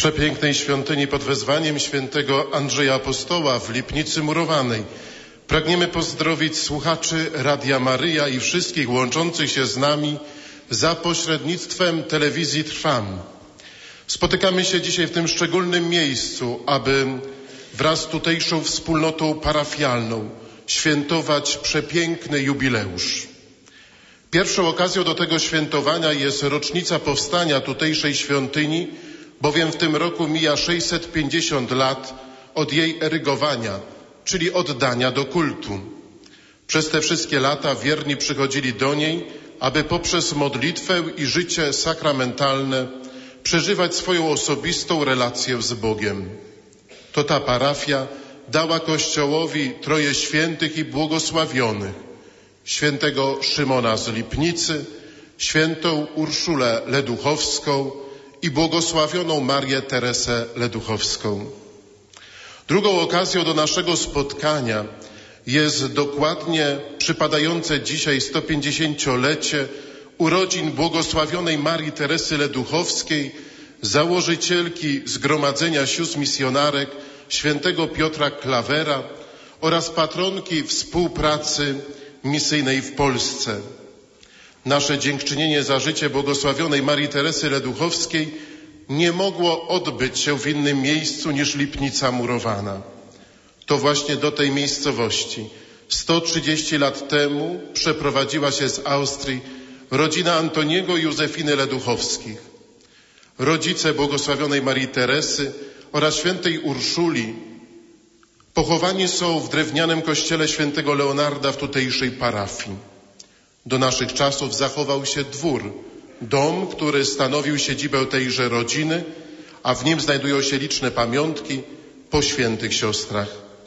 przepięknej świątyni pod wezwaniem świętego Andrzeja Apostoła w Lipnicy Murowanej pragniemy pozdrowić słuchaczy Radia Maryja i wszystkich łączących się z nami za pośrednictwem telewizji Trwam. Spotykamy się dzisiaj w tym szczególnym miejscu, aby wraz z tutejszą wspólnotą parafialną świętować przepiękny jubileusz. Pierwszą okazją do tego świętowania jest rocznica powstania tutejszej świątyni, bowiem w tym roku mija 650 lat od jej erygowania, czyli oddania do kultu. Przez te wszystkie lata wierni przychodzili do niej, aby poprzez modlitwę i życie sakramentalne przeżywać swoją osobistą relację z Bogiem. To ta parafia dała Kościołowi troje świętych i błogosławionych: świętego Szymona z Lipnicy, świętą Urszulę Leduchowską i błogosławioną Marię Teresę Leduchowską. Drugą okazją do naszego spotkania jest dokładnie przypadające dzisiaj 150-lecie urodzin błogosławionej Marii Teresy Leduchowskiej, założycielki Zgromadzenia Sióstr Misjonarek świętego Piotra Klawera oraz patronki współpracy misyjnej w Polsce. Nasze dziękczynienie za życie błogosławionej Marii Teresy Leduchowskiej nie mogło odbyć się w innym miejscu niż Lipnica Murowana. To właśnie do tej miejscowości 130 lat temu przeprowadziła się z Austrii rodzina Antoniego i Józefiny Leduchowskich. Rodzice błogosławionej Marii Teresy oraz świętej Urszuli pochowani są w drewnianym kościele świętego Leonarda w tutejszej parafii. Do naszych czasów zachował się dwór, dom, który stanowił siedzibę tejże rodziny, a w nim znajdują się liczne pamiątki po świętych siostrach.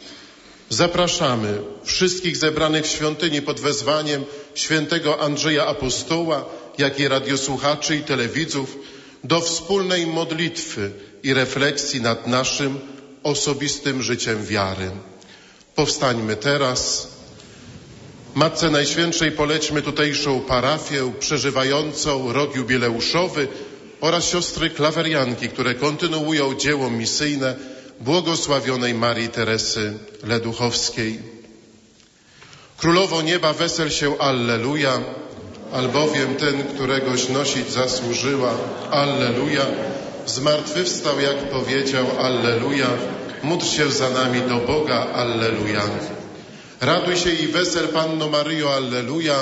Zapraszamy wszystkich zebranych w świątyni pod wezwaniem świętego Andrzeja Apostoła, jak i radiosłuchaczy i telewidzów do wspólnej modlitwy i refleksji nad naszym osobistym życiem wiary. Powstańmy teraz. Matce Najświętszej polećmy tutejszą parafię przeżywającą rok jubileuszowy oraz siostry klawerianki, które kontynuują dzieło misyjne błogosławionej Marii Teresy Leduchowskiej. Królowo nieba, wesel się, alleluja, albowiem ten, któregoś nosić zasłużyła, alleluja, zmartwychwstał, jak powiedział, alleluja, módl się za nami do Boga, alleluja. Raduj się i wesel, Panno Maryjo, alleluja.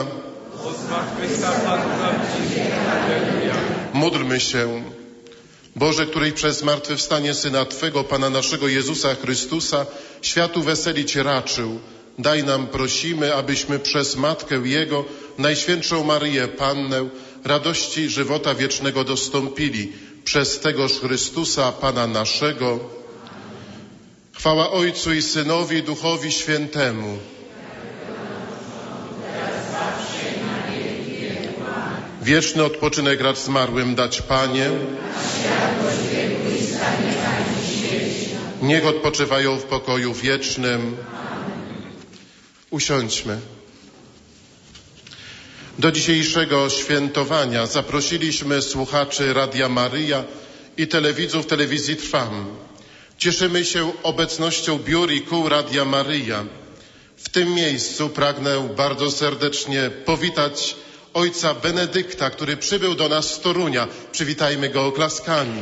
Módlmy się. Boże, któryś przez zmartwychwstanie Syna Twego, Pana naszego Jezusa Chrystusa, światu weselić raczył, daj nam, prosimy, abyśmy przez Matkę Jego, Najświętszą Maryję Pannę, radości żywota wiecznego dostąpili, przez tegoż Chrystusa, Pana naszego. Chwała Ojcu i Synowi, i Duchowi Świętemu. Wieczny odpoczynek rad zmarłym dać, Panie. Niech odpoczywają w pokoju wiecznym. Usiądźmy. Do dzisiejszego świętowania zaprosiliśmy słuchaczy Radia Maryja i telewidzów telewizji Trwam. Cieszymy się obecnością biur i kół Radia Maryja. W tym miejscu pragnę bardzo serdecznie powitać ojca Benedykta, który przybył do nas z Torunia. Przywitajmy go oklaskami.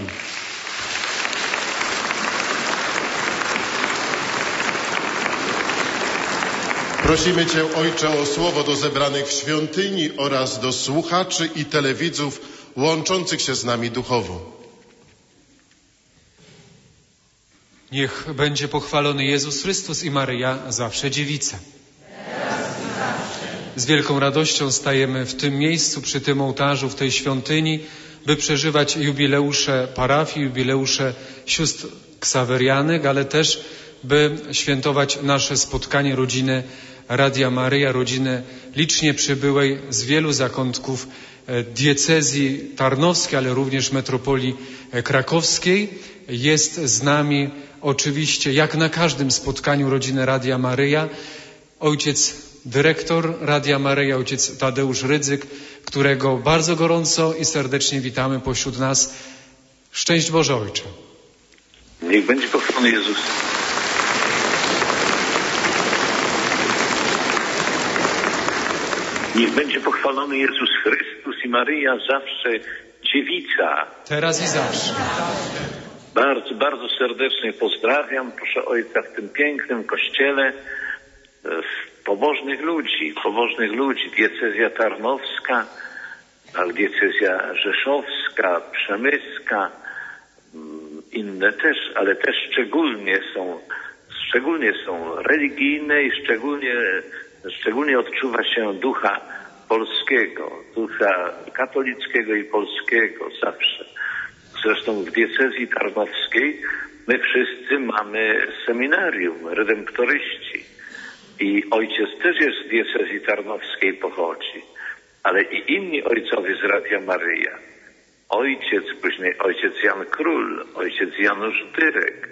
Prosimy Cię, Ojcze, o słowo do zebranych w świątyni oraz do słuchaczy i telewidzów łączących się z nami duchowo. Niech będzie pochwalony Jezus Chrystus i Maryja, zawsze dziewica. Z wielką radością stajemy w tym miejscu, przy tym ołtarzu, w tej świątyni, by przeżywać jubileusze parafii, jubileusze sióstr ksawerianek, ale też by świętować nasze spotkanie rodziny Radia Maryja, rodziny licznie przybyłej z wielu zakątków diecezji tarnowskiej, ale również metropolii krakowskiej. Jest z nami oczywiście, jak na każdym spotkaniu rodziny Radia Maryja, ojciec dyrektor Radia Maryja, ojciec Tadeusz Rydzyk, którego bardzo gorąco i serdecznie witamy pośród nas. Szczęść Boże, Ojcze. Niech będzie pochwalony Jezus. Niech będzie pochwalony Jezus Chrystus i Maryja zawsze dziewica. Teraz i zawsze. Bardzo, bardzo serdecznie pozdrawiam, proszę Ojca, w tym pięknym kościele pobożnych ludzi, diecezja tarnowska, diecezja rzeszowska, przemyska, inne też, ale też szczególnie są religijne i szczególnie odczuwa się ducha polskiego, ducha katolickiego i polskiego zawsze. Zresztą w diecezji tarnowskiej my wszyscy mamy seminarium, redemptoryści. I ojciec też jest z diecezji tarnowskiej, pochodzi. Ale i inni ojcowie z Radia Maryja. Później ojciec Jan Król, ojciec Janusz Dyrek,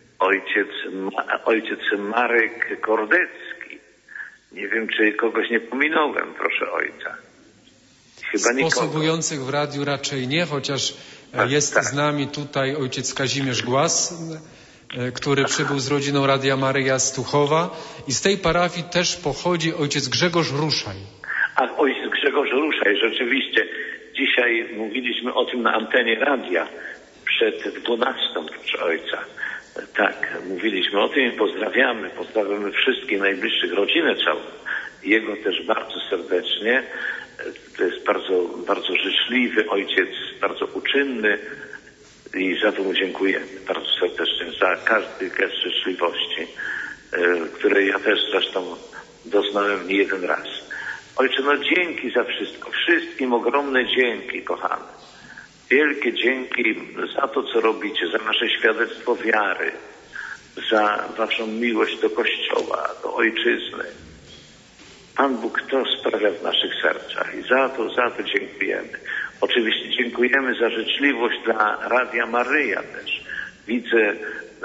ojciec Marek Kordecki. Nie wiem, czy kogoś nie pominąłem, proszę ojca. Chyba nikogo. Posługujących w radiu raczej nie, chociaż jest z nami tutaj ojciec Kazimierz Głaz, który przybył z rodziną Radia Maryja z Tuchowa, i z tej parafii też pochodzi ojciec Grzegorz Ruszaj. Ach, ojciec Grzegorz Ruszaj, rzeczywiście. Dzisiaj mówiliśmy o tym na antenie radia przed 12, proszę ojca. Tak, mówiliśmy o tym i pozdrawiamy wszystkich najbliższych, rodzinę całą. Jego też bardzo serdecznie. To jest bardzo, bardzo życzliwy ojciec, bardzo uczynny i za to mu dziękujemy bardzo serdecznie, za każdy gest życzliwości, której ja też zresztą doznałem nie jeden raz. Ojcze, dzięki za wszystko, wszystkim ogromne dzięki, kochane. Wielkie dzięki za to, co robicie, za nasze świadectwo wiary, za waszą miłość do Kościoła, do Ojczyzny. Pan Bóg to sprawia w naszych sercach i za to dziękujemy. Oczywiście dziękujemy za życzliwość dla Radia Maryja też. Widzę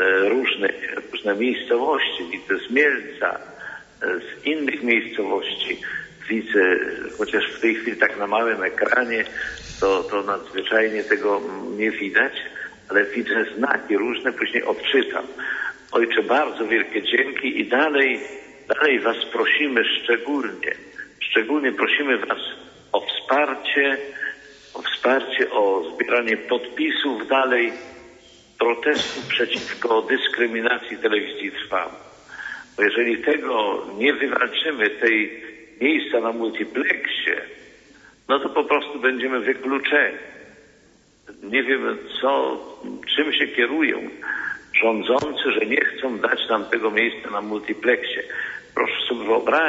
różne miejscowości, widzę z Mielca, z innych miejscowości. Widzę, chociaż w tej chwili tak na małym ekranie, to nadzwyczajnie tego nie widać, ale widzę znaki różne, później odczytam. Ojcze, bardzo wielkie dzięki i dalej was prosimy szczególnie prosimy was o wsparcie, o zbieranie podpisów dalej protestu przeciwko dyskryminacji telewizji Trwam. Bo jeżeli tego nie wywalczymy, tej miejsca na multipleksie, to po prostu będziemy wykluczeni. Nie wiem, czym się kierują rządzący, że nie chcą dać nam tego miejsca na multipleksie. Proszę sobie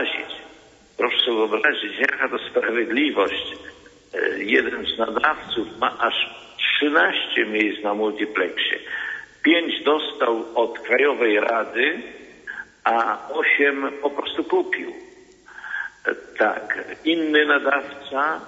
wyobrazić, jaka to sprawiedliwość. Jeden z nadawców ma aż 13 miejsc na multipleksie. 5 dostał od Krajowej Rady, a 8 po prostu kupił. Tak, inny nadawca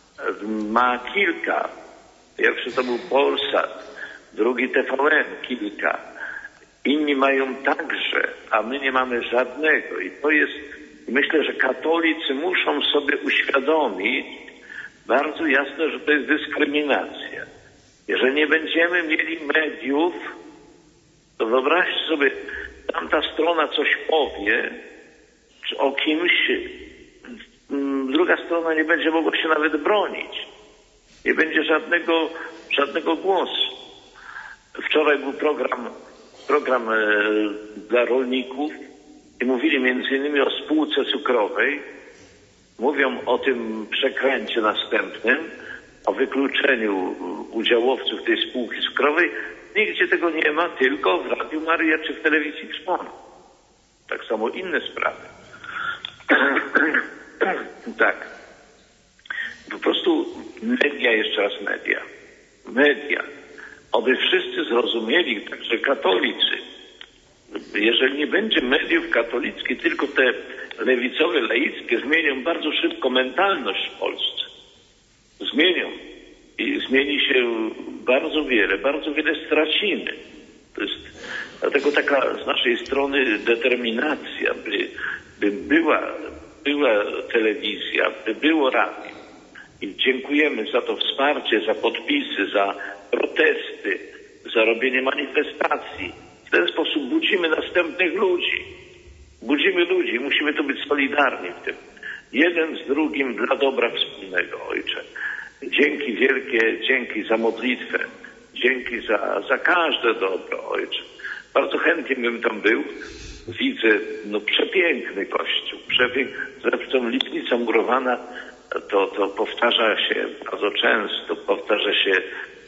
ma kilka. Pierwszy to był Polsat, drugi TVN, kilka. Inni mają także, a my nie mamy żadnego. I to jest, myślę, że katolicy muszą sobie uświadomić bardzo jasno, że to jest dyskryminacja. Jeżeli nie będziemy mieli mediów, to wyobraźcie sobie, tamta strona coś powie, czy o kimś, druga strona nie będzie mogła się nawet bronić. Nie będzie żadnego głosu. Wczoraj był program dla rolników i mówili między innymi o spółce cukrowej. Mówią o tym przekręcie następnym, o wykluczeniu udziałowców tej spółki cukrowej. Nigdzie tego nie ma, tylko w Radiu Maryja czy w telewizji Trwam. Tak samo inne sprawy. Tak. Po prostu media, jeszcze raz media. Oby wszyscy zrozumieli, także katolicy. Jeżeli nie będzie mediów katolickich, tylko te lewicowe, laickie, zmienią bardzo szybko mentalność w Polsce. Zmienią. I zmieni się bardzo wiele stracimy. To jest dlatego taka z naszej strony determinacja, by była telewizja, by było radio. I dziękujemy za to wsparcie, za podpisy, za protesty, za robienie manifestacji. W ten sposób budzimy następnych ludzi. Budzimy ludzi. Musimy tu być solidarni w tym. Jeden z drugim dla dobra wspólnego, Ojcze. Dzięki wielkie, dzięki za modlitwę. Dzięki za każde dobro, Ojcze. Bardzo chętnie bym tam był. Widzę, przepiękny kościół. Zresztą Lipnica Murowana to powtarza się bardzo często. Powtarza się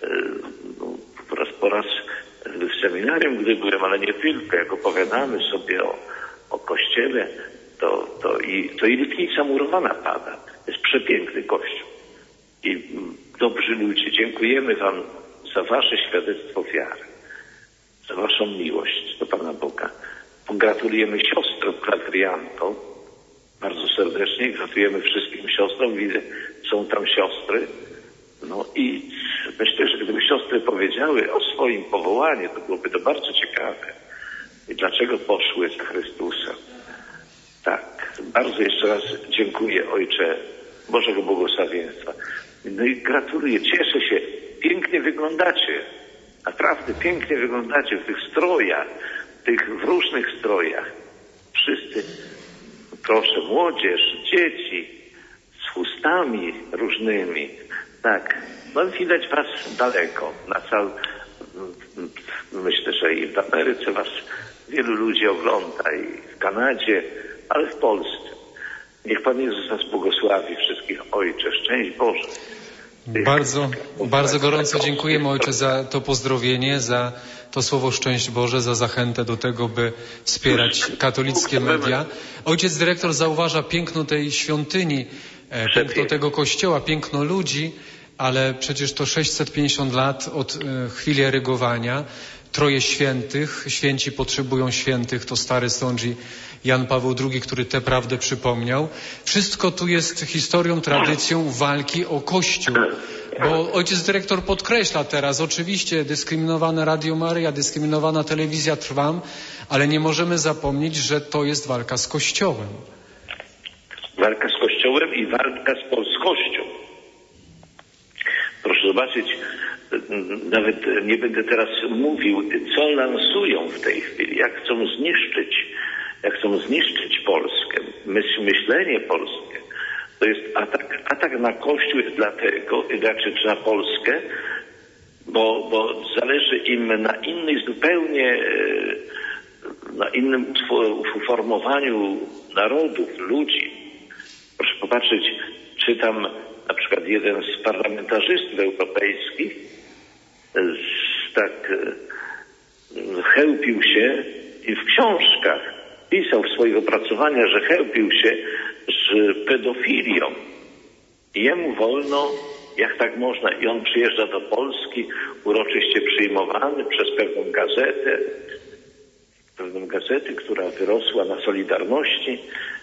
po raz w seminarium, gdy byłem, ale nie tylko. Jak opowiadamy sobie o kościele, to i Lipnica Murowana pada. To jest przepiękny kościół. I dobrzy ludzie, dziękujemy Wam za Wasze świadectwo wiary, za Waszą miłość do Pana Boga. Pogratulujemy siostrom klatriantom bardzo serdecznie, gratulujemy wszystkim siostrom. Widzę, są tam siostry. No i myślę, że gdyby siostry powiedziały o swoim powołaniu, to byłoby to bardzo ciekawe. I dlaczego poszły za Chrystusem. Tak, bardzo jeszcze raz dziękuję, Ojcze, Bożego błogosławieństwa. No i gratuluję, cieszę się. Pięknie wyglądacie. Naprawdę pięknie wyglądacie w tych strojach, w różnych strojach. Wszyscy, proszę, młodzież, dzieci z chustami różnymi. Tak, no widać Was daleko. Myślę, że i w Ameryce Was wielu ludzi ogląda, i w Kanadzie, ale w Polsce. Niech Pan Jezus nas błogosławi wszystkich, Ojcze. Szczęść Boże. Bardzo gorąco dziękujemy, Ojcze, za to pozdrowienie, za to słowo szczęść Boże, za zachętę do tego, by wspierać katolickie media. Ojciec dyrektor zauważa piękno tej świątyni, piękno tego kościoła, piękno ludzi, ale przecież to 650 lat od chwili erygowania. Troje świętych, święci potrzebują świętych, to stary sądzi Jan Paweł II, który tę prawdę przypomniał. Wszystko tu jest historią, tradycją walki o Kościół. Bo ojciec dyrektor podkreśla teraz, oczywiście dyskryminowane Radio Maryja, dyskryminowana telewizja Trwam, ale nie możemy zapomnieć, że to jest walka z Kościołem. Walka z Kościołem i walka z polskością. Proszę zobaczyć, nawet nie będę teraz mówił, co lansują w tej chwili, jak chcą zniszczyć Polskę, myślenie polskie. To jest atak na Kościół jest dlatego, znaczy na Polskę, bo zależy im na innej zupełnie, na innym uformowaniu narodów, ludzi. Proszę popatrzeć, czytam na przykład jeden z parlamentarzystów europejskich chełpił się i w książkach pisał w swoich opracowaniach, że chełpił się z pedofilią. I jemu wolno, jak tak można. I on przyjeżdża do Polski, uroczyście przyjmowany przez pewną gazetę, która wyrosła na Solidarności.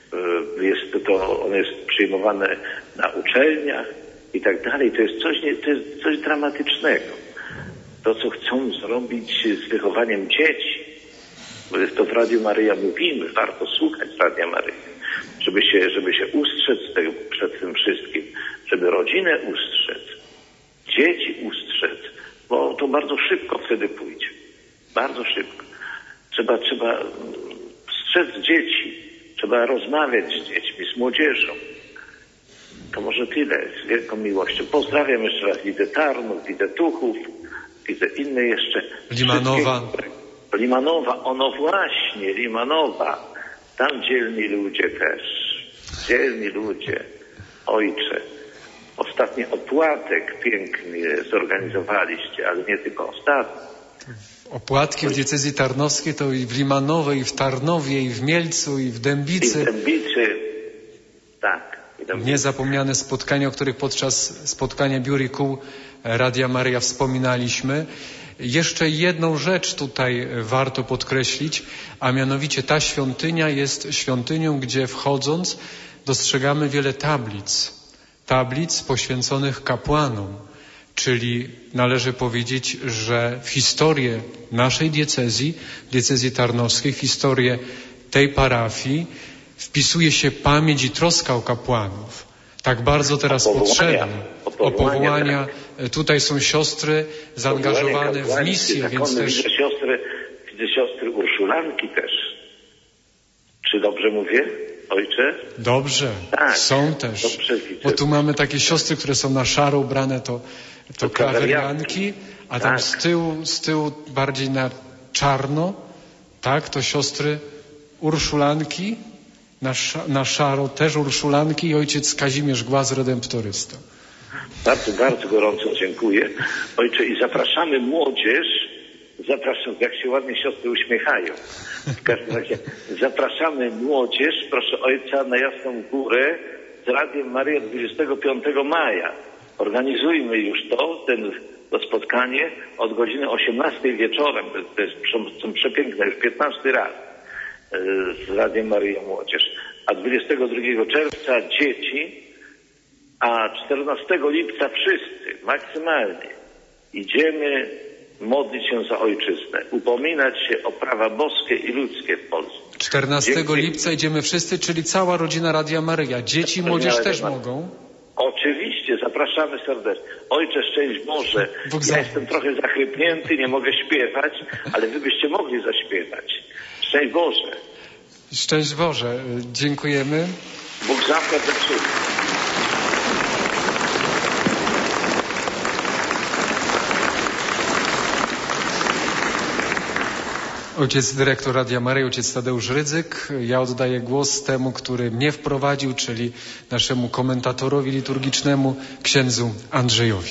On jest przyjmowany na uczelniach i tak dalej. To jest coś dramatycznego. To, co chcą zrobić z wychowaniem dzieci. Bo to w Radiu Maryja mówimy, warto słuchać Radia Maryja, żeby się ustrzec przed tym wszystkim, żeby rodzinę ustrzec, dzieci ustrzec, bo to bardzo szybko wtedy pójdzie. Bardzo szybko. Trzeba strzec dzieci, trzeba rozmawiać z dziećmi, z młodzieżą. To może tyle, z wielką miłością. Pozdrawiam jeszcze raz, widzę Tarnów, widzę Tuchów, widzę inne jeszcze. Limanowa, właśnie, Limanowa. Tam dzielni ludzie też. Dzielni ludzie. Ojcze, ostatni opłatek piękny zorganizowaliście, ale nie tylko ostatni. Opłatki w diecezji tarnowskiej to i w Limanowej, i w Tarnowie, i w Mielcu, i w Dębicy. I w Dębicy, tak. Niezapomniane spotkania, o których podczas spotkania biur i kół Radia Maryja wspominaliśmy. Jeszcze jedną rzecz tutaj warto podkreślić, a mianowicie ta świątynia jest świątynią, gdzie wchodząc dostrzegamy wiele tablic poświęconych kapłanom, czyli należy powiedzieć, że w historię naszej diecezji tarnowskiej, w historię tej parafii wpisuje się pamięć i troska o kapłanów. Tak bardzo teraz potrzebne. O powołania tutaj są siostry zaangażowane w misję, więc też... Widzę siostry Urszulanki też. Czy dobrze mówię, ojcze? Dobrze, tak, są też. Dobrze widzę. Bo tu mamy takie siostry, które są na szaro ubrane, to klawerianki, a tam z tyłu bardziej na czarno, tak, to siostry Urszulanki, na szaro też Urszulanki i ojciec Kazimierz Głaz, redemptorysta. Bardzo, bardzo gorąco dziękuję. Ojcze, i zapraszamy młodzież, jak się ładnie siostry uśmiechają. W każdym razie zapraszamy młodzież, proszę ojca, na Jasną Górę z Radiem Maryja 25 maja. Organizujmy już to spotkanie od godziny 18 wieczorem. To przepiękne, już 15 raz z Radiem Maryja Młodzież. A 22 czerwca dzieci, a 14 lipca wszyscy, maksymalnie, idziemy modlić się za ojczyznę, upominać się o prawa boskie i ludzkie w Polsce. 14 lipca idziemy wszyscy, czyli cała rodzina Radia Maryja. Dzieci i młodzież też mogą? Oczywiście, zapraszamy serdecznie. Ojcze, szczęść Boże. Ja jestem trochę zachrypnięty, nie mogę śpiewać, ale wy byście mogli zaśpiewać. Szczęść Boże. Szczęść Boże. Dziękujemy. Bóg zapłać za wszystko. Ojciec dyrektor Radia Maryja, ojciec Tadeusz Rydzyk. Ja oddaję głos temu, który mnie wprowadził, czyli naszemu komentatorowi liturgicznemu, księdzu Andrzejowi.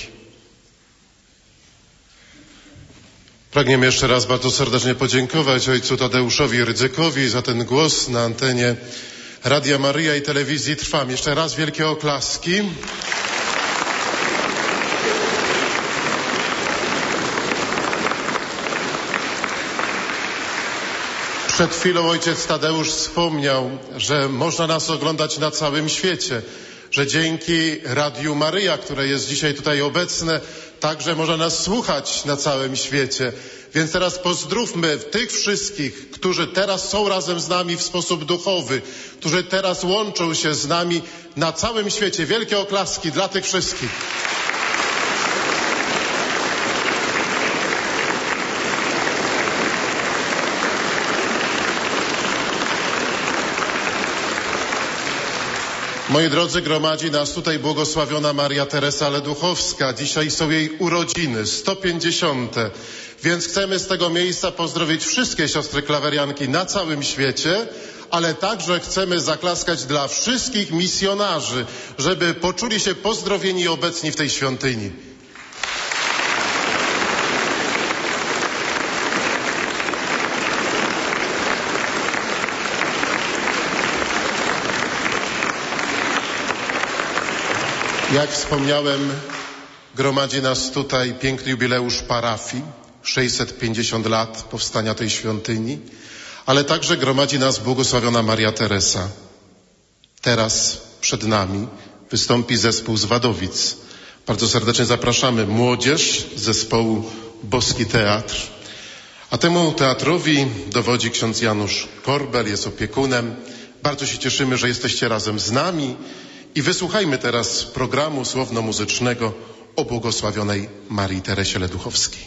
Pragniemy jeszcze raz bardzo serdecznie podziękować ojcu Tadeuszowi Rydzykowi za ten głos na antenie Radia Maryja i telewizji Trwam. Jeszcze raz wielkie oklaski. Przed chwilą ojciec Tadeusz wspomniał, że można nas oglądać na całym świecie, że dzięki Radiu Maryja, które jest dzisiaj tutaj obecne, także można nas słuchać na całym świecie. Więc teraz pozdrówmy tych wszystkich, którzy teraz są razem z nami w sposób duchowy, którzy teraz łączą się z nami na całym świecie. Wielkie oklaski dla tych wszystkich. Moi drodzy, gromadzi nas tutaj błogosławiona Maria Teresa Leduchowska. Dzisiaj są jej urodziny, 150. Więc chcemy z tego miejsca pozdrowić wszystkie siostry klawerianki na całym świecie, ale także chcemy zaklaskać dla wszystkich misjonarzy, żeby poczuli się pozdrowieni i obecni w tej świątyni. Jak wspomniałem, gromadzi nas tutaj piękny jubileusz parafii, 650 lat powstania tej świątyni, ale także gromadzi nas błogosławiona Maria Teresa. Teraz przed nami wystąpi zespół z Wadowic. Bardzo serdecznie zapraszamy młodzież z zespołu Boski Teatr. A temu teatrowi dowodzi ksiądz Janusz Korbel, jest opiekunem. Bardzo się cieszymy, że jesteście razem z nami. I wysłuchajmy teraz programu słowno-muzycznego o błogosławionej Marii Teresie Leduchowskiej.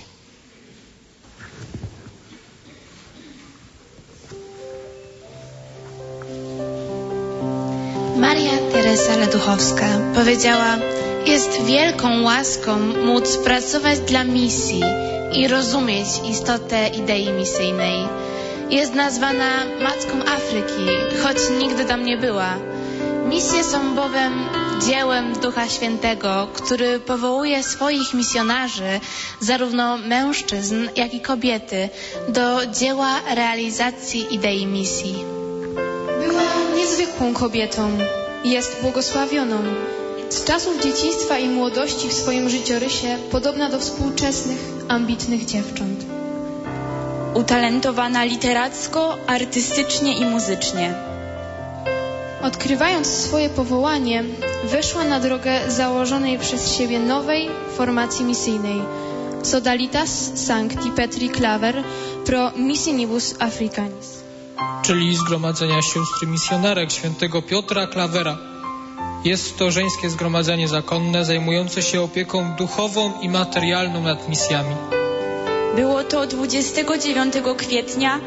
Maria Teresa Leduchowska powiedziała: jest wielką łaską móc pracować dla misji i rozumieć istotę idei misyjnej. Jest nazwana Matką Afryki, choć nigdy tam nie była. Misje są bowiem dziełem Ducha Świętego, który powołuje swoich misjonarzy, zarówno mężczyzn, jak i kobiety, do dzieła realizacji idei misji. Była niezwykłą kobietą, jest błogosławioną. Z czasów dzieciństwa i młodości w swoim życiorysie podobna do współczesnych, ambitnych dziewcząt. Utalentowana literacko, artystycznie i muzycznie. Odkrywając swoje powołanie, weszła na drogę założonej przez siebie nowej formacji misyjnej Sodalitas Sancti Petri Claver pro Missionibus Africanis, czyli Zgromadzenia Sióstr Misjonarek Świętego Piotra Klawera. Jest to żeńskie zgromadzenie zakonne zajmujące się opieką duchową i materialną nad misjami. Było to 29 kwietnia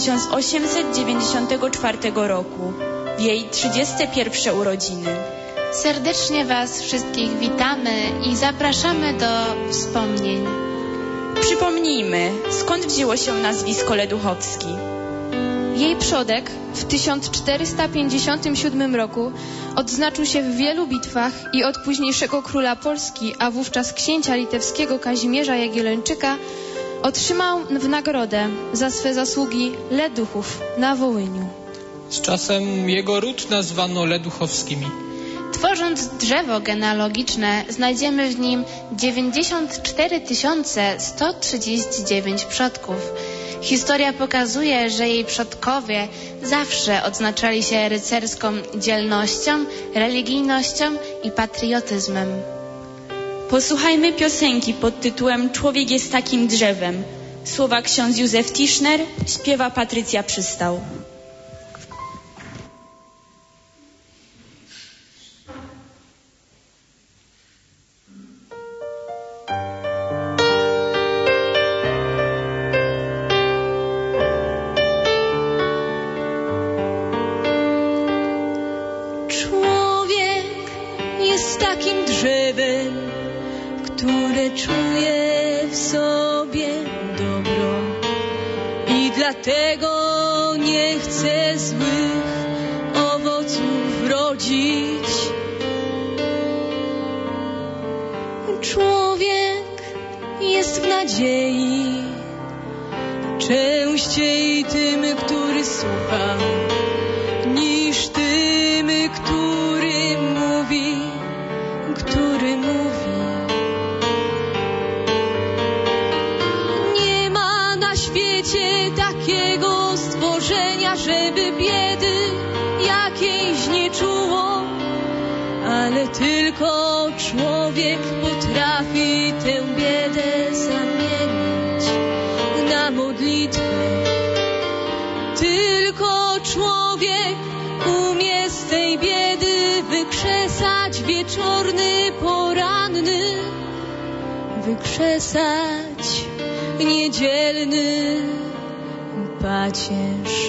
1894 roku, w jej 31 urodziny. Serdecznie Was wszystkich witamy i zapraszamy do wspomnień. Przypomnijmy, skąd wzięło się nazwisko Leduchowski. Jej przodek w 1457 roku odznaczył się w wielu bitwach i od późniejszego króla Polski, a wówczas księcia litewskiego Kazimierza Jagiellończyka, otrzymał w nagrodę za swe zasługi Leduchów na Wołyniu. Z czasem jego ród nazwano Leduchowskimi. Tworząc drzewo genealogiczne, znajdziemy w nim 94 139 przodków. Historia pokazuje, że jej przodkowie zawsze odznaczali się rycerską dzielnością, religijnością i patriotyzmem. Posłuchajmy piosenki pod tytułem Człowiek jest takim drzewem. Słowa ksiądz Józef Tischner, śpiewa Patrycja Przystał. Dlatego nie chcę złych owoców rodzić. Człowiek jest w nadziei częściej tym, który słucha, niż tym, który mówi. Nie ma na świecie takiego stworzenia, żeby biedy jakiejś nie czuło, ale tylko człowiek potrafi tę biedę zamienić na modlitwę. Tylko człowiek umie z tej biedy wykrzesać wieczorny, poranny, wykrzesać niedzielny pacierz.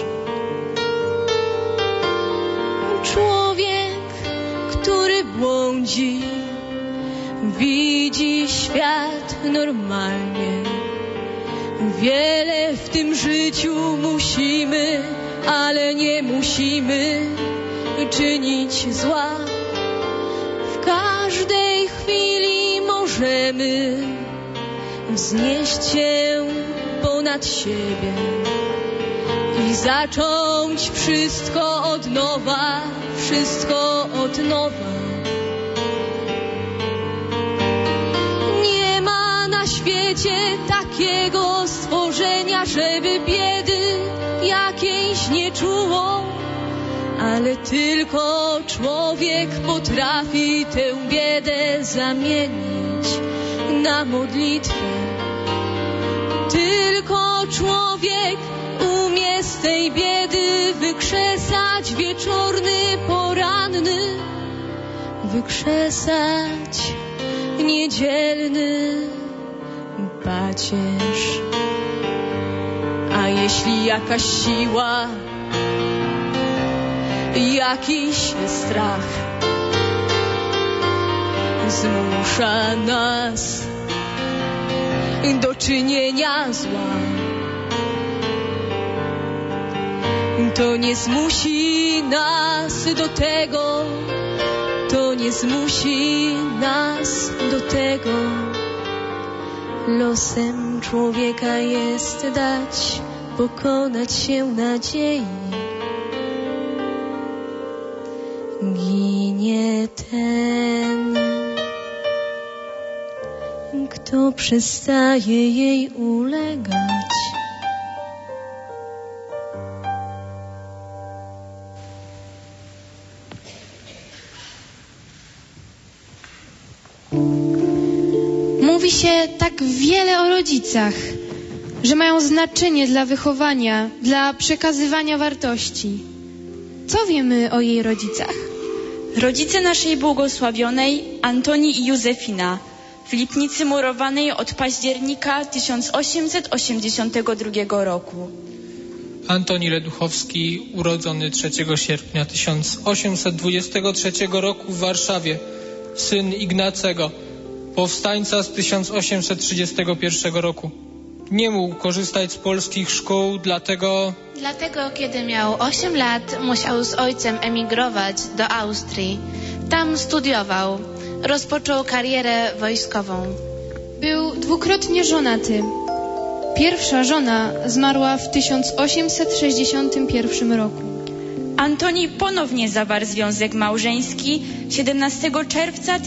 Człowiek, który błądzi, widzi świat normalnie. Wiele w tym życiu musimy, ale nie musimy czynić zła. W każdej chwili możemy wznieść się ponad siebie i zacząć wszystko od nowa, wszystko od nowa. Nie ma na świecie takiego stworzenia, żeby biedy jakiejś nie czuło, ale tylko człowiek potrafi tę biedę zamienić na modlitwę. Tylko człowiek umie z tej biedy wykrzesać wieczorny, poranny, wykrzesać niedzielny pacierz. A jeśli jakaś siła, jakiś strach zmusza nas do czynienia zła, to nie zmusi nas do tego, to nie zmusi nas do tego. Losem człowieka jest dać pokonać się nadziei. Ginie ten, kto przestaje jej ulegać. Mówi się tak wiele o rodzicach, że mają znaczenie dla wychowania, dla przekazywania wartości. Co wiemy o jej rodzicach? Rodzice naszej błogosławionej, Antoni i Józefina, w Lipnicy Murowanej od października 1882 roku. Antoni Leduchowski, urodzony 3 sierpnia 1823 roku w Warszawie, syn Ignacego, powstańca z 1831 roku. Nie mógł korzystać z polskich szkół, dlatego kiedy miał 8 lat, musiał z ojcem emigrować do Austrii. Tam studiował. Rozpoczął karierę wojskową. Był dwukrotnie żonaty. Pierwsza żona zmarła w 1861 roku. Antoni ponownie zawarł związek małżeński 17 czerwca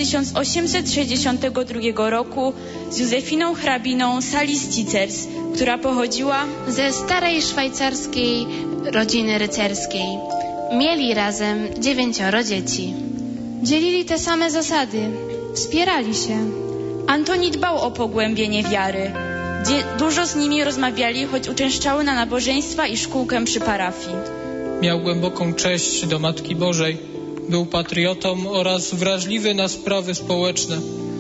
1862 roku z Józefiną hrabiną Salis-Cicers, która pochodziła ze starej szwajcarskiej rodziny rycerskiej. Mieli razem 9 dzieci. Dzielili te same zasady. Wspierali się. Antoni dbał o pogłębienie wiary. Dużo z nimi rozmawiali, choć uczęszczały na nabożeństwa i szkółkę przy parafii. miał głęboką cześć do Matki Bożej. Był patriotą oraz wrażliwy na sprawy społeczne.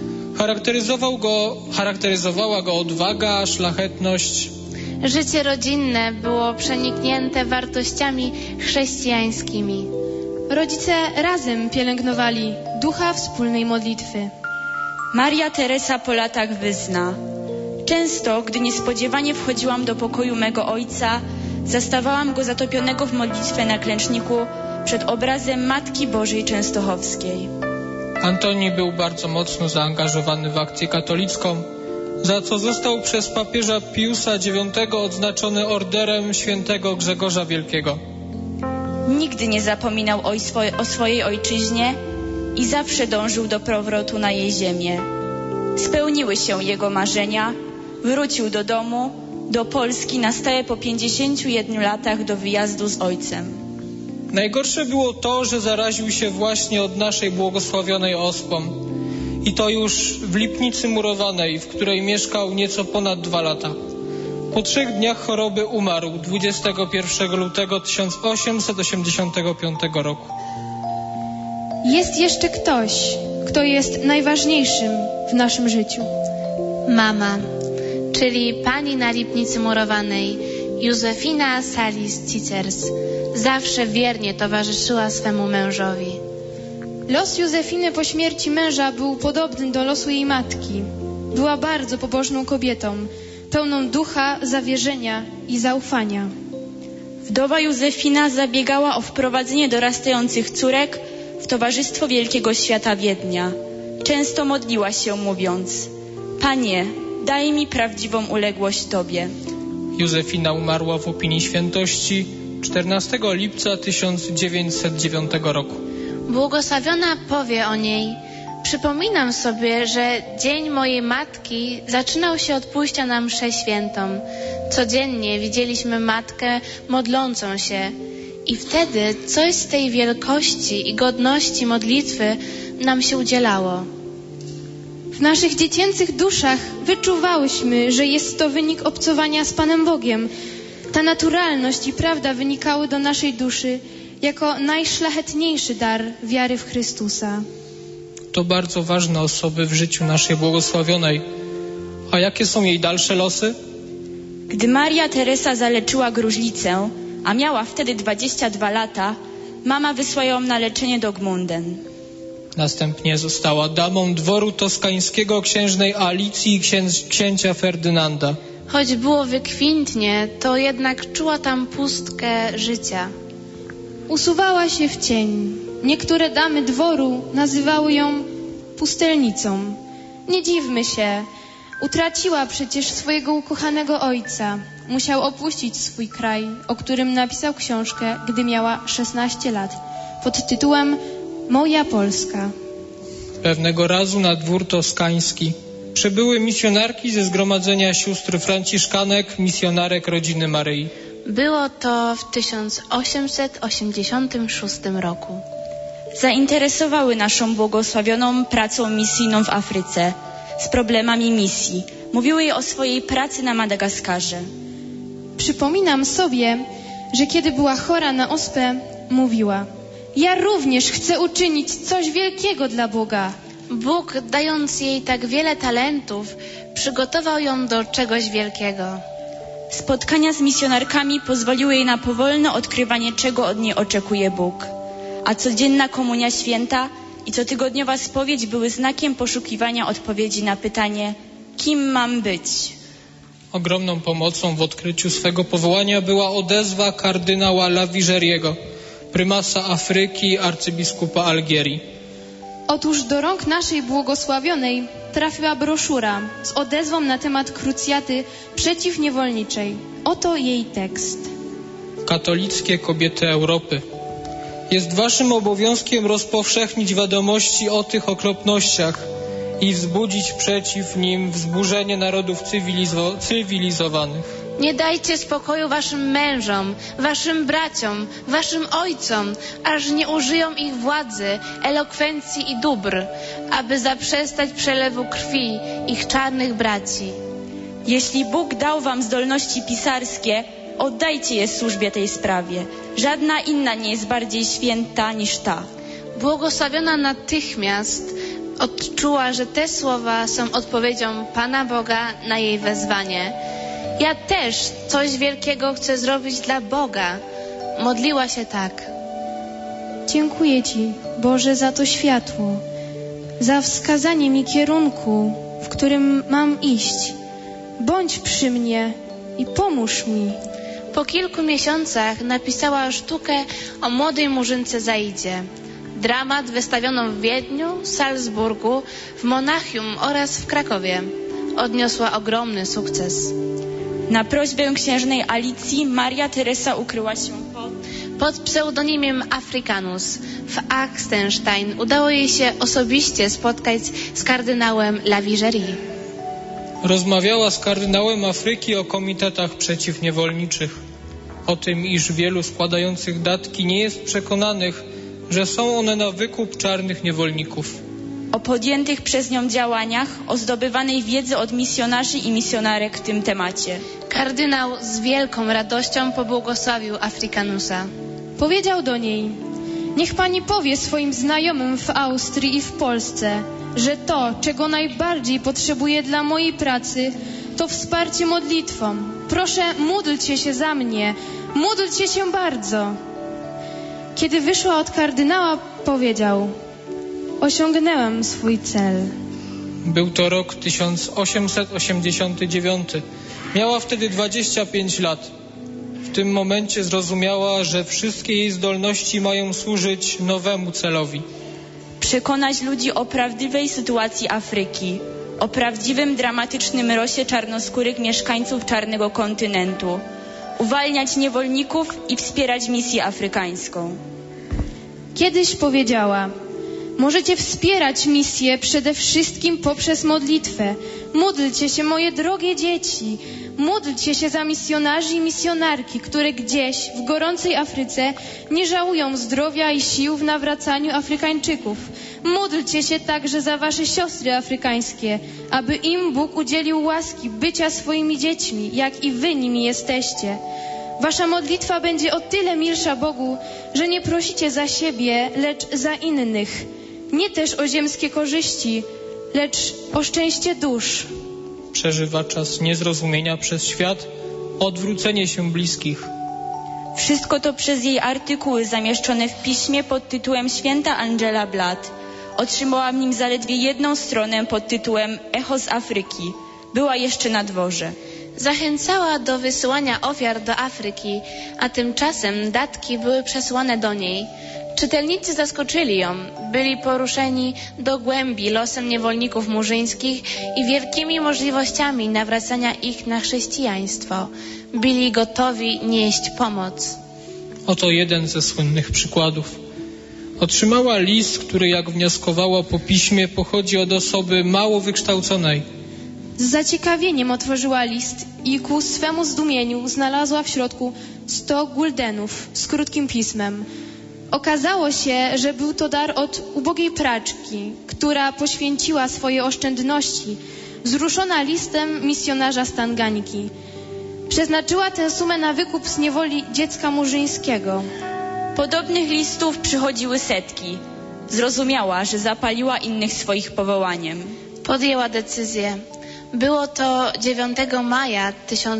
Charakteryzowała go odwaga, szlachetność. Życie rodzinne było przeniknięte wartościami chrześcijańskimi. Rodzice razem pielęgnowali ducha wspólnej modlitwy. Maria Teresa po latach wyzna: często, gdy niespodziewanie wchodziłam do pokoju mego ojca, zastawałam go zatopionego w modlitwę na klęczniku przed obrazem Matki Bożej Częstochowskiej. Antoni był bardzo mocno zaangażowany w akcję katolicką, za co został przez papieża Piusa IX odznaczony orderem świętego Grzegorza Wielkiego. Nigdy nie zapominał o swojej ojczyźnie i zawsze dążył do powrotu na jej ziemię. Spełniły się jego marzenia, wrócił do domu, do Polski na stałe po 51 latach do wyjazdu z ojcem. Najgorsze było to, że zaraził się właśnie od naszej błogosławionej ospą. I to już w Lipnicy Murowanej, w której mieszkał nieco ponad 2 lata. Po 3 dniach choroby umarł 21 lutego 1885 roku. Jest jeszcze ktoś, kto jest najważniejszym w naszym życiu. Mama, czyli pani na Lipnicy Murowanej, Józefina Salis-Cicers, zawsze wiernie towarzyszyła swemu mężowi. Los Józefiny po śmierci męża był podobny do losu jej matki. Była bardzo pobożną kobietą, pełną ducha, zawierzenia i zaufania. Wdowa Józefina zabiegała o wprowadzenie dorastających córek w towarzystwo wielkiego świata Wiednia. Często modliła się, mówiąc: Panie, daj mi prawdziwą uległość Tobie. Józefina umarła w opinii świętości 14 lipca 1909 roku. Błogosławiona powie o niej: przypominam sobie, że dzień mojej matki zaczynał się od pójścia na mszę świętą. Codziennie widzieliśmy matkę modlącą się i wtedy coś z tej wielkości i godności modlitwy nam się udzielało. W naszych dziecięcych duszach wyczuwałyśmy, że jest to wynik obcowania z Panem Bogiem. Ta naturalność i prawda wynikały do naszej duszy jako najszlachetniejszy dar wiary w Chrystusa. To bardzo ważne osoby w życiu naszej błogosławionej. A jakie są jej dalsze losy? Gdy Maria Teresa zaleczyła gruźlicę, a miała wtedy 22 lata, mama wysłała ją na leczenie do Gmunden. Następnie została damą dworu toskańskiego księżnej Alicji i księcia Ferdynanda. Choć było wykwintnie, to jednak czuła tam pustkę życia. Usuwała się w cień. Niektóre damy dworu nazywały ją pustelnicą. Nie dziwmy się, utraciła przecież swojego ukochanego ojca. Musiał opuścić swój kraj, o którym napisał książkę, gdy miała 16 lat, pod tytułem Moja Polska. Pewnego razu na dwór toskański przybyły misjonarki ze zgromadzenia sióstr franciszkanek, misjonarek rodziny Maryi. Było to w 1886 roku. Zainteresowały naszą błogosławioną pracą misyjną w Afryce, z problemami misji. Mówiły jej o swojej pracy na Madagaskarze. Przypominam sobie, że kiedy była chora na ospę, mówiła: Ja również chcę uczynić coś wielkiego dla Boga. Bóg, dając jej tak wiele talentów, przygotował ją do czegoś wielkiego. Spotkania z misjonarkami pozwoliły jej na powolne odkrywanie, czego od niej oczekuje Bóg. A codzienna komunia święta i cotygodniowa spowiedź były znakiem poszukiwania odpowiedzi na pytanie, kim mam być? Ogromną pomocą w odkryciu swego powołania była odezwa kardynała Lavigeriego, prymasa Afryki, arcybiskupa Algierii. Otóż do rąk naszej błogosławionej trafiła broszura z odezwą na temat krucjaty przeciwniewolniczej. Oto jej tekst. Katolickie kobiety Europy. Jest waszym obowiązkiem rozpowszechnić wiadomości o tych okropnościach i wzbudzić przeciw nim wzburzenie narodów cywilizowanych. Nie dajcie spokoju waszym mężom, waszym braciom, waszym ojcom, aż nie użyją ich władzy, elokwencji i dóbr, aby zaprzestać przelewu krwi ich czarnych braci. Jeśli Bóg dał wam zdolności pisarskie, oddajcie je służbie tej sprawie. Żadna inna nie jest bardziej święta niż ta. Błogosławiona natychmiast odczuła, że te słowa są odpowiedzią Pana Boga na jej wezwanie. Ja też coś wielkiego chcę zrobić dla Boga. Modliła się tak. Dziękuję Ci, Boże, za to światło, za wskazanie mi kierunku, w którym mam iść. Bądź przy mnie i pomóż mi. Po kilku miesiącach napisała sztukę o młodej murzynce Zaidzie. Dramat wystawiono w Wiedniu, Salzburgu, w Monachium oraz w Krakowie. Odniosła ogromny sukces. Na prośbę księżnej Alicji Maria Teresa ukryła się pod pseudonimem Africanus. W Axtenstein udało jej się osobiście spotkać z kardynałem Lavigeri. Rozmawiała z kardynałem Afryki o komitetach przeciwniewolniczych, o tym, iż wielu składających datki nie jest przekonanych, że są one na wykup czarnych niewolników. O podjętych przez nią działaniach, o zdobywanej wiedzy od misjonarzy i misjonarek w tym temacie. Kardynał z wielką radością pobłogosławił Africanusa. Powiedział do niej, niech pani powie swoim znajomym w Austrii i w Polsce, że to, czego najbardziej potrzebuję dla mojej pracy, to wsparcie modlitwą. Proszę, módlcie się za mnie, módlcie się bardzo. Kiedy wyszła od kardynała, powiedział, osiągnęłam swój cel. Był to rok 1889. Miała wtedy 25 lat. W tym momencie zrozumiała, że wszystkie jej zdolności mają służyć nowemu celowi. Przekonać ludzi o prawdziwej sytuacji Afryki, o prawdziwym dramatycznym losie czarnoskórych mieszkańców czarnego kontynentu, uwalniać niewolników i wspierać misję afrykańską. Kiedyś powiedziała, możecie wspierać misję przede wszystkim poprzez modlitwę. Módlcie się, moje drogie dzieci. Módlcie się za misjonarzy i misjonarki, które gdzieś w gorącej Afryce nie żałują zdrowia i sił w nawracaniu Afrykańczyków. Módlcie się także za wasze siostry afrykańskie, aby im Bóg udzielił łaski bycia swoimi dziećmi, jak i wy nimi jesteście. Wasza modlitwa będzie o tyle milsza Bogu, że nie prosicie za siebie, lecz za innych. Nie też o ziemskie korzyści, lecz o szczęście dusz. Przeżywa czas niezrozumienia przez świat, odwrócenie się bliskich. Wszystko to przez jej artykuły zamieszczone w piśmie pod tytułem Święta Angela Blatt. Otrzymała w nim zaledwie jedną stronę pod tytułem Echo z Afryki. Była jeszcze na dworze. Zachęcała do wysyłania ofiar do Afryki, a tymczasem datki były przesłane do niej. Czytelnicy zaskoczyli ją, byli poruszeni do głębi losem niewolników murzyńskich i wielkimi możliwościami nawracania ich na chrześcijaństwo. Byli gotowi nieść pomoc. Oto jeden ze słynnych przykładów. Otrzymała list, który, jak wnioskowała po piśmie, pochodzi od osoby mało wykształconej. Z zaciekawieniem otworzyła list i ku swemu zdumieniu znalazła w środku 100 guldenów z krótkim pismem. Okazało się, że był to dar od ubogiej praczki, która poświęciła swoje oszczędności, wzruszona listem misjonarza z Tanganiki. Przeznaczyła tę sumę na wykup z niewoli dziecka murzyńskiego. Podobnych listów przychodziły setki. Zrozumiała, że zapaliła innych swoich powołaniem. Podjęła decyzję. Było to 9 maja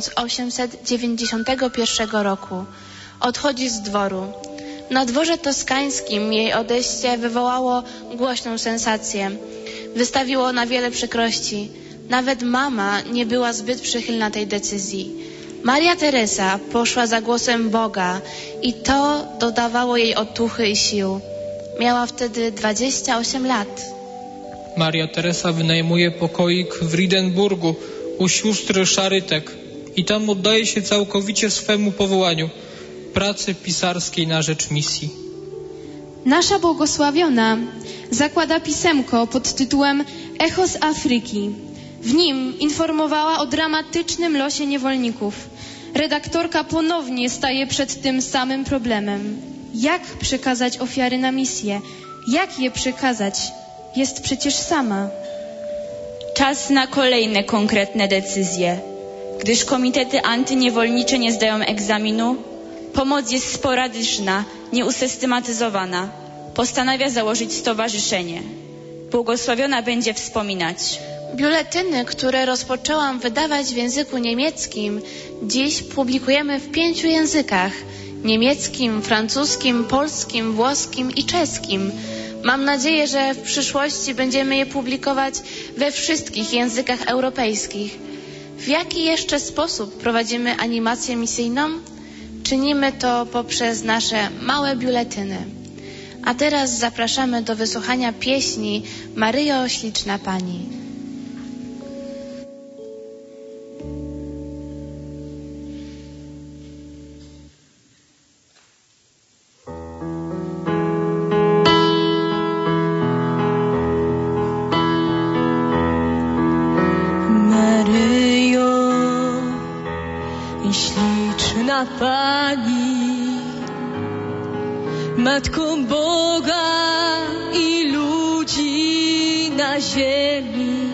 1891 roku. Odchodzi z dworu. Na dworze toskańskim jej odejście wywołało głośną sensację. Wystawiło na wiele przykrości. Nawet mama nie była zbyt przychylna tej decyzji. Maria Teresa poszła za głosem Boga i to dodawało jej otuchy i sił. Miała wtedy 28 lat. Maria Teresa wynajmuje pokoik w Riedenburgu u sióstr Szarytek i tam oddaje się całkowicie swemu powołaniu, pracy pisarskiej na rzecz misji. Nasza błogosławiona zakłada pisemko pod tytułem Echo z Afryki. W nim informowała o dramatycznym losie niewolników. Redaktorka ponownie staje przed tym samym problemem. Jak przekazać ofiary na misję? Jak je przekazać? Jest przecież sama. Czas na kolejne konkretne decyzje. Gdyż komitety antyniewolnicze nie zdają egzaminu, pomoc jest sporadyczna, nieusystematyzowana. Postanawia założyć stowarzyszenie. Błogosławiona będzie wspominać. Biuletyny, które rozpoczęłam wydawać w języku niemieckim, dziś publikujemy w 5 językach: niemieckim, francuskim, polskim, włoskim i czeskim. Mam nadzieję, że w przyszłości będziemy je publikować we wszystkich językach europejskich. W jaki jeszcze sposób prowadzimy animację misyjną? Czynimy to poprzez nasze małe biuletyny. A teraz zapraszamy do wysłuchania pieśni Maryjo, śliczna Pani. Pani, Matką Boga i ludzi na ziemi,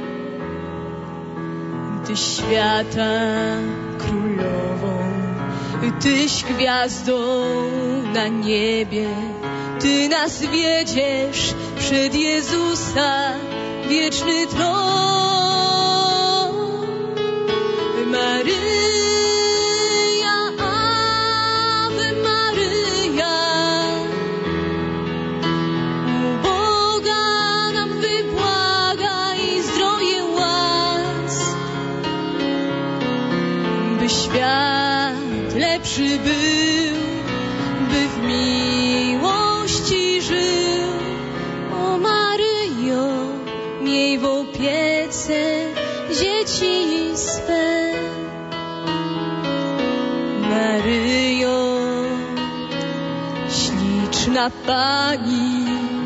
Tyś świata królową, Tyś gwiazdą na niebie, Ty nas wiedziesz przed Jezusa wieczny tron. Maryja, świat lepszy był, by w miłości żył. O Maryjo, miej w opiece dzieci swe. Maryjo, śliczna Pani,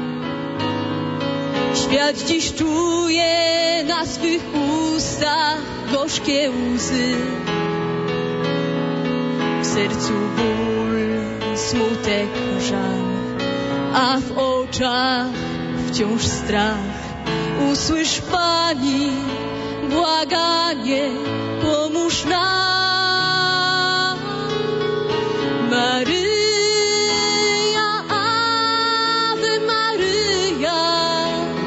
świat dziś czuje na swych ustach gorzkie łzy. W sercu ból, smutek, żal, a w oczach wciąż strach. Usłysz Pani błaganie, pomóż nam. Maryja, Ave Maryja,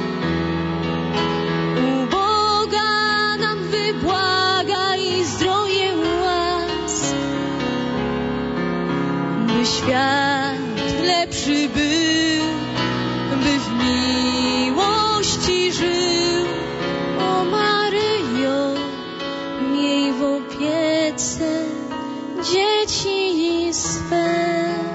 u Boga nam wybłagaj zdrowie łask, by świat lepszy był, by w miłości żył. O Maryjo, miej w opiece dzieci swe.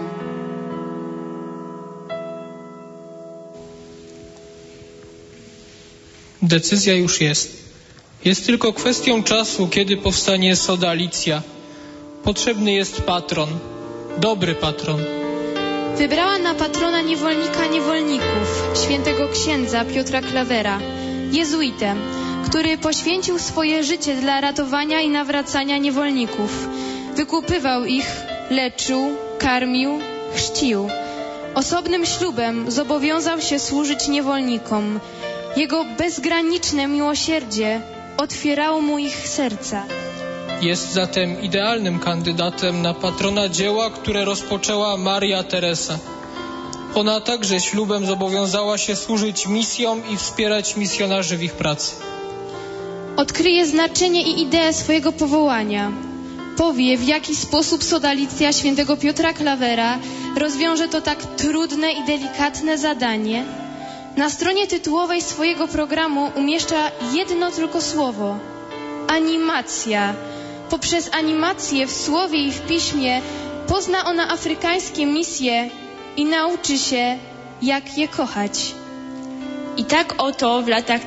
Decyzja już jest. Jest tylko kwestią czasu, kiedy powstanie sodalicja. Potrzebny jest patron. Dobry patron. Wybrała na patrona niewolnika niewolników, świętego księdza Piotra Klawera, jezuitę, który poświęcił swoje życie dla ratowania i nawracania niewolników. Wykupywał ich, leczył, karmił, chrzcił. Osobnym ślubem zobowiązał się służyć niewolnikom. Jego bezgraniczne miłosierdzie otwierało mu ich serca. Jest zatem idealnym kandydatem na patrona dzieła, które rozpoczęła Maria Teresa. Ona także ślubem zobowiązała się służyć misjom i wspierać misjonarzy w ich pracy. Odkryje znaczenie i ideę swojego powołania. Powie, w jaki sposób sodalicja świętego Piotra Klawera rozwiąże to tak trudne i delikatne zadanie. Na stronie tytułowej swojego programu umieszcza jedno tylko słowo – animacja. Poprzez animację w słowie i w piśmie pozna ona afrykańskie misje i nauczy się, jak je kochać. I tak oto w latach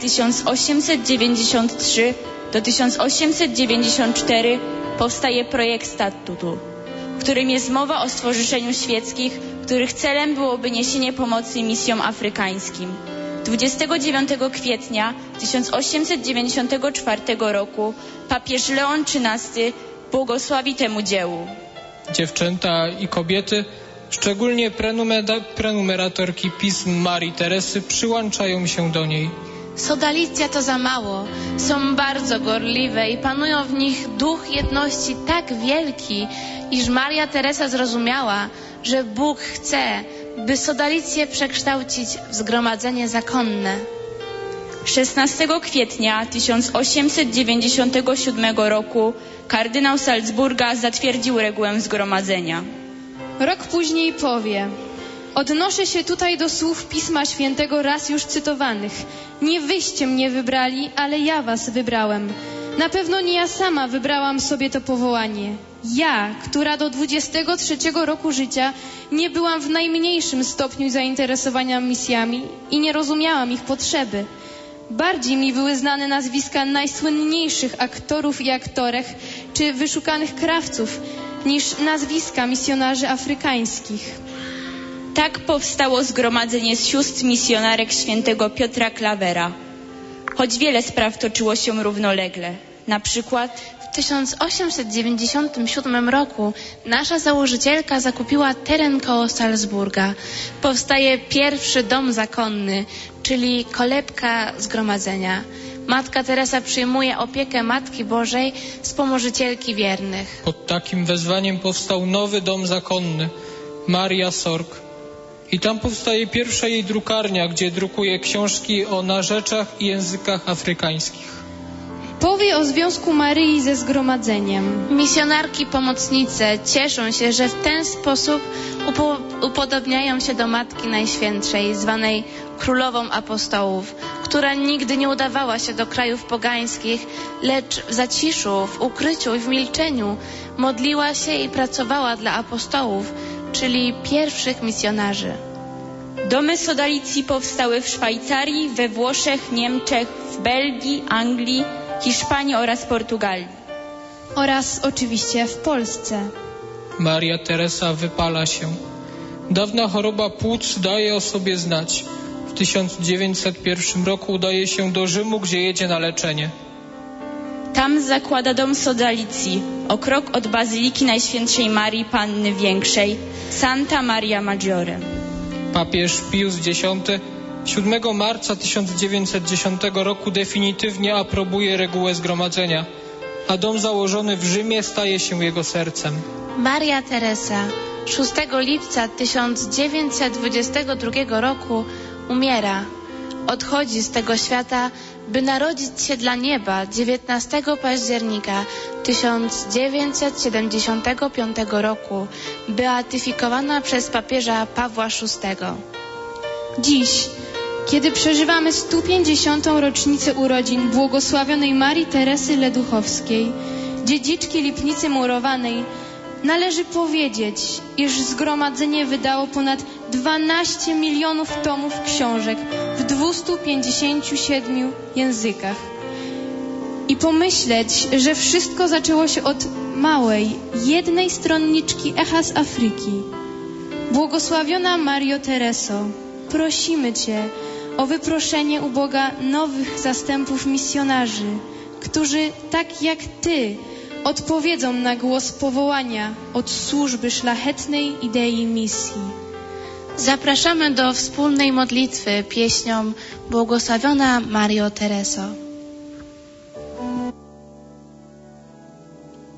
1893 do 1894 powstaje projekt statutu, w którym jest mowa o stowarzyszeniu świeckich, których celem byłoby niesienie pomocy misjom afrykańskim. 29 kwietnia 1894 roku papież Leon XIII błogosławi temu dziełu. Dziewczęta i kobiety, szczególnie prenumeratorki pism Marii Teresy, przyłączają się do niej. Sodalicja to za mało. Są bardzo gorliwe i panują w nich duch jedności tak wielki, iż Maria Teresa zrozumiała, że Bóg chce, by sodalicję przekształcić w zgromadzenie zakonne. 16 kwietnia 1897 roku kardynał Salzburga zatwierdził regułę zgromadzenia. Rok później powie: odnoszę się tutaj do słów Pisma Świętego raz już cytowanych. Nie wyście mnie wybrali, ale ja was wybrałem. Na pewno nie ja sama wybrałam sobie to powołanie. Ja, która do 23 roku życia nie byłam w najmniejszym stopniu zainteresowania misjami i nie rozumiałam ich potrzeby. Bardziej mi były znane nazwiska najsłynniejszych aktorów i aktorek czy wyszukanych krawców niż nazwiska misjonarzy afrykańskich. Tak powstało zgromadzenie z sióstr misjonarek świętego Piotra Klawera. Choć wiele spraw toczyło się równolegle. Na przykład w 1897 roku nasza założycielka zakupiła teren koło Salzburga. Powstaje pierwszy dom zakonny, czyli kolebka zgromadzenia. Matka Teresa przyjmuje opiekę Matki Bożej, wspomożycielki wiernych. Pod takim wezwaniem powstał nowy dom zakonny, Maria Sorg. I tam powstaje pierwsza jej drukarnia, gdzie drukuje książki o narzeczach i językach afrykańskich. Powie o związku Maryi ze zgromadzeniem. Misjonarki pomocnice cieszą się, że w ten sposób upodobniają się do Matki Najświętszej, zwanej Królową Apostołów, która nigdy nie udawała się do krajów pogańskich, lecz w zaciszu, w ukryciu i w milczeniu modliła się i pracowała dla apostołów, czyli pierwszych misjonarzy. Domy sodalicji powstały w Szwajcarii, we Włoszech, Niemczech, w Belgii, Anglii, Hiszpanii oraz Portugalii. Oraz oczywiście w Polsce. Maria Teresa wypala się. Dawna choroba płuc daje o sobie znać. W 1901 roku udaje się do Rzymu, gdzie jedzie na leczenie. Tam zakłada dom sodalicji, o krok od Bazyliki Najświętszej Marii Panny Większej, Santa Maria Maggiore. Papież Pius X 7 marca 1910 roku definitywnie aprobuje regułę zgromadzenia, a dom założony w Rzymie staje się jego sercem. Maria Teresa 6 lipca 1922 roku umiera. Odchodzi z tego świata, by narodzić się dla nieba 19 października 1975 roku, beatyfikowana przez papieża Pawła VI. Dziś, kiedy przeżywamy 150. rocznicę urodzin błogosławionej Marii Teresy Leduchowskiej, dziedziczki Lipnicy Murowanej, należy powiedzieć, iż zgromadzenie wydało ponad 12 milionów tomów książek w 257 językach. I pomyśleć, że wszystko zaczęło się od małej, jednej stronniczki echa z Afryki. Błogosławiona Mario Tereso, prosimy Cię o wyproszenie u Boga nowych zastępów misjonarzy, którzy tak jak Ty odpowiedzą na głos powołania od służby szlachetnej idei misji. Zapraszamy do wspólnej modlitwy pieśnią Błogosławiona Mario Tereso.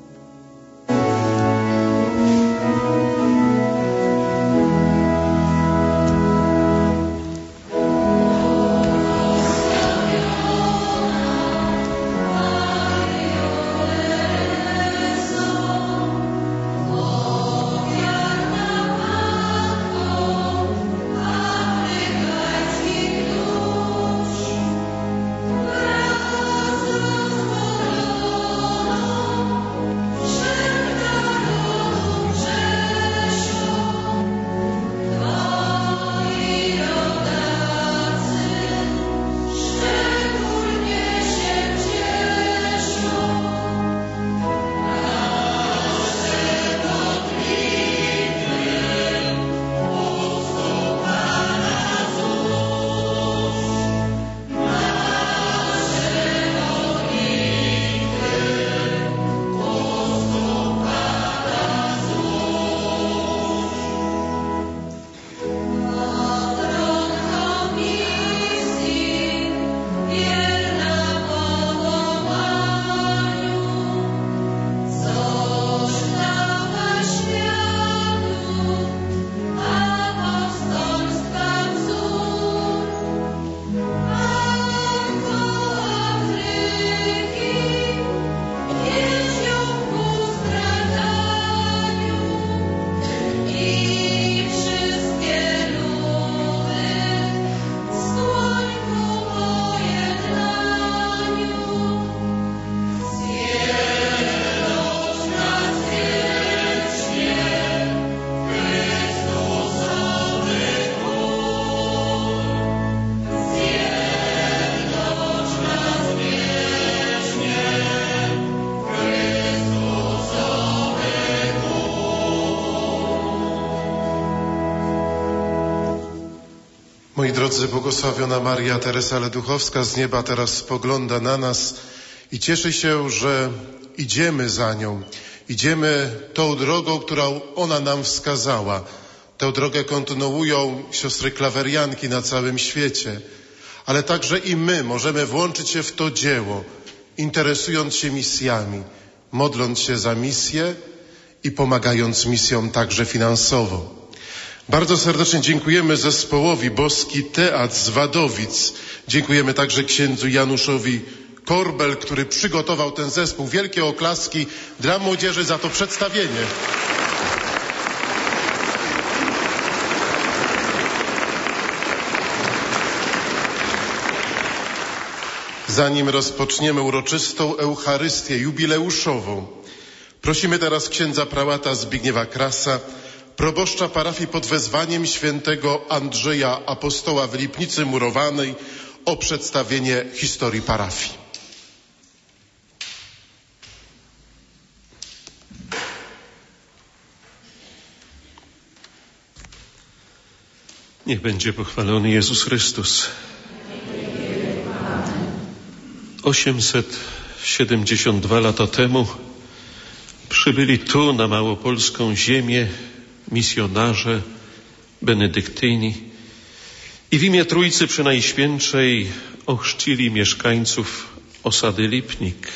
Moi drodzy, błogosławiona Maria Teresa Leduchowska z nieba teraz spogląda na nas i cieszy się, że idziemy za nią. Idziemy tą drogą, którą ona nam wskazała. Tę drogę kontynuują siostry klawerianki na całym świecie. Ale także i my możemy włączyć się w to dzieło, interesując się misjami, modląc się za misję i pomagając misjom także finansowo. Bardzo serdecznie dziękujemy zespołowi Boski Teatr z Wadowic. Dziękujemy także księdzu Januszowi Korbel, który przygotował ten zespół. Wielkie oklaski dla młodzieży za to przedstawienie. Zanim rozpoczniemy uroczystą Eucharystię jubileuszową, prosimy teraz księdza prałata Zbigniewa Krasa, proboszcza parafii pod wezwaniem świętego Andrzeja Apostoła w Lipnicy Murowanej, o przedstawienie historii parafii. Niech będzie pochwalony Jezus Chrystus. 872 lata temu przybyli tu na małopolską ziemię misjonarze benedyktyni i w imię Trójcy Przenajświętszej ochrzcili mieszkańców osady Lipnik.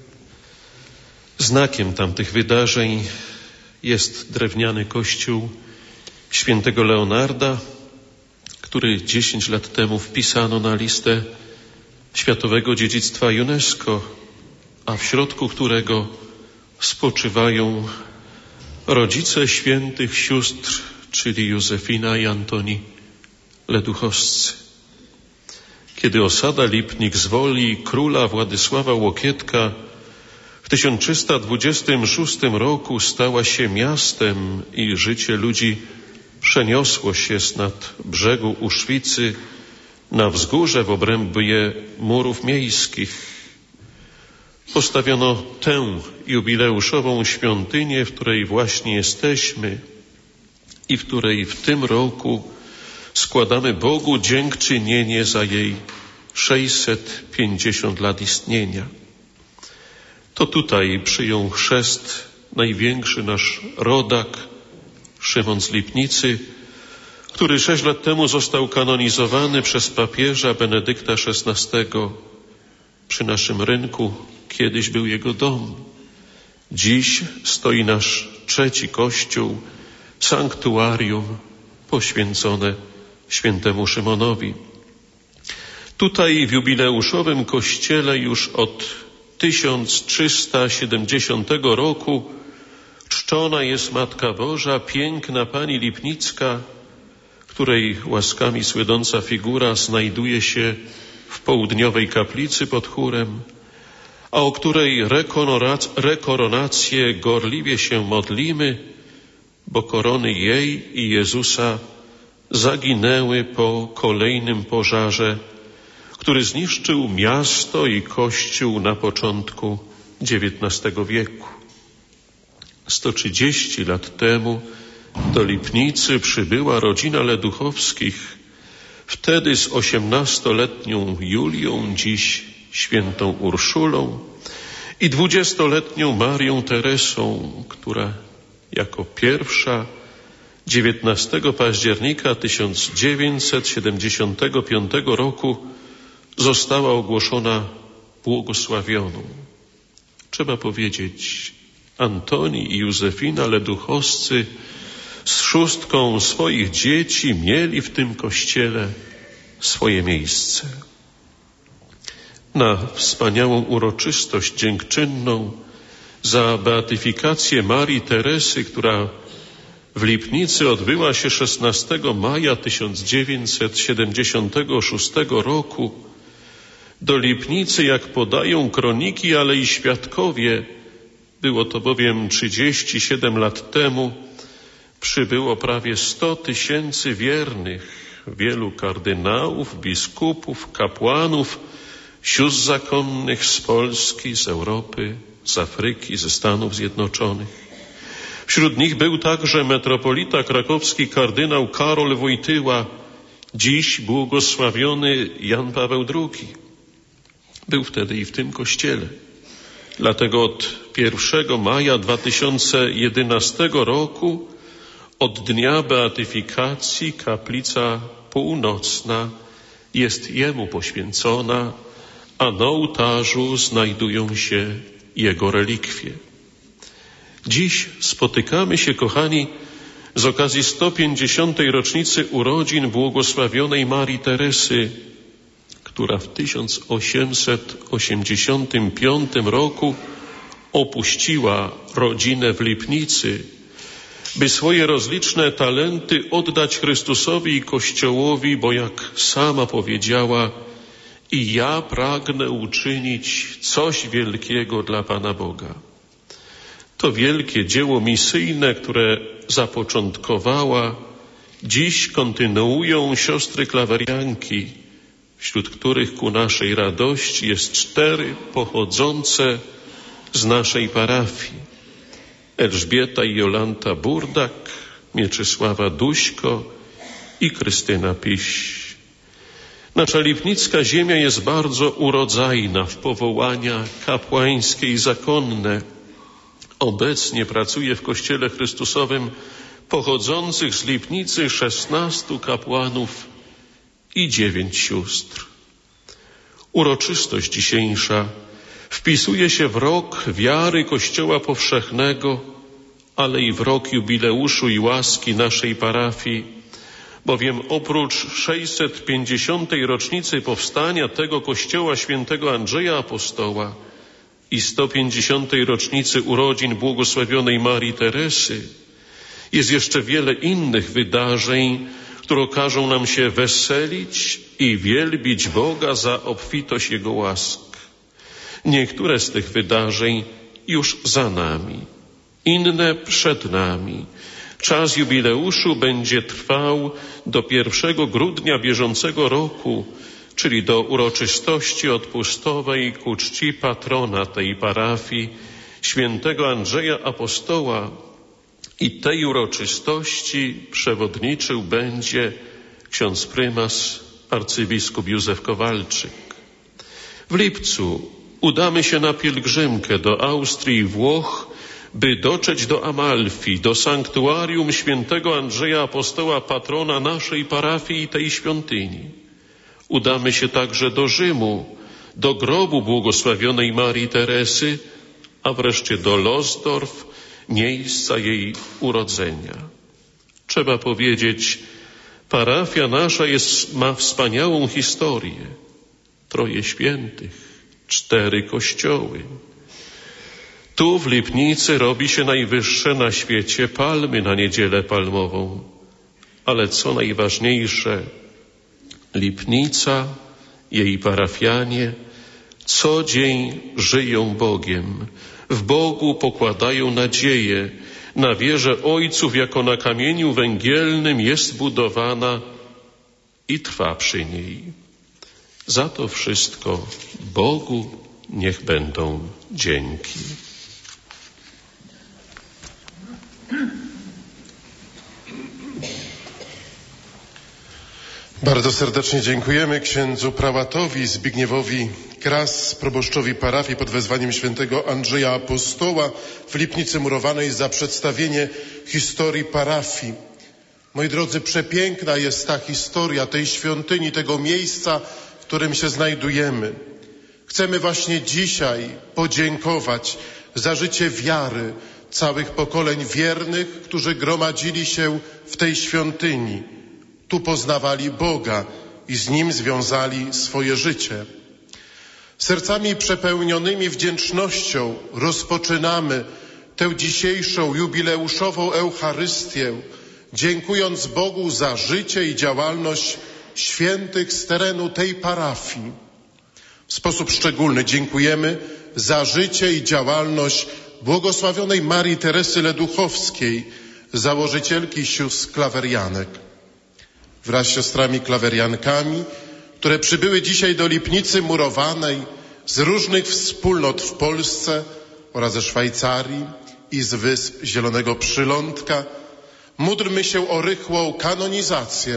Znakiem tamtych wydarzeń jest drewniany kościół świętego Leonarda, który 10 lat temu wpisano na listę Światowego Dziedzictwa UNESCO, a w środku którego spoczywają rodzice świętych sióstr, czyli Józefina i Antoni Leduchowscy. Kiedy osada Lipnik z woli króla Władysława Łokietka w 1326 roku stała się miastem i życie ludzi przeniosło się z nad brzegu Uszwicy na wzgórze w obrębie murów miejskich, postawiono tę jubileuszową świątynię, w której właśnie jesteśmy i w której w tym roku składamy Bogu dziękczynienie za jej 650 lat istnienia. To tutaj przyjął chrzest największy nasz rodak, Szymon z Lipnicy, który 6 lat temu został kanonizowany przez papieża Benedykta XVI. Przy naszym rynku kiedyś był jego dom. Dziś stoi nasz trzeci kościół, sanktuarium poświęcone świętemu Szymonowi. Tutaj w jubileuszowym kościele już od 1370 roku czczona jest Matka Boża, piękna Pani Lipnicka, której łaskami słydąca figura znajduje się w południowej kaplicy pod chórem, a o której rekoronację gorliwie się modlimy, bo korony jej i Jezusa zaginęły po kolejnym pożarze, który zniszczył miasto i kościół na początku XIX wieku. 130 lat temu do Lipnicy przybyła rodzina Leduchowskich, wtedy z 18-letnią Julią, dziś świętą Urszulą, i 20-letnią Marią Teresą, która jako pierwsza 19 października 1975 roku została ogłoszona błogosławioną. Trzeba powiedzieć, Antoni i Józefina Leduchowscy z 6 swoich dzieci mieli w tym kościele swoje miejsce. Na wspaniałą uroczystość dziękczynną za beatyfikację Marii Teresy, która w Lipnicy odbyła się 16 maja 1976 roku, do Lipnicy, jak podają kroniki, ale i świadkowie, było to bowiem 37 lat temu, przybyło prawie 100 000 wiernych, wielu kardynałów, biskupów, kapłanów, sióstr zakonnych z Polski, z Europy, z Afryki, ze Stanów Zjednoczonych. Wśród nich był także metropolita krakowski kardynał Karol Wojtyła Dziś błogosławiony Jan Paweł II był wtedy i w tym kościele. Dlatego od 1 maja 2011 roku, od dnia beatyfikacji, kaplica północna jest Jemu poświęcona, a na ołtarzu znajdują się Jego relikwie. Dziś spotykamy się, kochani, z okazji 150. rocznicy urodzin błogosławionej Marii Teresy, która w 1885 roku opuściła rodzinę w Lipnicy, by swoje rozliczne talenty oddać Chrystusowi i Kościołowi, bo jak sama powiedziała, i ja pragnę uczynić coś wielkiego dla Pana Boga. To wielkie dzieło misyjne, które zapoczątkowała, dziś kontynuują siostry klawerianki, wśród których ku naszej radości jest 4 pochodzące z naszej parafii. Elżbieta i Jolanta Burdak, Mieczysława Duśko i Krystyna Piś. Nasza lipnicka ziemia jest bardzo urodzajna w powołania kapłańskie i zakonne. Obecnie pracuje w Kościele Chrystusowym pochodzących z Lipnicy 16 kapłanów i 9 sióstr. Uroczystość dzisiejsza wpisuje się w rok wiary Kościoła Powszechnego, ale i w rok jubileuszu i łaski naszej parafii, bowiem oprócz 650. rocznicy powstania tego Kościoła świętego Andrzeja Apostoła i 150. rocznicy urodzin błogosławionej Marii Teresy jest jeszcze wiele innych wydarzeń, które każą nam się weselić i wielbić Boga za obfitość Jego łask. Niektóre z tych wydarzeń już za nami, inne przed nami. Czas jubileuszu będzie trwał do 1 grudnia bieżącego roku, czyli do uroczystości odpustowej ku czci patrona tej parafii, świętego Andrzeja Apostoła. I tej uroczystości przewodniczył będzie ksiądz prymas arcybiskup Józef Kowalczyk. W lipcu udamy się na pielgrzymkę do Austrii i Włoch, by dotrzeć do Amalfi, do sanktuarium świętego Andrzeja Apostoła, patrona naszej parafii i tej świątyni. Udamy się także do Rzymu, do grobu błogosławionej Marii Teresy, a wreszcie do Losdorf, miejsca jej urodzenia. Trzeba powiedzieć, parafia nasza ma wspaniałą historię. 3 świętych, 4 kościoły. Tu w Lipnicy robi się najwyższe na świecie palmy na Niedzielę Palmową. Ale co najważniejsze, Lipnica, jej parafianie co dzień żyją Bogiem. W Bogu pokładają nadzieję. Na wierze ojców jako na kamieniu węgielnym jest budowana i trwa przy niej. Za to wszystko Bogu niech będą dzięki. Bardzo serdecznie dziękujemy księdzu prałatowi Zbigniewowi Kras, proboszczowi parafii pod wezwaniem świętego Andrzeja Apostoła w Lipnicy Murowanej za przedstawienie historii parafii. Moi drodzy, przepiękna jest ta historia tej świątyni, tego miejsca, w którym się znajdujemy. Chcemy właśnie dzisiaj podziękować za życie wiary całych pokoleń wiernych, którzy gromadzili się w tej świątyni. Tu poznawali Boga i z Nim związali swoje życie. Sercami przepełnionymi wdzięcznością rozpoczynamy tę dzisiejszą jubileuszową Eucharystię, dziękując Bogu za życie i działalność świętych z terenu tej parafii. W sposób szczególny dziękujemy za życie i działalność błogosławionej Marii Teresy Leduchowskiej, założycielki sióstr klawerianek. Wraz z siostrami klaweriankami, które przybyły dzisiaj do Lipnicy Murowanej z różnych wspólnot w Polsce oraz ze Szwajcarii i z wysp Zielonego Przylądka, módlmy się o rychłą kanonizację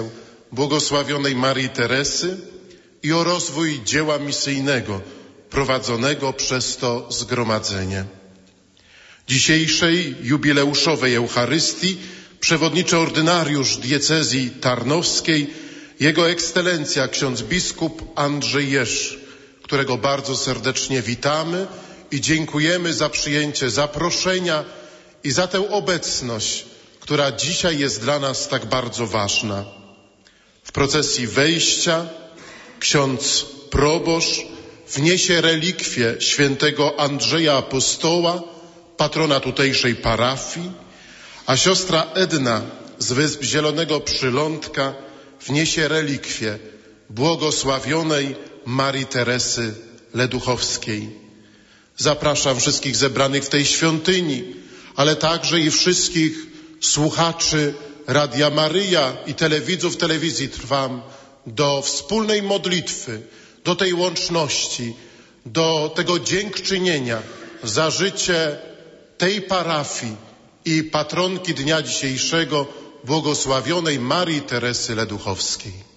błogosławionej Marii Teresy i o rozwój dzieła misyjnego prowadzonego przez to zgromadzenie. Dzisiejszej jubileuszowej Eucharystii przewodniczy ordynariusz diecezji tarnowskiej, Jego Ekscelencja ksiądz biskup Andrzej Jerz, którego bardzo serdecznie witamy i dziękujemy za przyjęcie zaproszenia i za tę obecność, która dzisiaj jest dla nas tak bardzo ważna. W procesji wejścia ksiądz proboszcz wniesie relikwie świętego Andrzeja Apostoła, patrona tutejszej parafii, a siostra Edna z Wysp Zielonego Przylądka wniesie relikwie błogosławionej Marii Teresy Leduchowskiej. Zapraszam wszystkich zebranych w tej świątyni, ale także i wszystkich słuchaczy Radia Maryja i telewidzów telewizji Trwam do wspólnej modlitwy, do tej łączności, do tego dziękczynienia za życie tej parafii i patronki dnia dzisiejszego, błogosławionej Marii Teresy Leduchowskiej.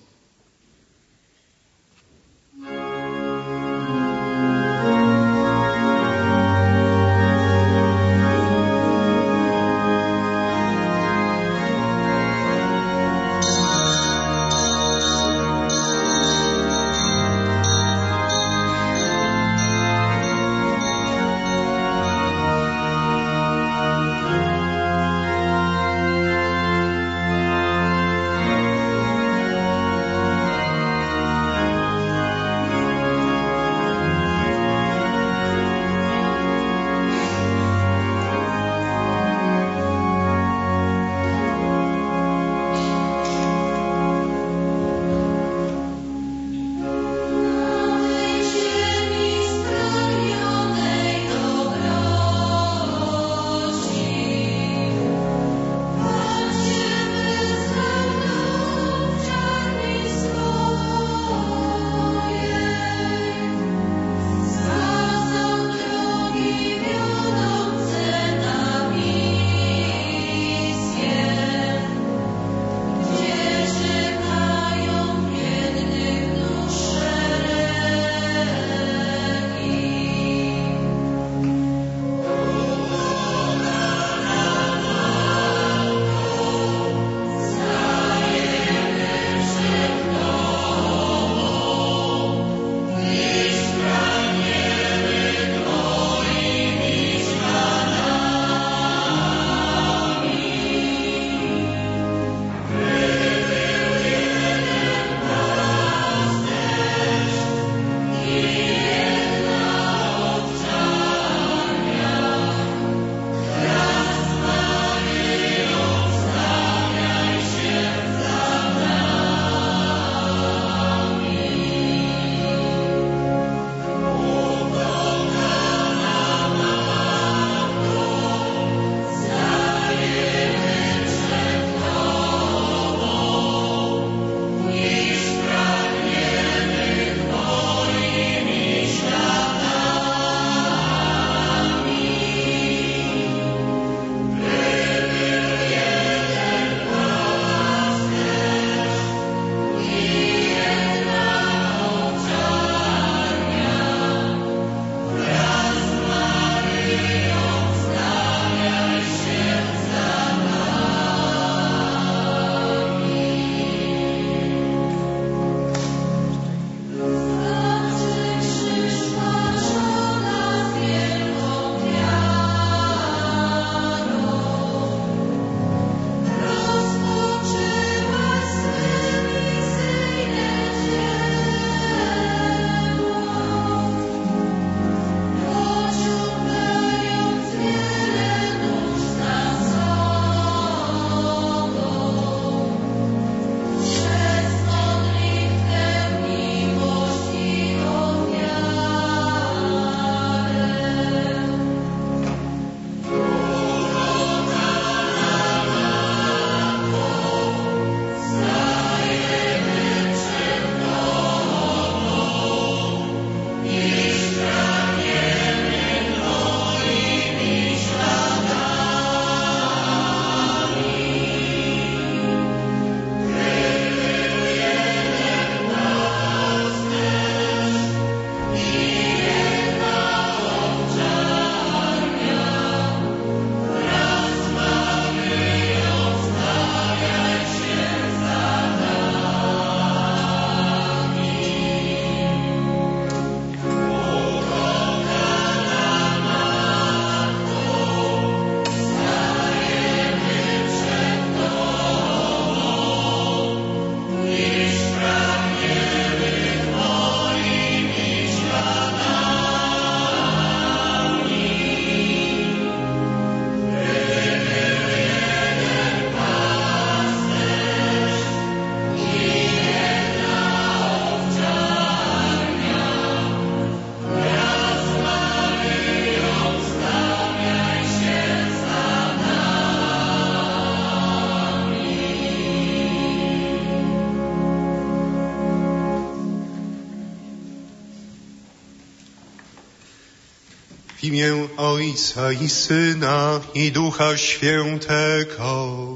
W imię Ojca i Syna i Ducha Świętego.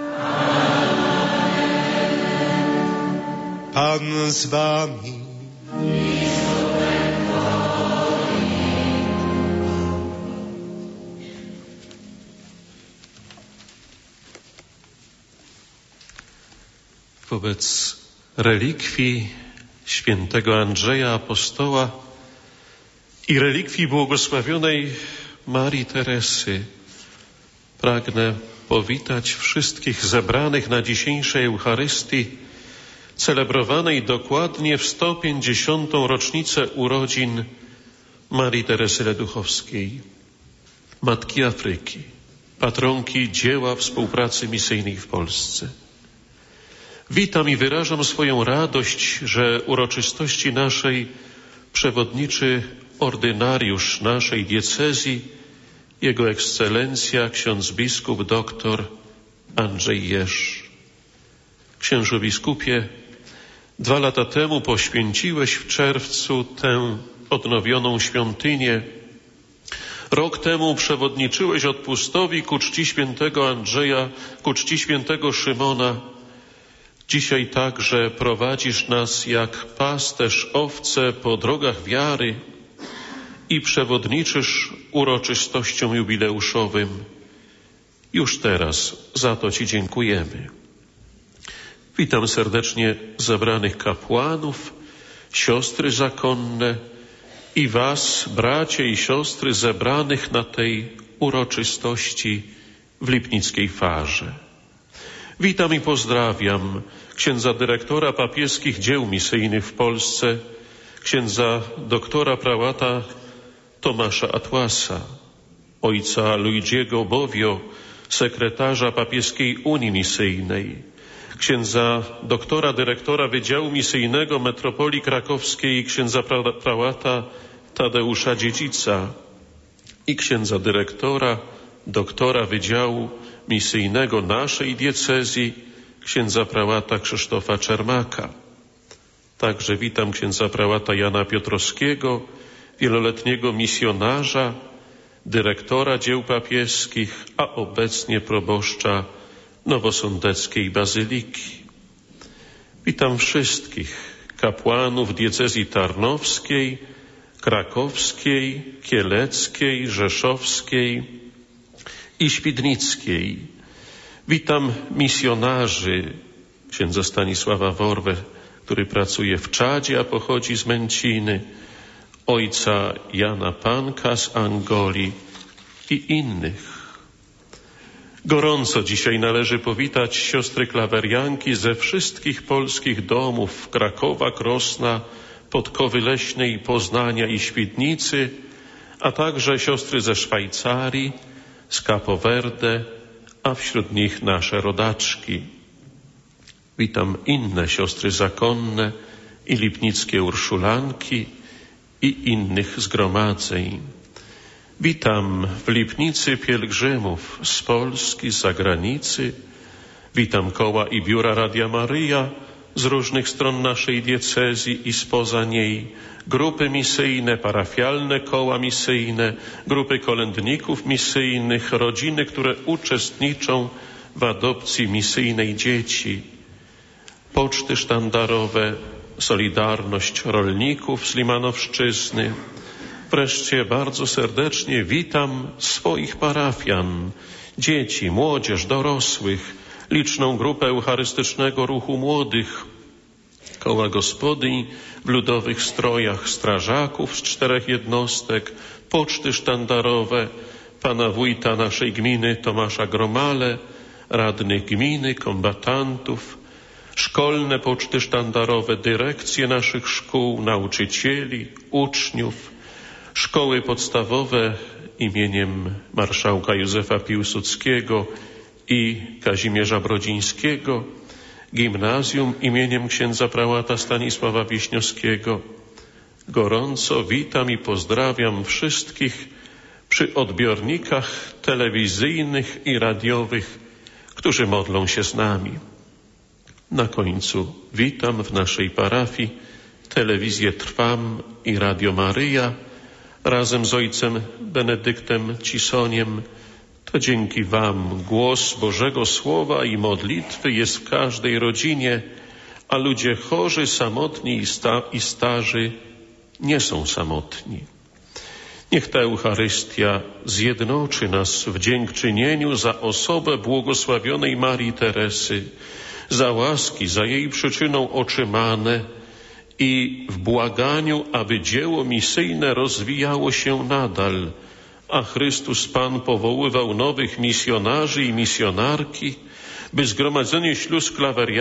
Pan z wami. Wobec relikwii świętego Andrzeja Apostoła i relikwii błogosławionej Marii Teresy pragnę powitać wszystkich zebranych na dzisiejszej Eucharystii, celebrowanej dokładnie w 150. rocznicę urodzin Marii Teresy Leduchowskiej, Matki Afryki, patronki dzieła współpracy misyjnej w Polsce. Witam i wyrażam swoją radość, że uroczystości naszej przewodniczy ordynariusz naszej diecezji, Jego Ekscelencja ksiądz biskup dr Andrzej Jeż. Księżu biskupie, 2 lata temu poświęciłeś w czerwcu tę odnowioną świątynię. Rok temu przewodniczyłeś odpustowi ku czci świętego Andrzeja, ku czci świętego Szymona. Dzisiaj także prowadzisz nas jak pasterz owce po drogach wiary i przewodniczysz uroczystościom jubileuszowym. Już teraz za to Ci dziękujemy. Witam serdecznie zebranych kapłanów, siostry zakonne i Was, bracie i siostry zebranych na tej uroczystości w Lipnickiej Farze. Witam i pozdrawiam księdza dyrektora papieskich dzieł misyjnych w Polsce, księdza doktora prałata Tomasza Atłasa, ojca Luigiego Bovio, sekretarza papieskiej Unii Misyjnej, księdza doktora dyrektora Wydziału Misyjnego Metropolii Krakowskiej, księdza prałata Tadeusza Dziedzica i księdza dyrektora, doktora Wydziału Misyjnego naszej diecezji, księdza prałata Krzysztofa Czermaka. Także witam księdza prałata Jana Piotrowskiego, wieloletniego misjonarza, dyrektora dzieł papieskich, a obecnie proboszcza Nowosądeckiej Bazyliki. Witam wszystkich kapłanów diecezji tarnowskiej, krakowskiej, kieleckiej, rzeszowskiej i świdnickiej. Witam misjonarzy, księdza Stanisława Worwę, który pracuje w Czadzie, a pochodzi z Męciny, ojca Jana Panka z Angolii i innych. Gorąco dzisiaj należy powitać siostry klawerianki ze wszystkich polskich domów Krakowa, Krosna, Podkowy Leśnej, Poznania i Świdnicy, a także siostry ze Szwajcarii, z Capo Verde, a wśród nich nasze rodaczki. Witam inne siostry zakonne i lipnickie urszulanki i innych zgromadzeń. Witam w Lipnicy pielgrzymów z Polski, z zagranicy. Witam koła i biura Radia Maryja z różnych stron naszej diecezji i spoza niej, grupy misyjne, parafialne koła misyjne, grupy kolędników misyjnych, rodziny, które uczestniczą w adopcji misyjnej dzieci, poczty sztandarowe, Solidarność Rolników z Limanowszczyzny. Wreszcie bardzo serdecznie witam swoich parafian, dzieci, młodzież, dorosłych, liczną grupę Eucharystycznego Ruchu Młodych, koła gospodyń w ludowych strojach, strażaków z 4 jednostek, poczty sztandarowe, pana wójta naszej gminy Tomasza Gromale, radnych gminy, kombatantów, szkolne poczty sztandarowe, dyrekcje naszych szkół, nauczycieli, uczniów, szkoły podstawowe imieniem marszałka Józefa Piłsudskiego i Kazimierza Brodzińskiego, gimnazjum imieniem księdza prałata Stanisława Wiśniowskiego. Gorąco witam i pozdrawiam wszystkich przy odbiornikach telewizyjnych i radiowych, którzy modlą się z nami. Na końcu witam w naszej parafii telewizję Trwam i Radio Maryja, razem z ojcem Benedyktem Cisoniem, to dzięki wam głos Bożego Słowa i modlitwy jest w każdej rodzinie, a ludzie chorzy, samotni i starzy nie są samotni. Niech ta Eucharystia zjednoczy nas w dziękczynieniu za osobę błogosławionej Marii Teresy, za łaski, za jej przyczyną otrzymane i w błaganiu, aby dzieło misyjne rozwijało się nadal, a Chrystus Pan powoływał nowych misjonarzy i misjonarki, by zgromadzenie sióstr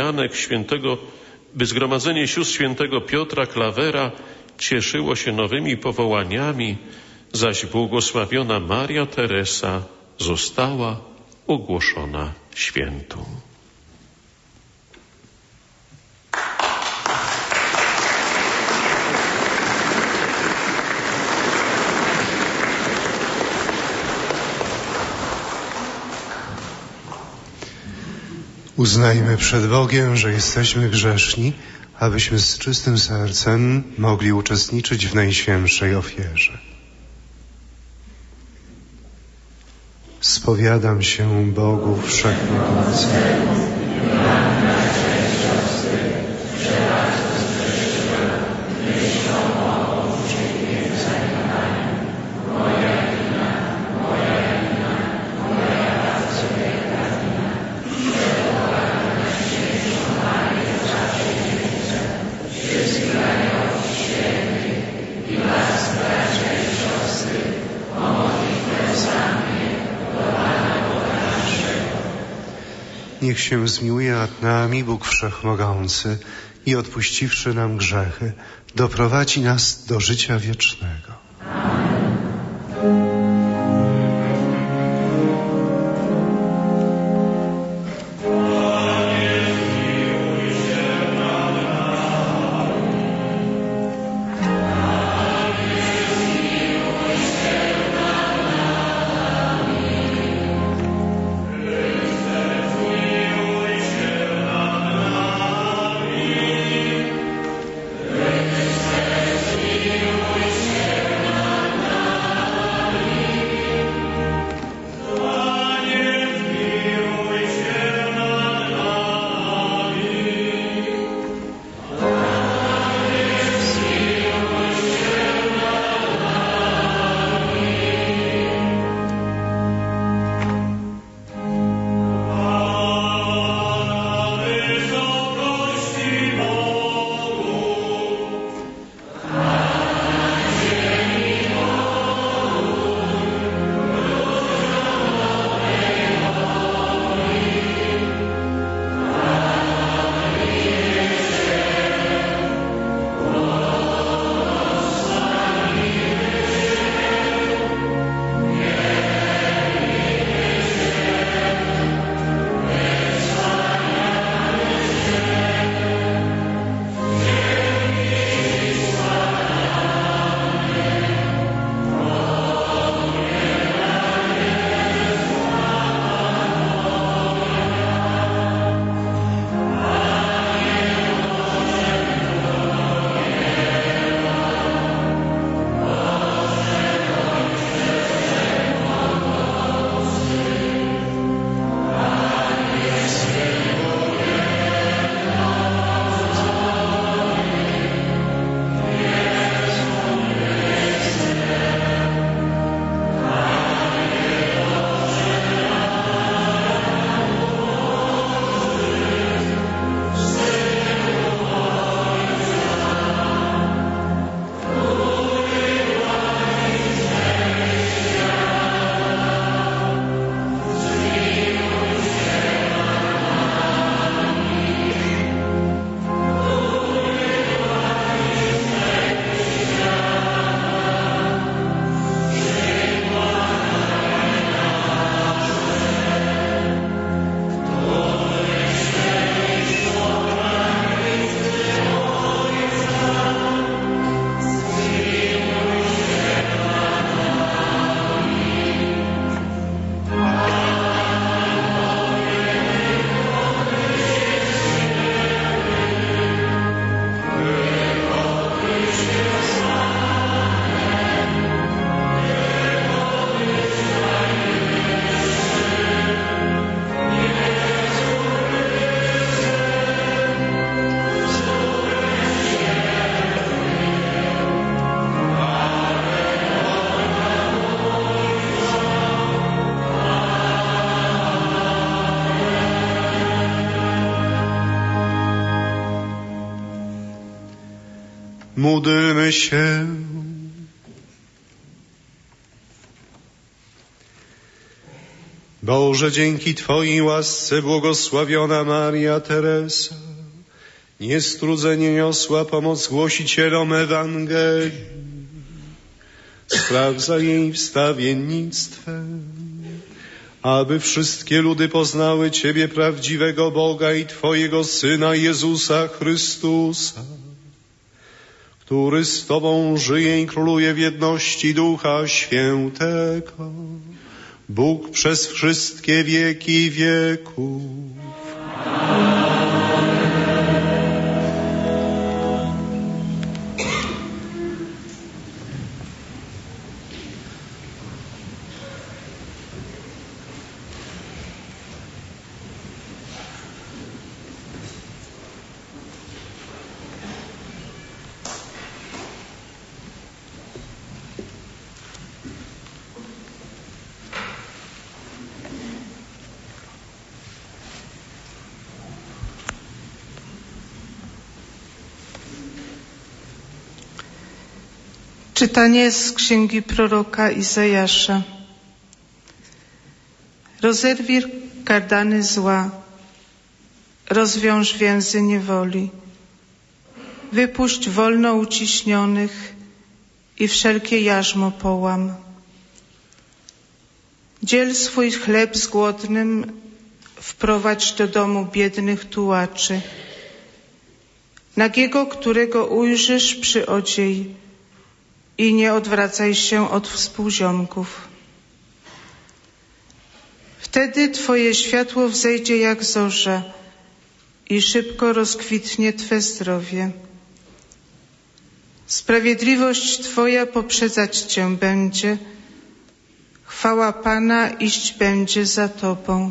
świętego Piotra Klawera cieszyło się nowymi powołaniami, zaś błogosławiona Maria Teresa została ogłoszona świętą. Uznajmy przed Bogiem, że jesteśmy grzeszni, abyśmy z czystym sercem mogli uczestniczyć w Najświętszej ofierze. Spowiadam się Bogu Wszechmogącemu. Niech się zmiłuje nad nami Bóg Wszechmogący i odpuściwszy nam grzechy, doprowadzi nas do życia wiecznego. Amen. Módlmy się. Boże, dzięki Twojej łasce błogosławiona Maria Teresa niestrudzenie niosła pomoc głosicielom Ewangelii. Spraw za jej wstawiennictwem, aby wszystkie ludy poznały Ciebie, prawdziwego Boga, i Twojego Syna Jezusa Chrystusa, który z Tobą żyje i króluje w jedności Ducha Świętego, Bóg przez wszystkie wieki wieków. Czytanie z księgi proroka Izajasza. Rozerwij kardany zła, rozwiąż więzy niewoli, wypuść wolno uciśnionych i wszelkie jarzmo połam. Dziel swój chleb z głodnym, wprowadź do domu biednych tułaczy. Nagiego, którego ujrzysz, przyodziej i nie odwracaj się od współziomków. Wtedy Twoje światło wzejdzie jak zorza i szybko rozkwitnie Twe zdrowie. Sprawiedliwość Twoja poprzedzać Cię będzie, chwała Pana iść będzie za Tobą.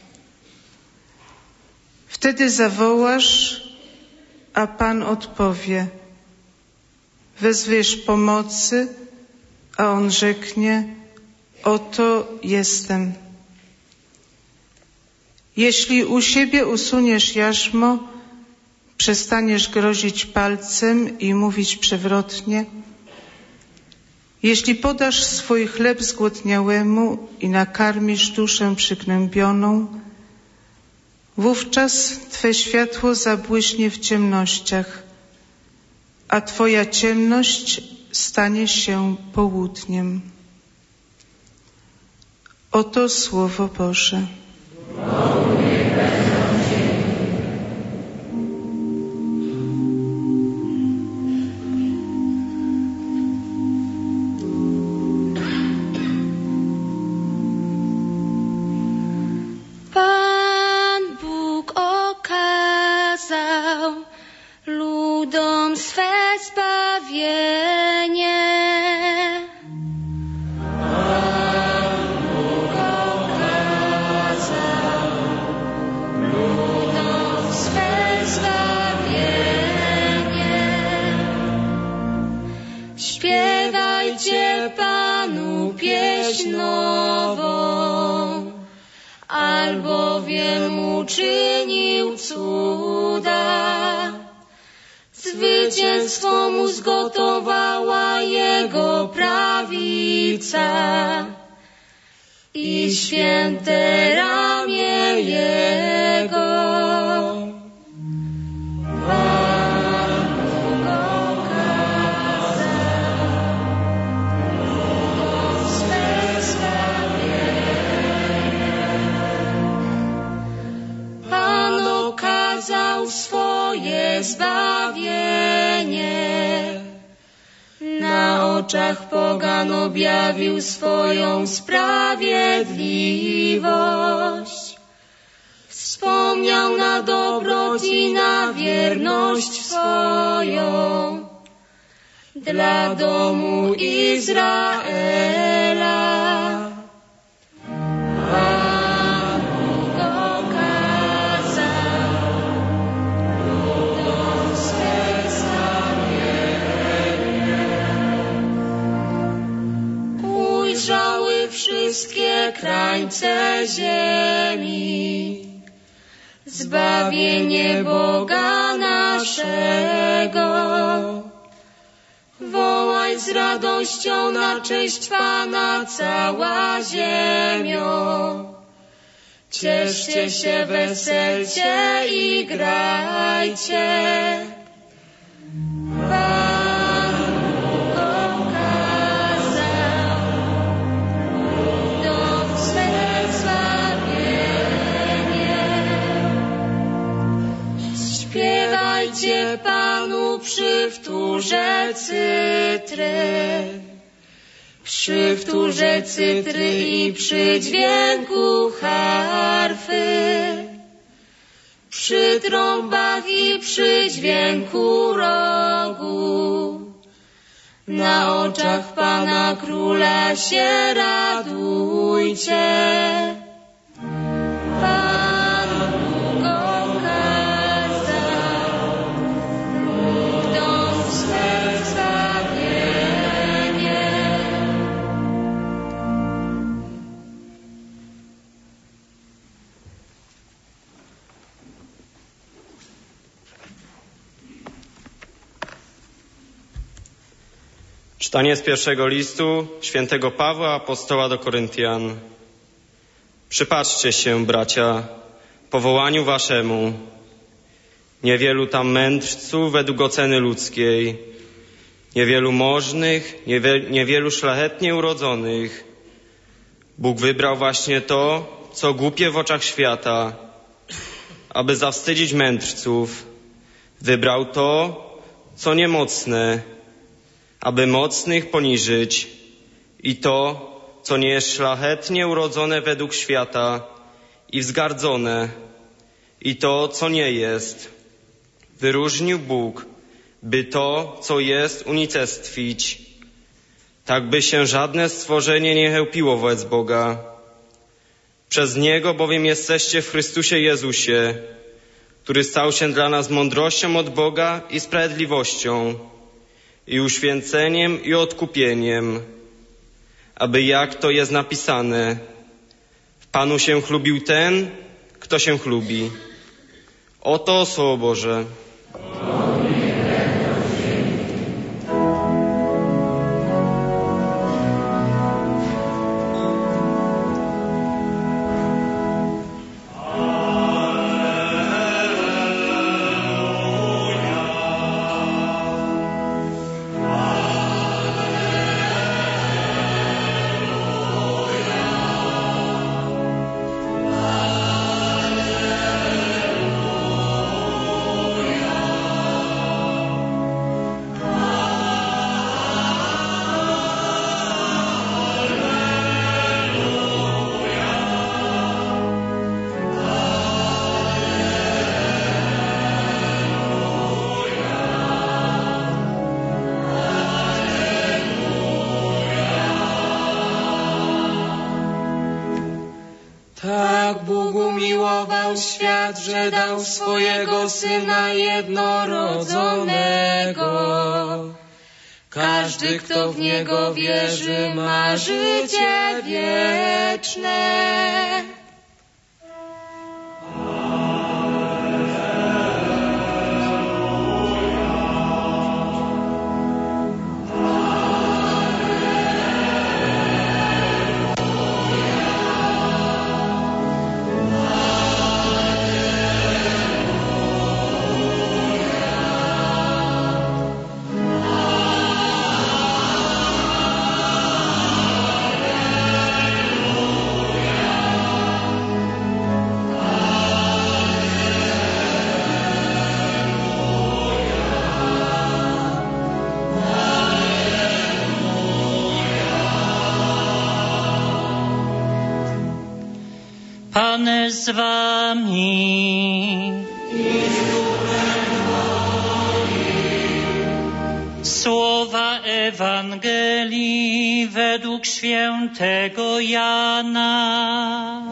Wtedy zawołasz, a Pan odpowie. Wezwiesz pomocy, a On rzeknie, oto jestem. Jeśli u siebie usuniesz jarzmo, przestaniesz grozić palcem i mówić przewrotnie, jeśli podasz swój chleb zgłodniałemu i nakarmisz duszę przygnębioną, wówczas Twe światło zabłyśnie w ciemnościach, a Twoja ciemność stanie się południem. Oto Słowo Boże. Pan Bóg okazał ludom swe zbawienie. Pan Bóg okazał ludom swe zbawienie. Śpiewajcie Panu pieśń nową, albowiem uczynił cuda. Zwycięstwo mu zgotowała Jego prawica i święte ramię Jego. Pan Bóg okazał ludom swe zbawienie. Pan okazał swoje zbawienie. Na oczach pogan objawił swoją sprawiedliwość. Wspomniał na dobroć i na wierność swoją dla domu Izraela. Pan Bóg okazał ludom swe zbawienie. Ujrzały wszystkie krańce ziemi zbawienie Boga naszego. z radością na cześć Pana cała ziemio. Cieszcie się, weselcie i grajcie. Pan okazał dom swe zbawienie. Śpiewajcie Panu przy wtórze cytry. Przy wtórze cytry i przy dźwięku harfy, przy trąbach i przy dźwięku rogu, na oczach Pana Króla się radujcie. Pan Bóg okazał dom swe zbawienie. Czytanie z pierwszego listu świętego Pawła apostoła do Koryntian. Przypatrzcie się, bracia, powołaniu waszemu. Niewielu tam mędrców według oceny ludzkiej, niewielu możnych, niewielu szlachetnie urodzonych. Bóg wybrał właśnie to, co głupie w oczach świata, aby zawstydzić mędrców. Wybrał to, co niemocne, aby mocnych poniżyć, i to, co nie jest szlachetnie urodzone według świata i wzgardzone, i to, co nie jest. Wyróżnił Bóg, by to, co jest, unicestwić, tak by się żadne stworzenie nie chełpiło wobec Boga. Przez Niego bowiem jesteście w Chrystusie Jezusie, który stał się dla nas mądrością od Boga i sprawiedliwością, i uświęceniem, i odkupieniem, aby, jak to jest napisane, w Panu się chlubił ten, kto się chlubi. Oto Słowo Boże. Tak Bóg umiłował świat, że dał swojego Syna jednorodzonego. Każdy, kto w Niego wierzy, ma życie wieczne. Pan z wami. Słowa Ewangelii według świętego Jana.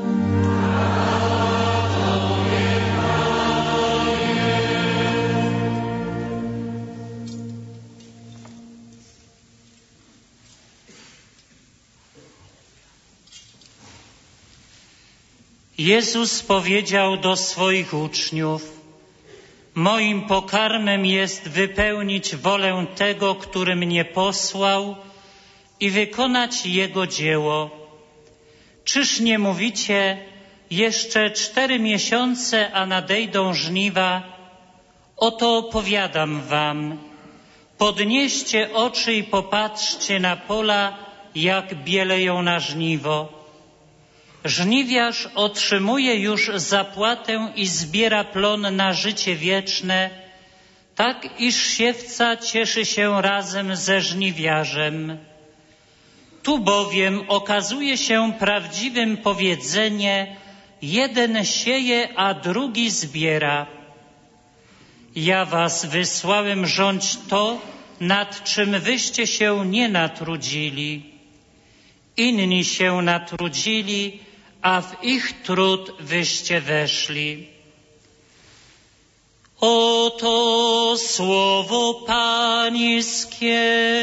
Jezus powiedział do swoich uczniów: Moim pokarmem jest wypełnić wolę tego, który mnie posłał i wykonać Jego dzieło. Czyż nie mówicie, jeszcze 4 miesiące, a nadejdą żniwa? Oto powiadam wam, podnieście oczy i popatrzcie na pola, jak bieleją na żniwo. Żniwiarz otrzymuje już zapłatę i zbiera plon na życie wieczne, tak iż siewca cieszy się razem ze żniwiarzem. Tu bowiem okazuje się prawdziwym powiedzenie: jeden sieje, a drugi zbiera. Ja was wysłałem rządź to, nad czym wyście się nie natrudzili. Inni się natrudzili, a w ich trud wyście weszli. Oto słowo Pańskie.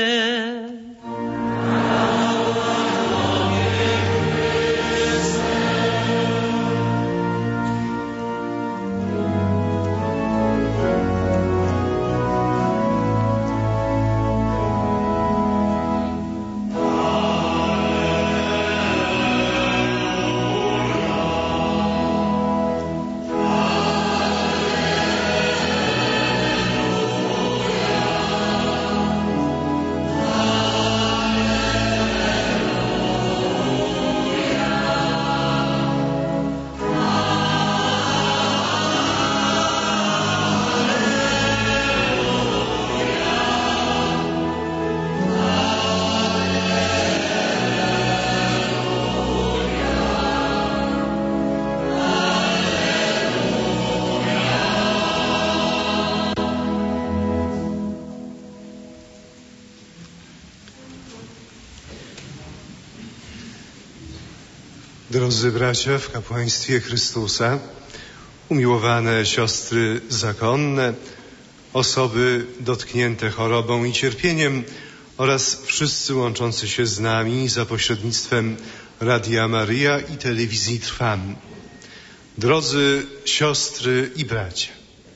Drodzy bracia w kapłaństwie Chrystusa, umiłowane siostry zakonne, osoby dotknięte chorobą i cierpieniem oraz wszyscy łączący się z nami za pośrednictwem Radia Maryja i telewizji Trwam. Drodzy siostry i bracia,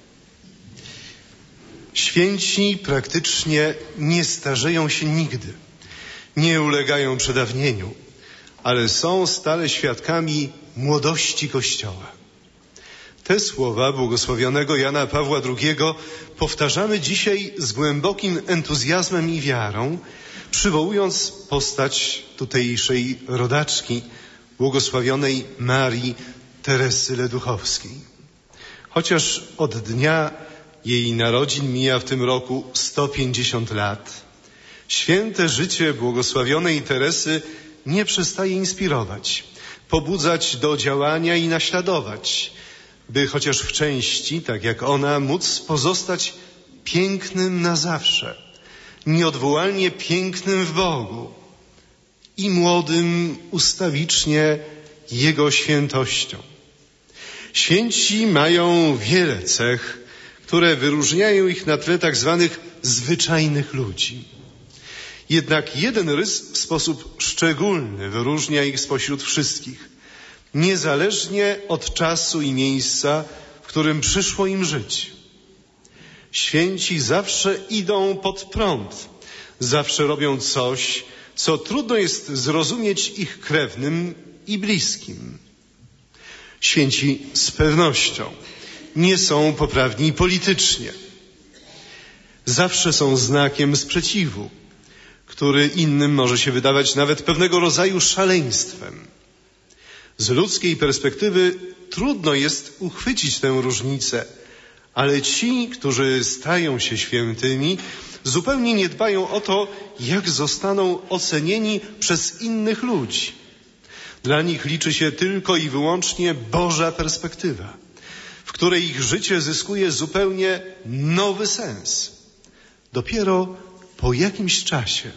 święci praktycznie nie starzeją się nigdy, nie ulegają przedawnieniu, ale są stale świadkami młodości Kościoła. Te słowa błogosławionego Jana Pawła II powtarzamy dzisiaj z głębokim entuzjazmem i wiarą, przywołując postać tutejszej rodaczki, błogosławionej Marii Teresy Leduchowskiej. Chociaż od dnia jej narodzin mija w tym roku 150 lat, święte życie błogosławionej Teresy nie przestaje inspirować, pobudzać do działania i naśladować, by chociaż w części, tak jak ona, móc pozostać pięknym na zawsze, nieodwołalnie pięknym w Bogu i młodym ustawicznie Jego świętością. Święci mają wiele cech, które wyróżniają ich na tle tak zwanych zwyczajnych ludzi. Jednak jeden rys w sposób szczególny wyróżnia ich spośród wszystkich, niezależnie od czasu i miejsca, w którym przyszło im żyć. Święci zawsze idą pod prąd, zawsze robią coś, co trudno jest zrozumieć ich krewnym i bliskim. Święci z pewnością nie są poprawni politycznie. Zawsze są znakiem sprzeciwu, który innym może się wydawać nawet pewnego rodzaju szaleństwem. Z ludzkiej perspektywy trudno jest uchwycić tę różnicę, ale ci, którzy stają się świętymi, zupełnie nie dbają o to, jak zostaną ocenieni przez innych ludzi. Dla nich liczy się tylko i wyłącznie Boża perspektywa, w której ich życie zyskuje zupełnie nowy sens. Dopiero po jakimś czasie,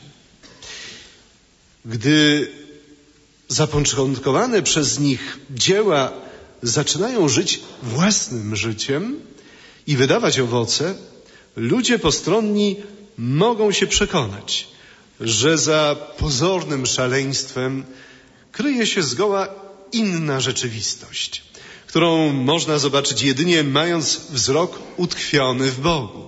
gdy zapoczątkowane przez nich dzieła zaczynają żyć własnym życiem i wydawać owoce, ludzie postronni mogą się przekonać, że za pozornym szaleństwem kryje się zgoła inna rzeczywistość, którą można zobaczyć jedynie mając wzrok utkwiony w Bogu.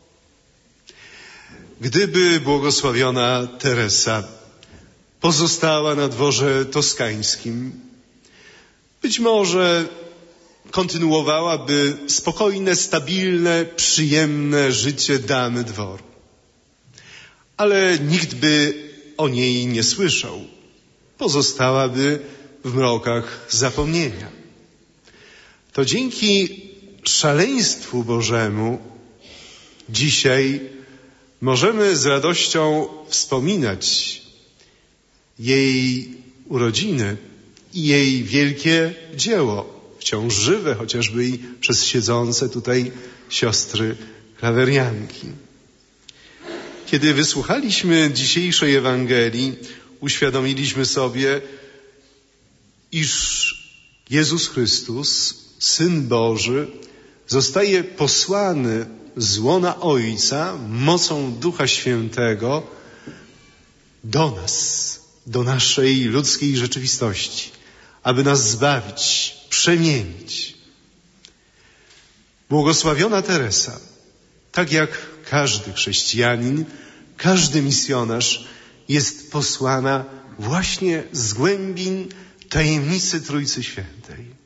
Gdyby błogosławiona Teresa pozostała na dworze toskańskim, być może kontynuowałaby spokojne, stabilne, przyjemne życie damy dworu. Ale nikt by o niej nie słyszał. Pozostałaby w mrokach zapomnienia. To dzięki szaleństwu Bożemu dzisiaj możemy z radością wspominać jej urodziny i jej wielkie dzieło, wciąż żywe, chociażby i przez siedzące tutaj siostry klawerianki. Kiedy wysłuchaliśmy dzisiejszej Ewangelii, uświadomiliśmy sobie, iż Jezus Chrystus, Syn Boży, zostaje posłany z łona Ojca mocą Ducha Świętego do nas, do naszej ludzkiej rzeczywistości, aby nas zbawić, przemienić. Błogosławiona Teresa, tak jak każdy chrześcijanin, każdy misjonarz jest posłana właśnie z głębin tajemnicy Trójcy Świętej.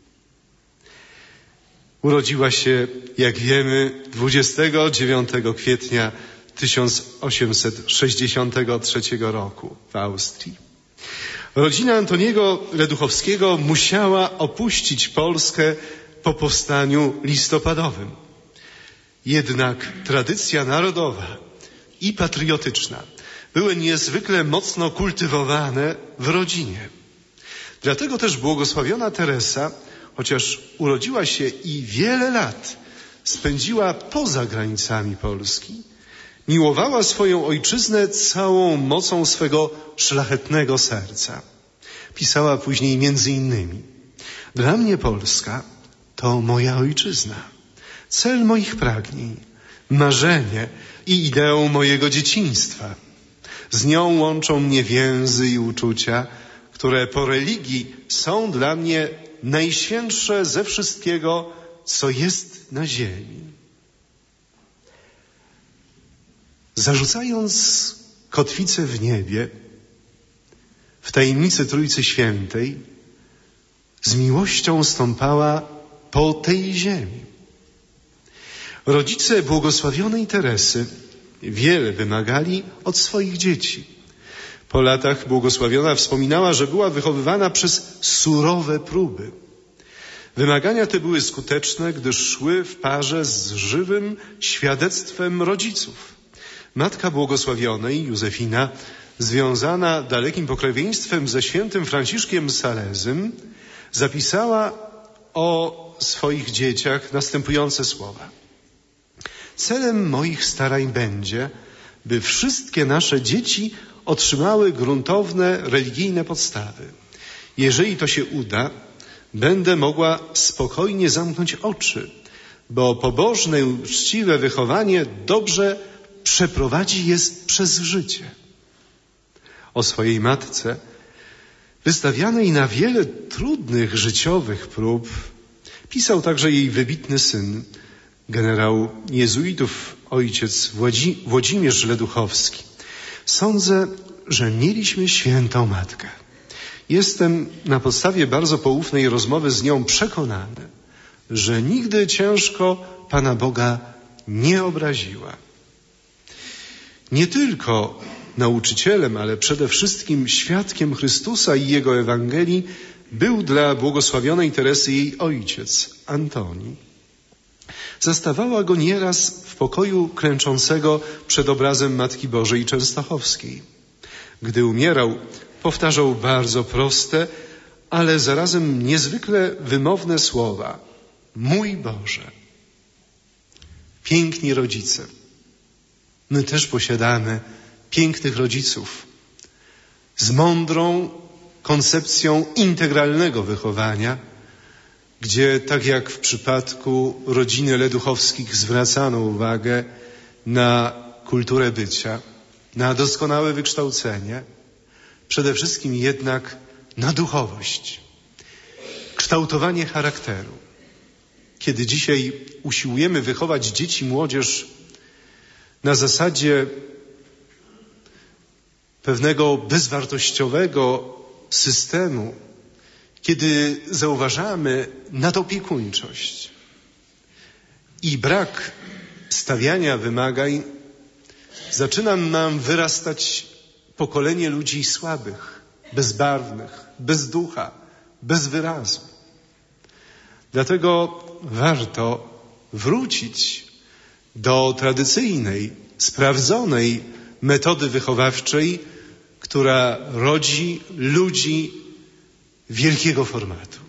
Urodziła się, jak wiemy, 29 kwietnia 1863 roku w Austrii. Rodzina Antoniego Leduchowskiego musiała opuścić Polskę po powstaniu listopadowym. Jednak tradycja narodowa i patriotyczna były niezwykle mocno kultywowane w rodzinie. Dlatego też błogosławiona Teresa, chociaż urodziła się i wiele lat spędziła poza granicami Polski, miłowała swoją ojczyznę całą mocą swego szlachetnego serca. Pisała później między innymi: dla mnie Polska to moja ojczyzna, cel moich pragnień, marzenie i ideą mojego dzieciństwa. Z nią łączą mnie więzy i uczucia, które po religii są dla mnie najświętsze ze wszystkiego, co jest na ziemi. Zarzucając kotwicę w niebie, w tajemnicy Trójcy Świętej, z miłością stąpała po tej ziemi. Rodzice błogosławionej Teresy wiele wymagali od swoich dzieci. Po latach błogosławiona wspominała, że była wychowywana przez surowe próby. Wymagania te były skuteczne, gdyż szły w parze z żywym świadectwem rodziców. Matka błogosławionej, Józefina, związana dalekim pokrewieństwem ze świętym Franciszkiem Salezym, zapisała o swoich dzieciach następujące słowa: celem moich starań będzie, by wszystkie nasze dzieci otrzymały gruntowne religijne podstawy. Jeżeli to się uda, będę mogła spokojnie zamknąć oczy, bo pobożne i uczciwe wychowanie dobrze przeprowadzi je przez życie. O swojej matce, wystawianej na wiele trudnych życiowych prób, pisał także jej wybitny syn, generał jezuitów ojciec Włodzimierz Leduchowski. Sądzę, że mieliśmy świętą matkę. Jestem na podstawie bardzo poufnej rozmowy z nią przekonany, że nigdy ciężko Pana Boga nie obraziła. Nie tylko nauczycielem, ale przede wszystkim świadkiem Chrystusa i Jego Ewangelii był dla błogosławionej Teresy jej ojciec, Antoni. Zastawała go nieraz w pokoju klęczącego przed obrazem Matki Bożej Częstochowskiej. Gdy umierał, powtarzał bardzo proste, ale zarazem niezwykle wymowne słowa: mój Boże. Piękni rodzice. My też posiadamy pięknych rodziców z mądrą koncepcją integralnego wychowania, gdzie tak jak w przypadku rodziny Leduchowskich zwracano uwagę na kulturę bycia, na doskonałe wykształcenie, przede wszystkim jednak na duchowość, kształtowanie charakteru. kiedy dzisiaj usiłujemy wychować dzieci i młodzież na zasadzie pewnego bezwartościowego systemu, kiedy zauważamy nadopiekuńczość i brak stawiania wymagań, zaczyna nam wyrastać pokolenie ludzi słabych, bezbarwnych, bez ducha, bez wyrazu. Dlatego warto wrócić do tradycyjnej, sprawdzonej metody wychowawczej, która rodzi ludzi wielkiego formatu.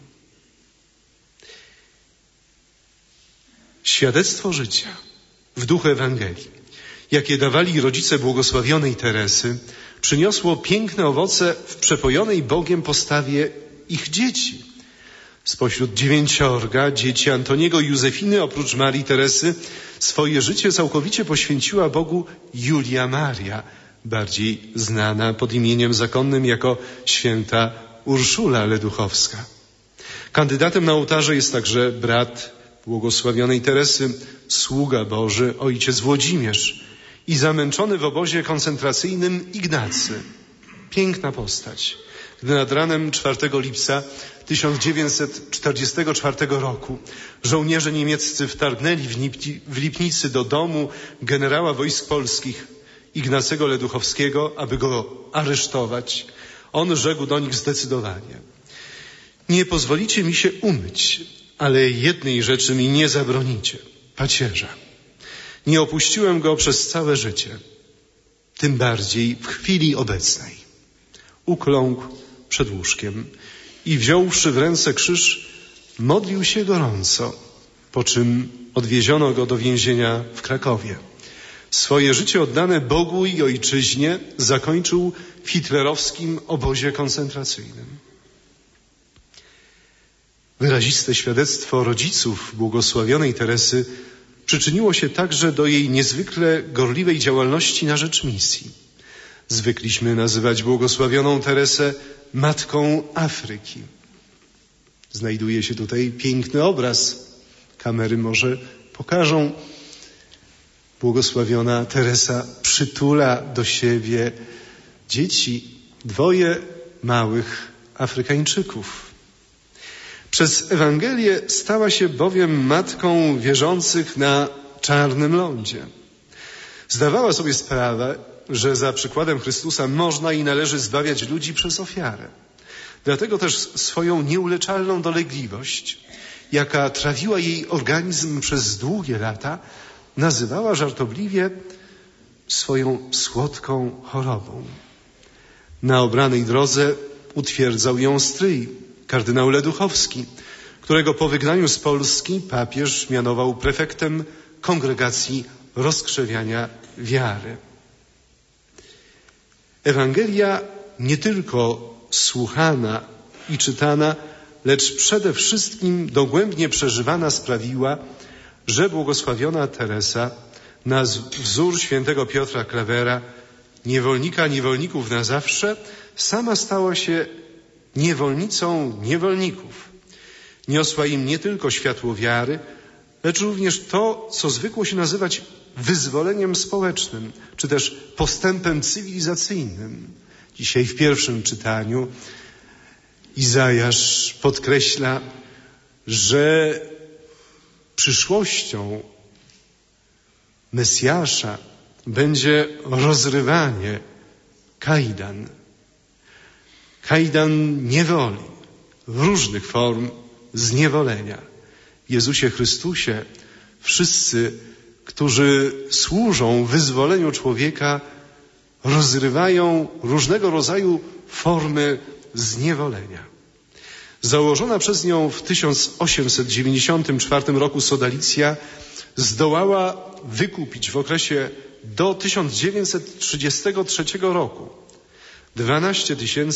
Świadectwo życia w duchu Ewangelii, jakie dawali rodzice błogosławionej Teresy, przyniosło piękne owoce w przepojonej Bogiem postawie ich dzieci. Spośród 9 dzieci Antoniego i Józefiny, oprócz Marii Teresy, swoje życie całkowicie poświęciła Bogu Julia Maria, bardziej znana pod imieniem zakonnym jako święta Urszula Leduchowska. Kandydatem na ołtarze jest także brat błogosławionej Teresy, sługa Boży, ojciec Włodzimierz i zamęczony w obozie koncentracyjnym Ignacy. Piękna postać. Gdy nad ranem 4 lipca 1944 roku żołnierze niemieccy wtargnęli w Lipnicy do domu generała wojsk polskich Ignacego Leduchowskiego, aby go aresztować, on rzekł do nich zdecydowanie: nie pozwolicie mi się umyć, ale jednej rzeczy mi nie zabronicie, pacierza. Nie opuściłem go przez całe życie, tym bardziej w chwili obecnej. Ukląkł przed łóżkiem i wziąwszy w ręce krzyż, modlił się gorąco, po czym odwieziono go do więzienia w Krakowie. Swoje życie oddane Bogu i ojczyźnie zakończył w hitlerowskim obozie koncentracyjnym. Wyraziste świadectwo rodziców błogosławionej Teresy przyczyniło się także do jej niezwykle gorliwej działalności na rzecz misji. Zwykliśmy nazywać błogosławioną Teresę Matką Afryki. Znajduje się tutaj piękny obraz. Kamery może pokażą. Błogosławiona Teresa przytula do siebie dzieci, 2 małych Afrykańczyków. Przez Ewangelię stała się bowiem matką wierzących na czarnym lądzie. Zdawała sobie sprawę, że za przykładem Chrystusa można i należy zbawiać ludzi przez ofiarę. Dlatego też swoją nieuleczalną dolegliwość, jaka trawiła jej organizm przez długie lata, nazywała żartobliwie swoją słodką chorobą. Na obranej drodze utwierdzał ją stryj, kardynał Leduchowski, którego po wygnaniu z Polski papież mianował prefektem Kongregacji Rozkrzewiania Wiary. Ewangelia nie tylko słuchana i czytana, lecz przede wszystkim dogłębnie przeżywana sprawiła, że błogosławiona Teresa, na wzór świętego Piotra Klawera, niewolnika niewolników na zawsze, sama stała się niewolnicą niewolników. Niosła im nie tylko światło wiary, lecz również to, co zwykło się nazywać wyzwoleniem społecznym, czy też postępem cywilizacyjnym. Dzisiaj w pierwszym czytaniu Izajasz podkreśla, że przyszłością Mesjasza będzie rozrywanie kajdan niewoli, różnych form zniewolenia. W Jezusie Chrystusie wszyscy, którzy służą wyzwoleniu człowieka, rozrywają różnego rodzaju formy zniewolenia. Założona przez nią w 1894 roku sodalicja zdołała wykupić w okresie do 1933 roku 12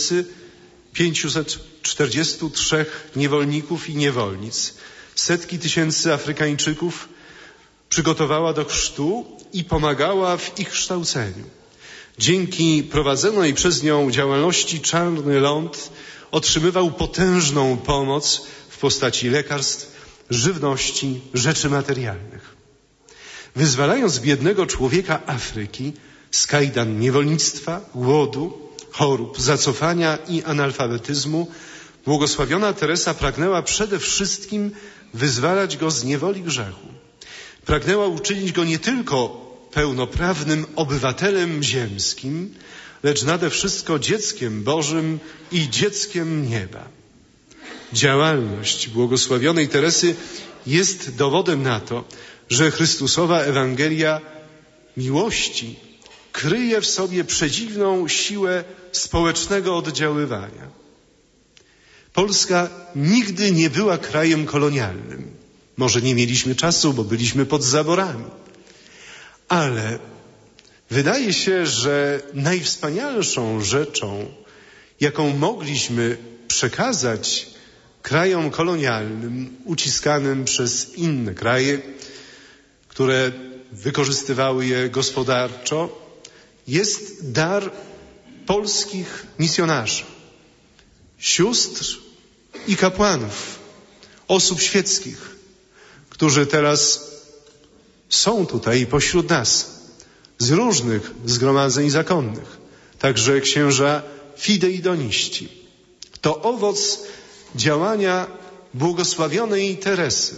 543 niewolników i niewolnic, setki tysięcy Afrykańczyków przygotowała do chrztu i pomagała w ich kształceniu. Dzięki prowadzonej przez nią działalności Czarny Ląd otrzymywał potężną pomoc w postaci lekarstw, żywności, rzeczy materialnych. Wyzwalając biednego człowieka Afryki z kajdan niewolnictwa, głodu, chorób, zacofania i analfabetyzmu, błogosławiona Teresa pragnęła przede wszystkim wyzwalać go z niewoli grzechu. Pragnęła uczynić go nie tylko pełnoprawnym obywatelem ziemskim, lecz nade wszystko dzieckiem Bożym i dzieckiem nieba. Działalność błogosławionej Teresy jest dowodem na to, że Chrystusowa Ewangelia miłości kryje w sobie przedziwną siłę społecznego oddziaływania. Polska nigdy nie była krajem kolonialnym. Może nie mieliśmy czasu, bo byliśmy pod zaborami. Ale wydaje się, że najwspanialszą rzeczą, jaką mogliśmy przekazać krajom kolonialnym, uciskanym przez inne kraje, które wykorzystywały je gospodarczo, jest dar polskich misjonarzy, sióstr i kapłanów, osób świeckich, którzy teraz są tutaj pośród nas, z różnych zgromadzeń zakonnych, także księża fideidoniści. To owoc działania błogosławionej Teresy.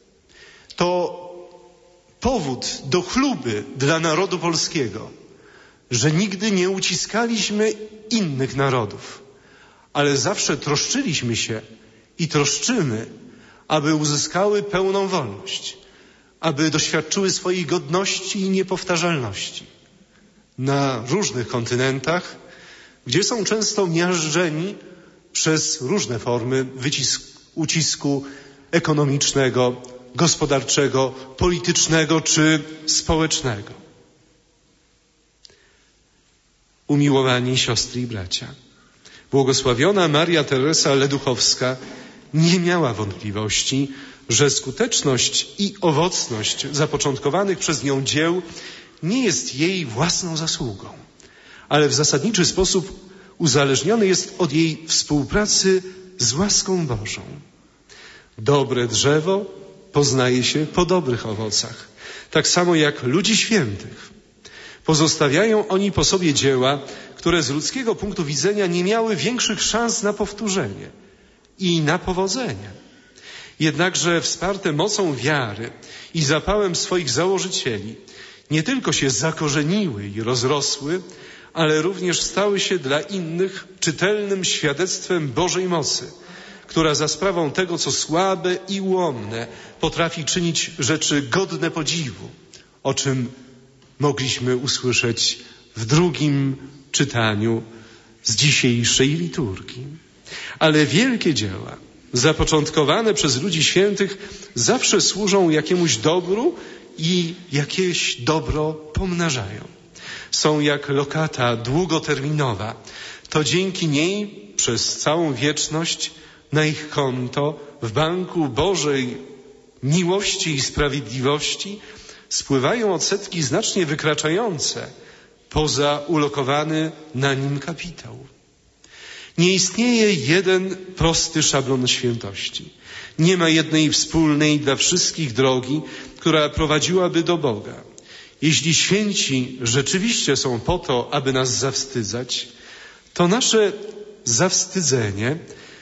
To powód do chluby dla narodu polskiego, że nigdy nie uciskaliśmy innych narodów, ale zawsze troszczyliśmy się i troszczymy, aby uzyskały pełną wolność, aby doświadczyły swojej godności i niepowtarzalności. Na różnych kontynentach, gdzie są często miażdżeni przez różne formy ucisku ekonomicznego, gospodarczego, politycznego czy społecznego. Umiłowani siostry i bracia, błogosławiona Maria Teresa Leduchowska nie miała wątpliwości, że skuteczność i owocność zapoczątkowanych przez nią dzieł nie jest jej własną zasługą, ale w zasadniczy sposób uzależniony jest od jej współpracy z łaską Bożą. Dobre drzewo poznaje się po dobrych owocach, tak samo jak ludzi świętych. Pozostawiają oni po sobie dzieła, które z ludzkiego punktu widzenia nie miały większych szans na powtórzenie i na powodzenie. Jednakże wsparte mocą wiary i zapałem swoich założycieli nie tylko się zakorzeniły i rozrosły, ale również stały się dla innych czytelnym świadectwem Bożej mocy, która za sprawą tego, co słabe i ułomne, potrafi czynić rzeczy godne podziwu, o czym mogliśmy usłyszeć w drugim czytaniu z dzisiejszej liturgii. Ale wielkie dzieła, zapoczątkowane przez ludzi świętych, zawsze służą jakiemuś dobru i jakieś dobro pomnażają. Są jak lokata długoterminowa. To dzięki niej przez całą wieczność na ich konto w banku Bożej miłości i sprawiedliwości spływają odsetki znacznie wykraczające poza ulokowany na nim kapitał. Nie istnieje jeden prosty szablon świętości. Nie ma jednej wspólnej dla wszystkich drogi, która prowadziłaby do Boga. Jeśli święci rzeczywiście są po to, aby nas zawstydzać, to nasze zawstydzenie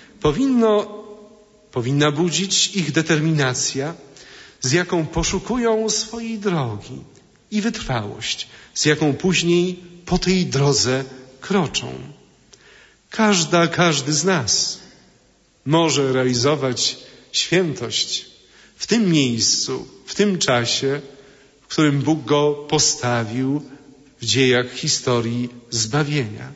powinna budzić ich determinacja, z jaką poszukują swojej drogi, i wytrwałość, z jaką później po tej drodze kroczą. Każdy z nas może realizować świętość w tym miejscu, w tym czasie, w którym Bóg go postawił w dziejach historii zbawienia.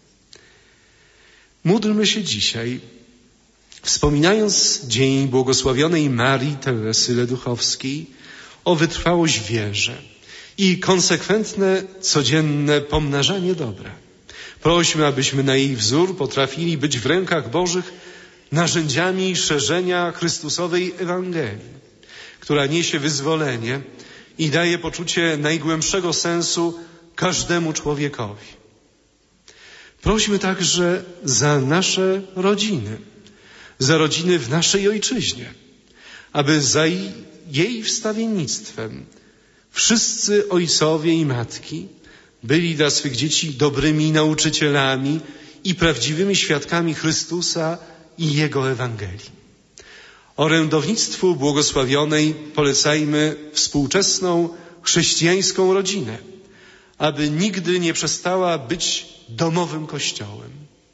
Módlmy się dzisiaj, wspominając dzień błogosławionej Marii Teresy Leduchowskiej, o wytrwałość w wierze i konsekwentne, codzienne pomnażanie dobra. Prośmy, abyśmy na jej wzór potrafili być w rękach Bożych narzędziami szerzenia Chrystusowej Ewangelii, która niesie wyzwolenie i daje poczucie najgłębszego sensu każdemu człowiekowi. Prośmy także za nasze rodziny, za rodziny w naszej ojczyźnie, aby za jej wstawiennictwem wszyscy ojcowie i matki byli dla swych dzieci dobrymi nauczycielami i prawdziwymi świadkami Chrystusa i Jego Ewangelii. Orędownictwu błogosławionej polecajmy współczesną chrześcijańską rodzinę, aby nigdy nie przestała być domowym kościołem.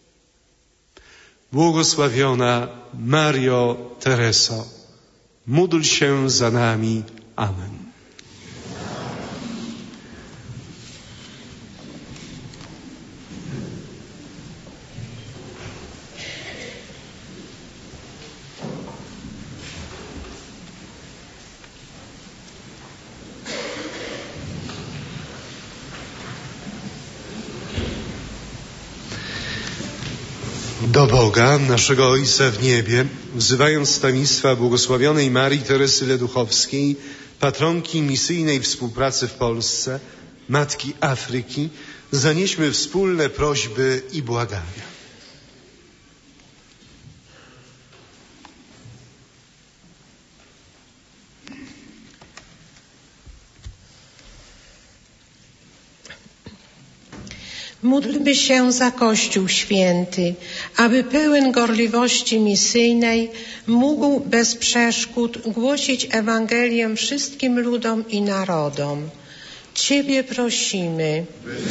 Błogosławiona Mario Tereso, módl się za nami. Amen. Do Boga, naszego Ojca w niebie, wzywając stanictwa błogosławionej Marii Teresy Leduchowskiej, patronki misyjnej współpracy w Polsce, Matki Afryki, zanieśmy wspólne prośby i błagania. Módlmy się za Kościół Święty, aby pełen gorliwości misyjnej mógł bez przeszkód głosić Ewangelię wszystkim ludom i narodom. Ciebie prosimy.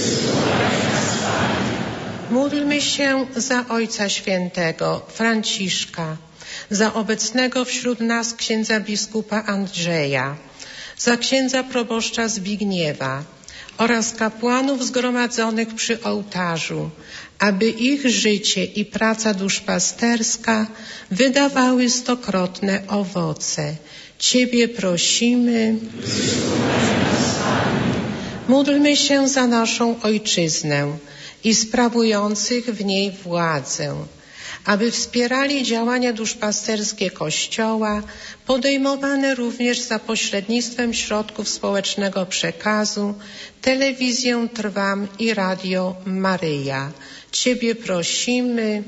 Módlmy się za Ojca Świętego Franciszka, za obecnego wśród nas księdza biskupa Andrzeja, za księdza proboszcza Zbigniewa oraz kapłanów zgromadzonych przy ołtarzu, aby ich życie i praca duszpasterska wydawały stokrotne owoce. Ciebie prosimy. Módlmy się za naszą ojczyznę i sprawujących w niej władzę, aby wspierali działania duszpasterskie Kościoła, podejmowane również za pośrednictwem środków społecznego przekazu, telewizję Trwam i Radio Maryja. Ciebie prosimy.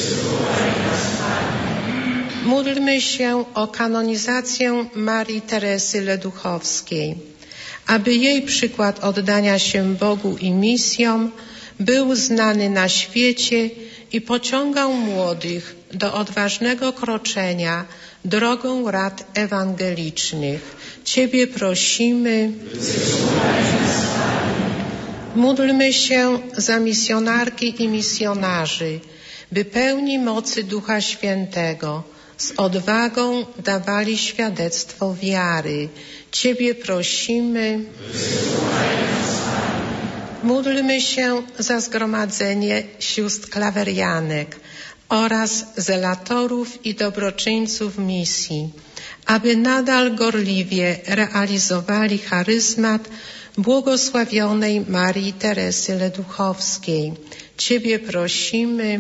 Módlmy się o kanonizację Marii Teresy Leduchowskiej, aby jej przykład oddania się Bogu i misjom był znany na świecie i pociągał młodych do odważnego kroczenia drogą rad ewangelicznych. Ciebie prosimy. Módlmy się za misjonarki i misjonarzy, by pełni mocy Ducha Świętego z odwagą dawali świadectwo wiary. Ciebie prosimy. Módlmy się za zgromadzenie sióstr klawerianek oraz zelatorów i dobroczyńców misji, aby nadal gorliwie realizowali charyzmat błogosławionej Marii Teresy Leduchowskiej. Ciebie prosimy.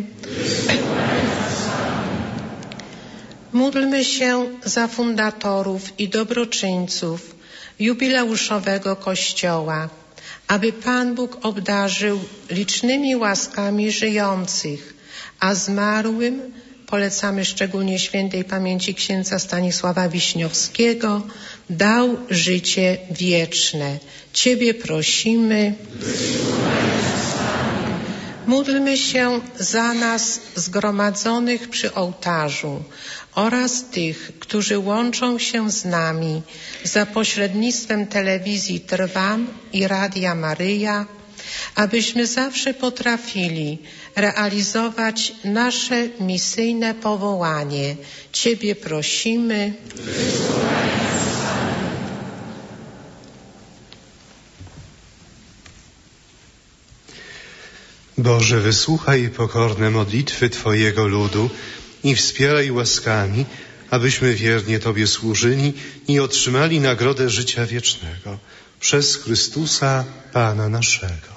Módlmy się za fundatorów i dobroczyńców jubileuszowego Kościoła, aby Pan Bóg obdarzył licznymi łaskami żyjących, a zmarłym polecamy szczególnie świętej pamięci księdza Stanisława Wiśniowskiego, dał życie wieczne. Ciebie prosimy. Módlmy się za nas zgromadzonych przy ołtarzu oraz tych, którzy łączą się z nami za pośrednictwem telewizji Trwam i Radia Maryja, abyśmy zawsze potrafili realizować nasze misyjne powołanie. Ciebie prosimy. Boże, wysłuchaj pokorne modlitwy Twojego ludu i wspieraj łaskami, abyśmy wiernie Tobie służyli i otrzymali nagrodę życia wiecznego. Przez Chrystusa, Pana naszego.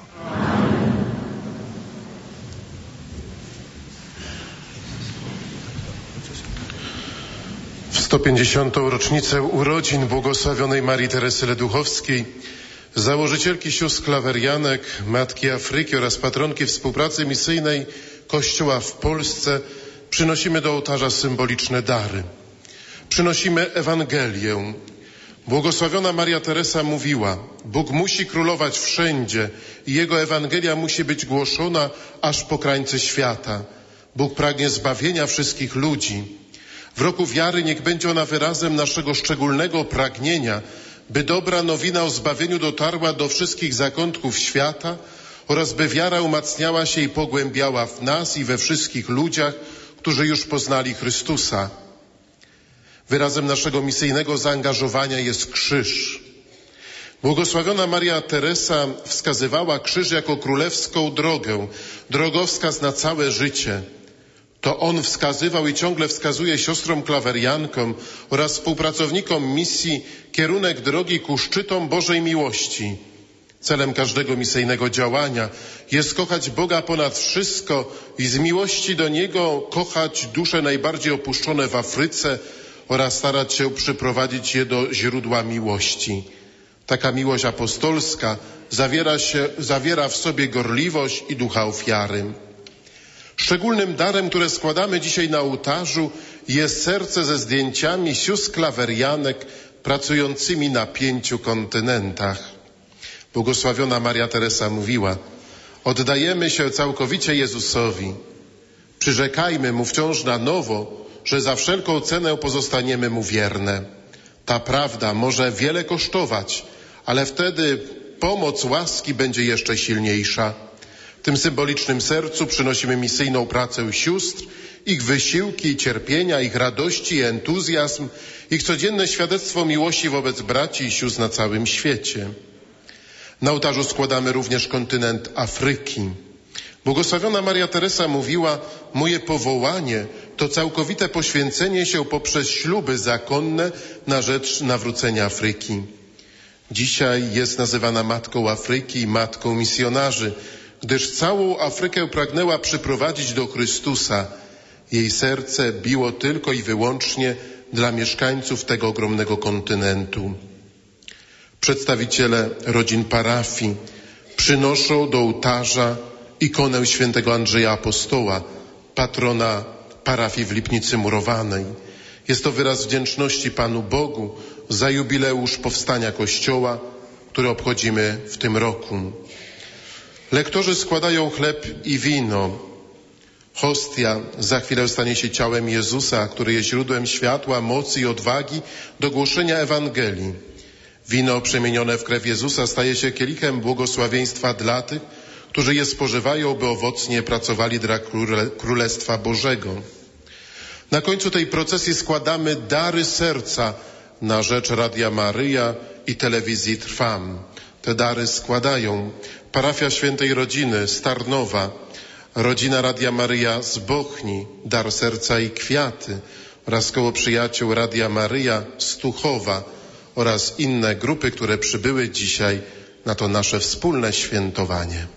W 150. rocznicę urodzin błogosławionej Marii Teresy Leduchowskiej, założycielki sióstr klawerianek, Matki Afryki oraz patronki współpracy misyjnej Kościoła w Polsce, przynosimy do ołtarza symboliczne dary. Przynosimy Ewangelię. Błogosławiona Maria Teresa mówiła: Bóg musi królować wszędzie i Jego Ewangelia musi być głoszona aż po krańce świata. Bóg pragnie zbawienia wszystkich ludzi. W roku wiary niech będzie ona wyrazem naszego szczególnego pragnienia, by dobra nowina o zbawieniu dotarła do wszystkich zakątków świata oraz by wiara umacniała się i pogłębiała w nas i we wszystkich ludziach, którzy już poznali Chrystusa. Wyrazem naszego misyjnego zaangażowania jest krzyż. Błogosławiona Maria Teresa wskazywała krzyż jako królewską drogę, drogowskaz na całe życie. To on wskazywał i ciągle wskazuje siostrom klaweriankom oraz współpracownikom misji kierunek drogi ku szczytom Bożej miłości. Celem każdego misyjnego działania jest kochać Boga ponad wszystko i z miłości do Niego kochać dusze najbardziej opuszczone w Afryce oraz starać się przyprowadzić je do źródła miłości. Taka miłość apostolska zawiera w sobie gorliwość i ducha ofiary. Szczególnym darem, które składamy dzisiaj na ołtarzu, jest serce ze zdjęciami sióstr klawerianek pracującymi na 5 kontynentach. Błogosławiona Maria Teresa mówiła: oddajemy się całkowicie Jezusowi. Przyrzekajmy Mu wciąż na nowo, że za wszelką cenę pozostaniemy Mu wierne. Ta prawda może wiele kosztować, ale wtedy pomoc łaski będzie jeszcze silniejsza. W tym symbolicznym sercu przynosimy misyjną pracę sióstr, ich wysiłki i cierpienia, ich radości i entuzjazm, ich codzienne świadectwo miłości wobec braci i sióstr na całym świecie. Na ołtarzu składamy również kontynent Afryki. Błogosławiona Maria Teresa mówiła: moje powołanie to całkowite poświęcenie się poprzez śluby zakonne na rzecz nawrócenia Afryki. Dzisiaj jest nazywana Matką Afryki i Matką Misjonarzy, gdyż całą Afrykę pragnęła przyprowadzić do Chrystusa. Jej serce biło tylko i wyłącznie dla mieszkańców tego ogromnego kontynentu. Przedstawiciele rodzin parafii przynoszą do ołtarza ikonę świętego Andrzeja Apostoła, patrona parafii w Lipnicy Murowanej. Jest to wyraz wdzięczności Panu Bogu za jubileusz powstania Kościoła, który obchodzimy w tym roku. Lektorzy składają chleb i wino. Hostia za chwilę stanie się ciałem Jezusa, który jest źródłem światła, mocy i odwagi do głoszenia Ewangelii. Wino przemienione w krew Jezusa staje się kielichem błogosławieństwa dla tych, którzy je spożywają, by owocnie pracowali dla Królestwa Bożego. Na końcu tej procesji składamy dary serca na rzecz Radia Maryja i telewizji Trwam. Te dary składają Parafia Świętej Rodziny z Tarnowa, Rodzina Radia Maryja z Bochni, dar serca i kwiaty oraz Koło Przyjaciół Radia Maryja z Tuchowa oraz inne grupy, które przybyły dzisiaj na to nasze wspólne świętowanie.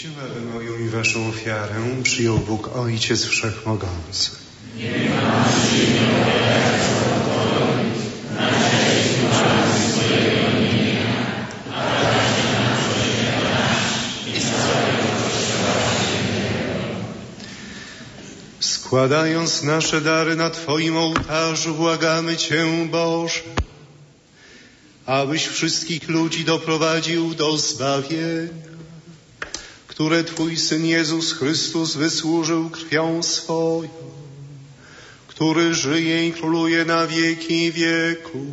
aby moją i waszą ofiarę przyjął Bóg Ojciec Wszechmogący. Składając nasze dary na Twoim ołtarzu, błagamy Cię, Boże, abyś wszystkich ludzi doprowadził do zbawienia, które Twój Syn Jezus Chrystus wysłużył krwią swoją, który żyje i króluje na wieki wieków.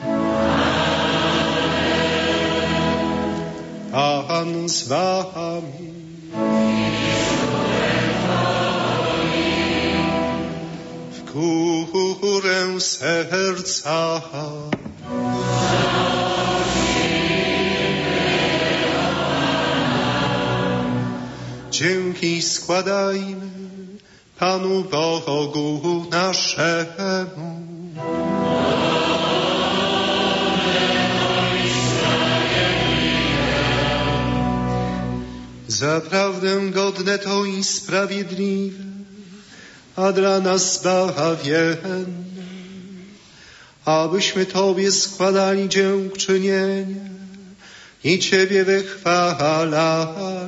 Pan z wami. W górę serca. Dzięki składajmy Panu Bogu naszemu. Zaprawdę godne to i sprawiedliwe, a dla nas zbawienne, abyśmy Tobie składali dziękczynienie i Ciebie wychwalali.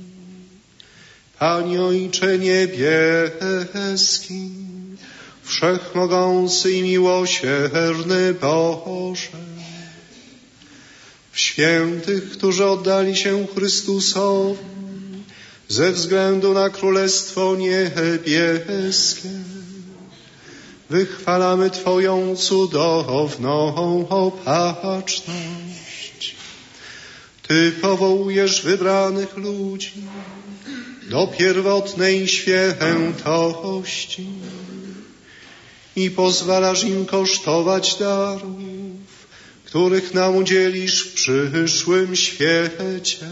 Panie Ojcze niebieski, wszechmogący i miłosierny Boże, w świętych, którzy oddali się Chrystusowi ze względu na Królestwo Niebieskie, wychwalamy Twoją cudowną opatrzność. Ty powołujesz wybranych ludzi do pierwotnej świętości i pozwalasz im kosztować darów, których nam udzielisz w przyszłym świecie.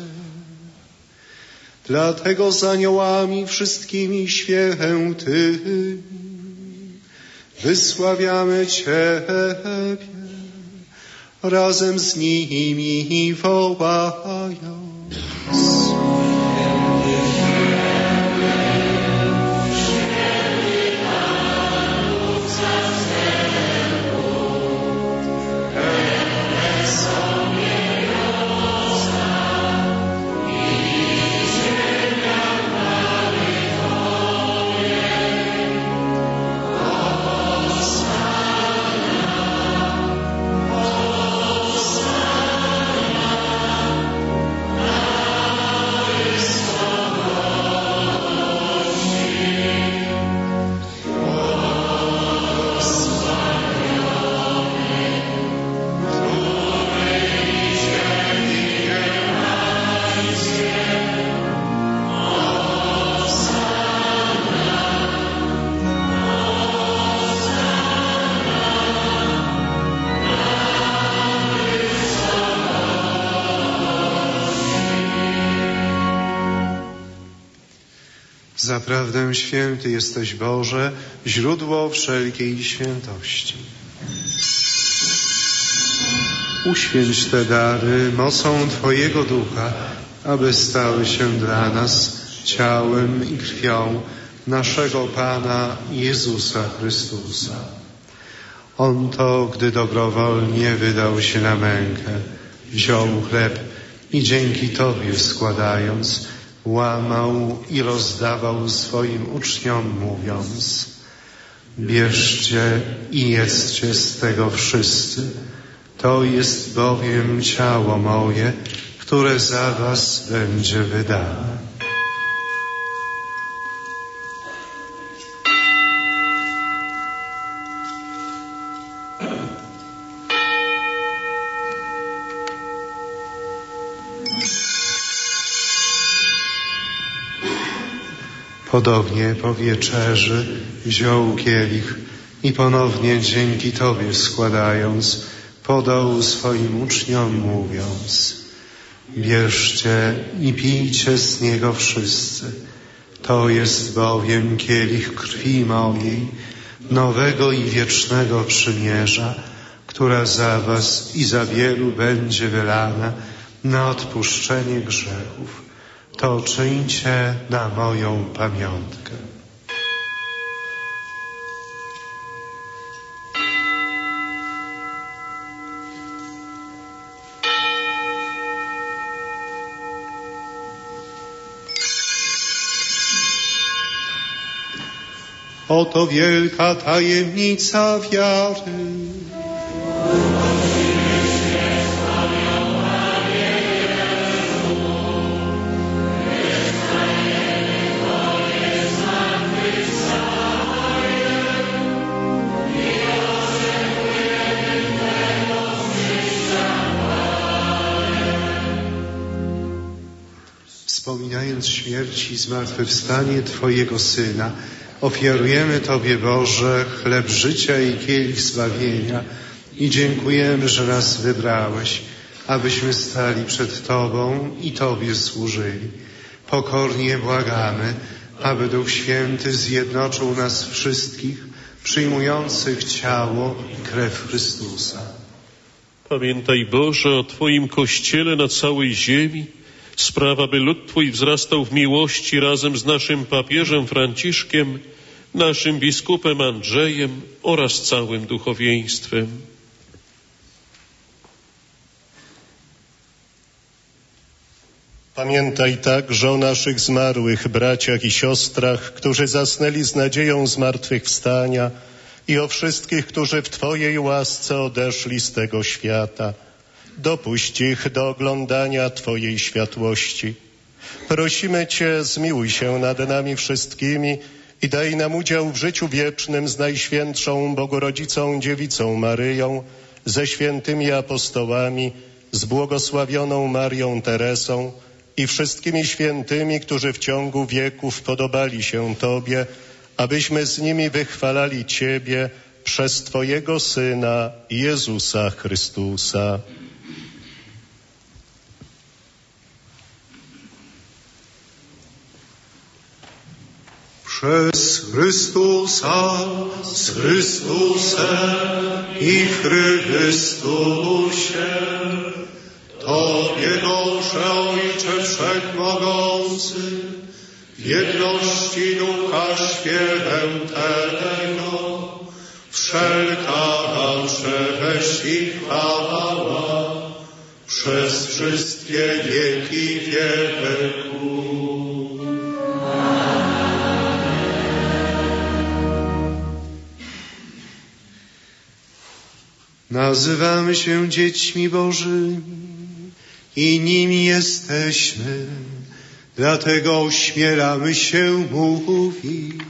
Dlatego z aniołami wszystkimi świętymi wysławiamy Ciebie, razem z nimi wołając. Zaprawdę święty jesteś, Boże, źródło wszelkiej świętości. Uświęć te dary mocą Twojego Ducha, aby stały się dla nas ciałem i krwią naszego Pana Jezusa Chrystusa. On to, gdy dobrowolnie wydał się na mękę, wziął chleb i dzięki Tobie składając, łamał i rozdawał swoim uczniom, mówiąc: bierzcie i jedzcie z tego wszyscy, to jest bowiem ciało moje, które za was będzie wydane. Podobnie po wieczerzy wziął kielich i ponownie dzięki Tobie składając, podał swoim uczniom, mówiąc: bierzcie i pijcie z niego wszyscy, to jest bowiem kielich krwi mojej, nowego i wiecznego przymierza, która za was i za wielu będzie wylana na odpuszczenie grzechów. to czyńcie na moją pamiątkę. Oto wielka tajemnica wiary. Wspominając śmierć i zmartwychwstanie Twojego Syna, ofiarujemy Tobie, Boże, chleb życia i kielich zbawienia i dziękujemy, że nas wybrałeś, abyśmy stali przed Tobą i Tobie służyli. Pokornie błagamy, aby Duch Święty zjednoczył nas wszystkich, przyjmujących ciało i krew Chrystusa. Pamiętaj, Boże, o Twoim Kościele na całej ziemi. Sprawa, by lud Twój wzrastał w miłości razem z naszym papieżem Franciszkiem, naszym biskupem Andrzejem oraz całym duchowieństwem. Pamiętaj także o naszych zmarłych braciach i siostrach, którzy zasnęli z nadzieją zmartwychwstania i o wszystkich, którzy w Twojej łasce odeszli z tego świata. Dopuść ich do oglądania Twojej światłości. Prosimy Cię, zmiłuj się nad nami wszystkimi i daj nam udział w życiu wiecznym z Najświętszą Bogorodzicą Dziewicą Maryją, ze świętymi apostołami, z błogosławioną Marią Teresą i wszystkimi świętymi, którzy w ciągu wieków podobali się Tobie, abyśmy z nimi wychwalali Ciebie przez Twojego Syna, Jezusa Chrystusa. Przez Chrystusa, z Chrystusem i w Chrystusie, Tobie, Boże Ojcze Wszechmogący, w jedności Ducha Świętego, wszelka cześć i chwała przez wszystkie wieki wieków. Nazywamy się dziećmi Bożymi i nimi jesteśmy, dlatego ośmielamy się mówić.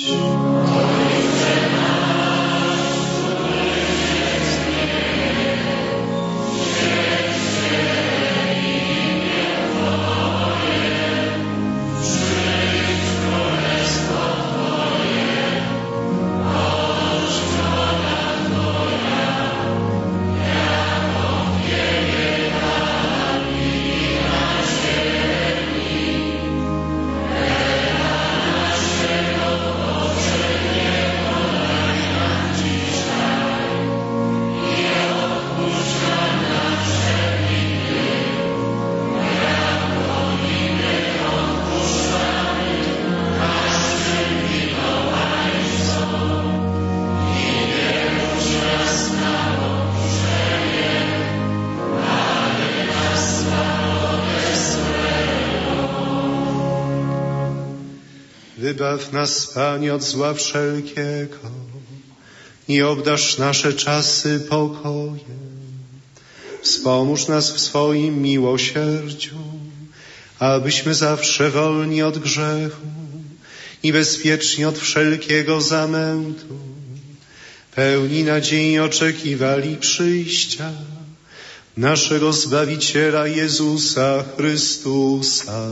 Wybaw nas, Panie, od zła wszelkiego i obdarz nasze czasy pokojem. Wspomóż nas w swoim miłosierdziu, abyśmy zawsze wolni od grzechu i bezpieczni od wszelkiego zamętu, pełni nadziei oczekiwali przyjścia naszego Zbawiciela Jezusa Chrystusa.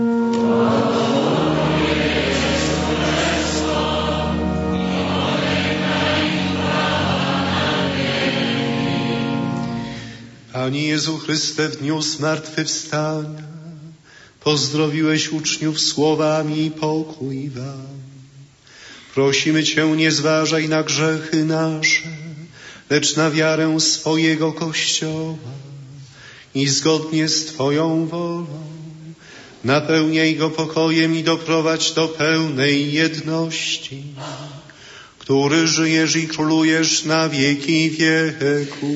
Panie Jezu Chryste, w dniu zmartwychwstania pozdrowiłeś uczniów słowami i pokój wam. Prosimy Cię, nie zważaj na grzechy nasze, lecz na wiarę swojego Kościoła i zgodnie z Twoją wolą Napełniaj go pokojem i doprowadź do pełnej jedności, który żyjesz i królujesz na wieki wieków.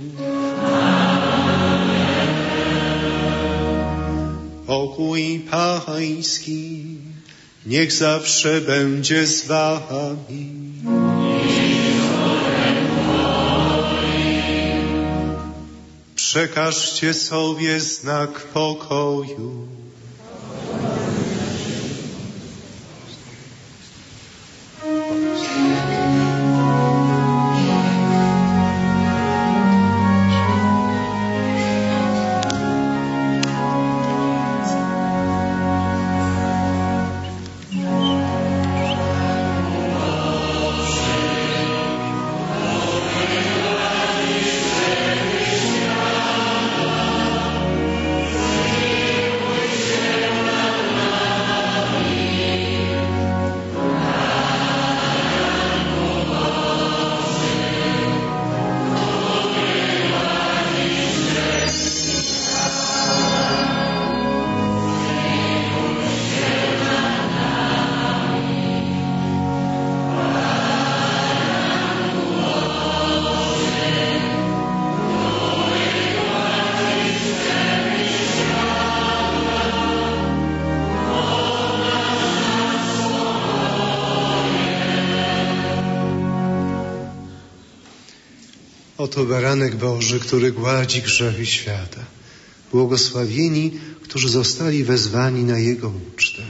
Pokój Pański niech zawsze będzie z wami. Przekażcie sobie znak pokoju. Oto baranek Boży, który gładzi grzechy świata. Błogosławieni, którzy zostali wezwani na Jego ucztę.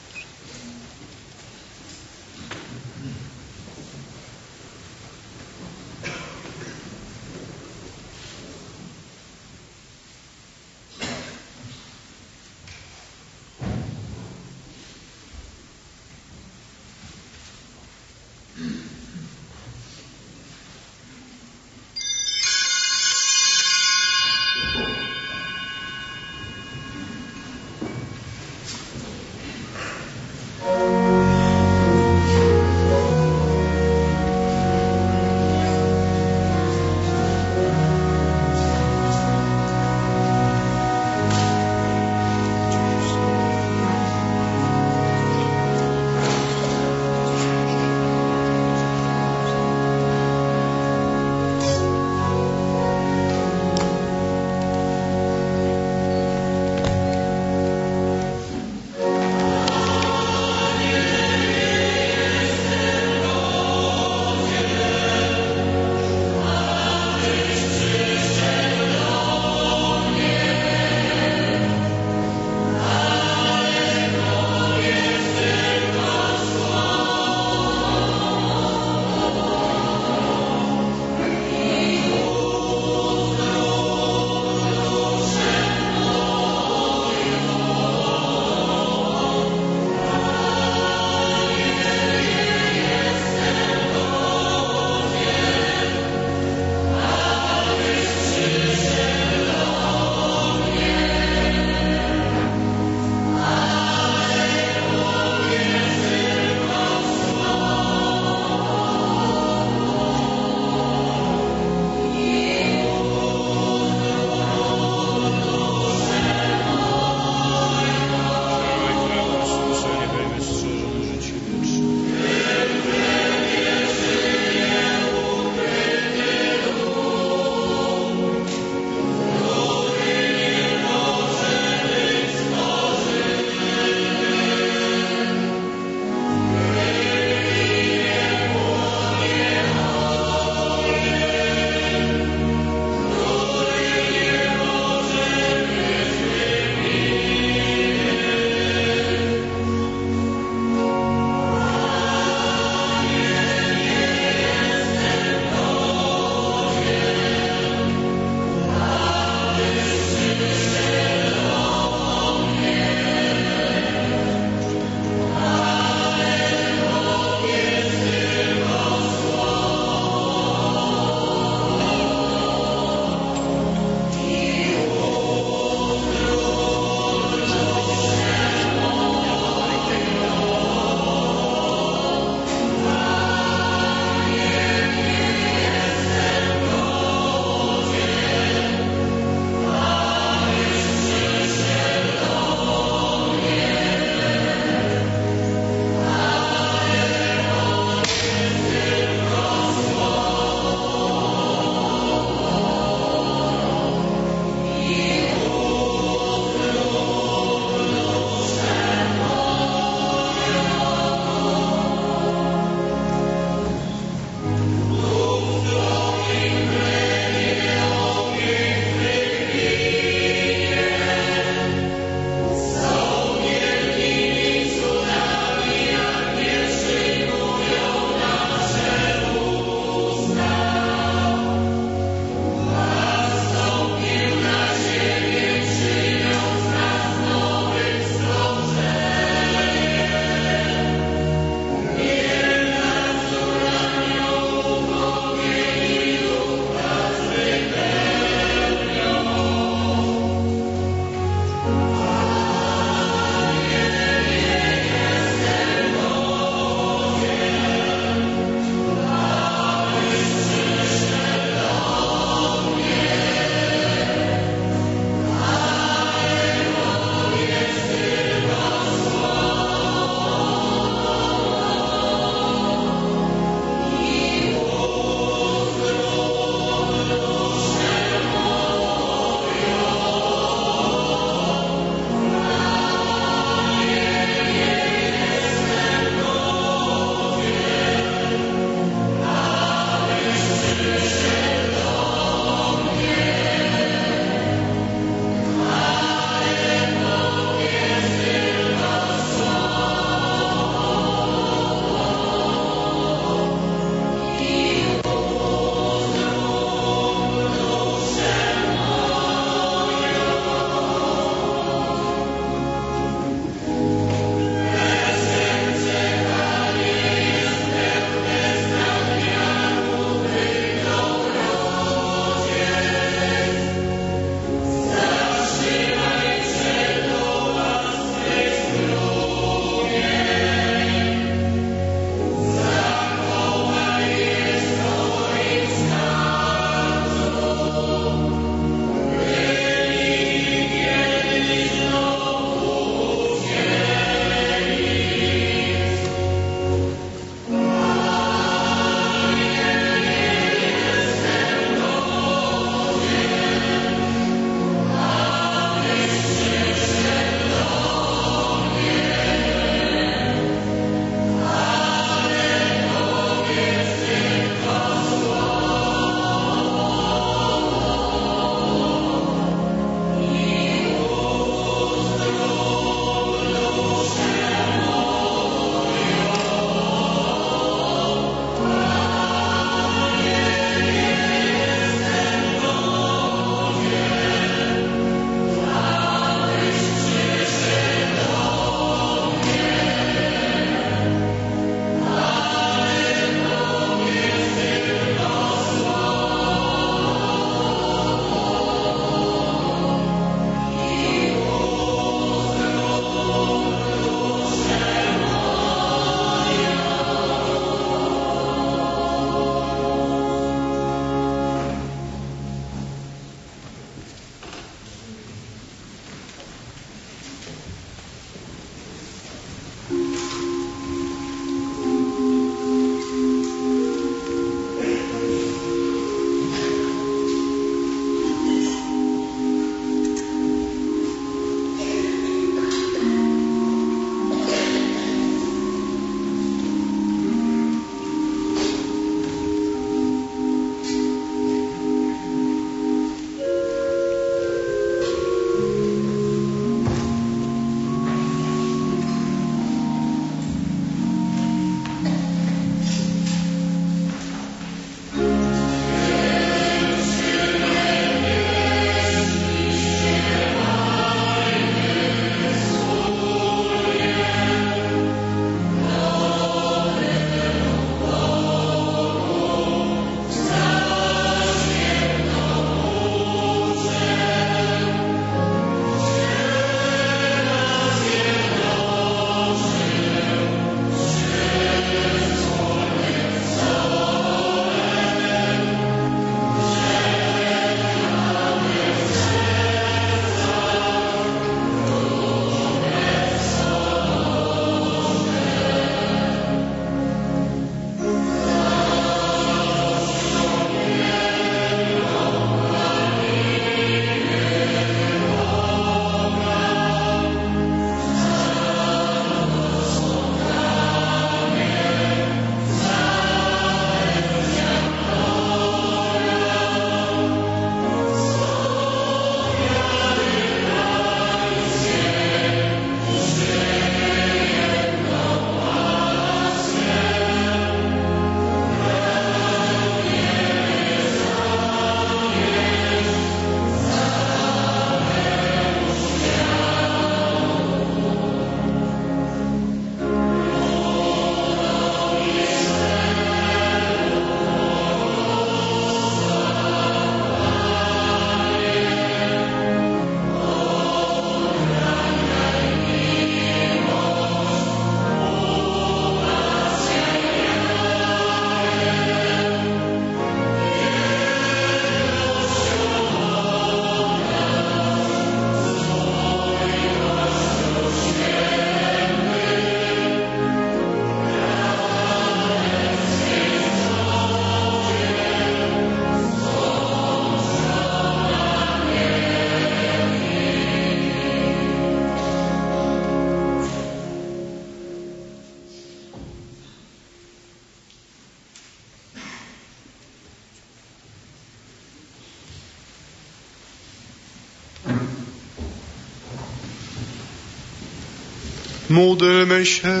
Módlmy się.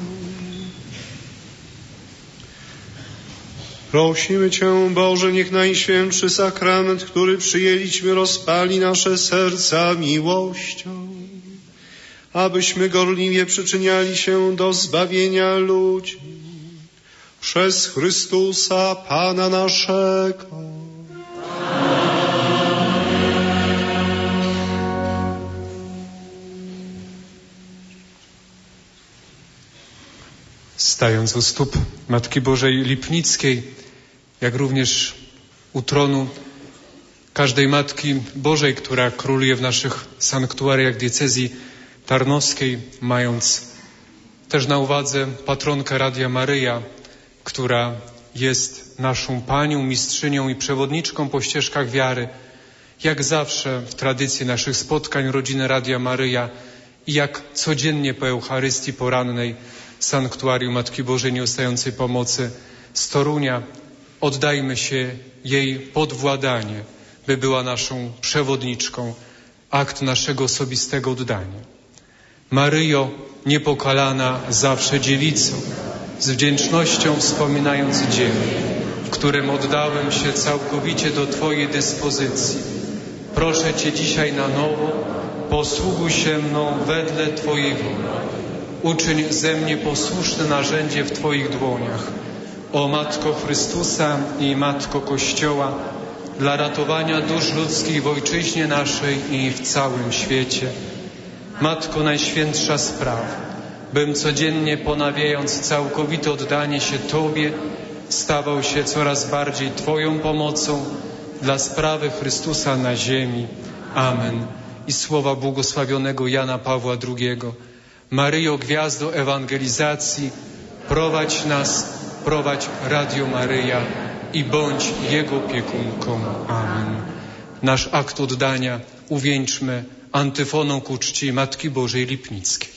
Prosimy Cię, Boże, niech Najświętszy Sakrament, który przyjęliśmy, rozpali nasze serca miłością, abyśmy gorliwie przyczyniali się do zbawienia ludzi przez Chrystusa Pana naszego. Stając u stóp Matki Bożej Lipnickiej, jak również u tronu każdej Matki Bożej, która króluje w naszych sanktuariach diecezji tarnowskiej, mając też na uwadze patronkę Radia Maryja, która jest naszą Panią, mistrzynią i przewodniczką po ścieżkach wiary, jak zawsze w tradycji naszych spotkań rodziny Radia Maryja i jak codziennie po Eucharystii porannej Sanktuarium Matki Bożej Nieustającej Pomocy z Torunia, oddajmy się jej podwładanie, by była naszą przewodniczką, akt naszego osobistego oddania. Maryjo, niepokalana zawsze dziewico, z wdzięcznością wspominając dzień, w którym oddałem się całkowicie do Twojej dyspozycji, proszę Cię dzisiaj na nowo, posługuj się mną wedle Twojej woli. Uczyń ze mnie posłuszne narzędzie w Twoich dłoniach, o Matko Chrystusa i Matko Kościoła, dla ratowania dusz ludzkich w Ojczyźnie naszej i w całym świecie. Matko Najświętsza spraw, bym codziennie ponawiając całkowite oddanie się Tobie, stawał się coraz bardziej Twoją pomocą dla sprawy Chrystusa na ziemi. Amen. I słowa błogosławionego Jana Pawła II. Maryjo, gwiazdo ewangelizacji, prowadź nas, prowadź Radio Maryja i bądź Jego opiekunką. Amen. Nasz akt oddania uwieńczmy antyfoną ku czci Matki Bożej Lipnickiej.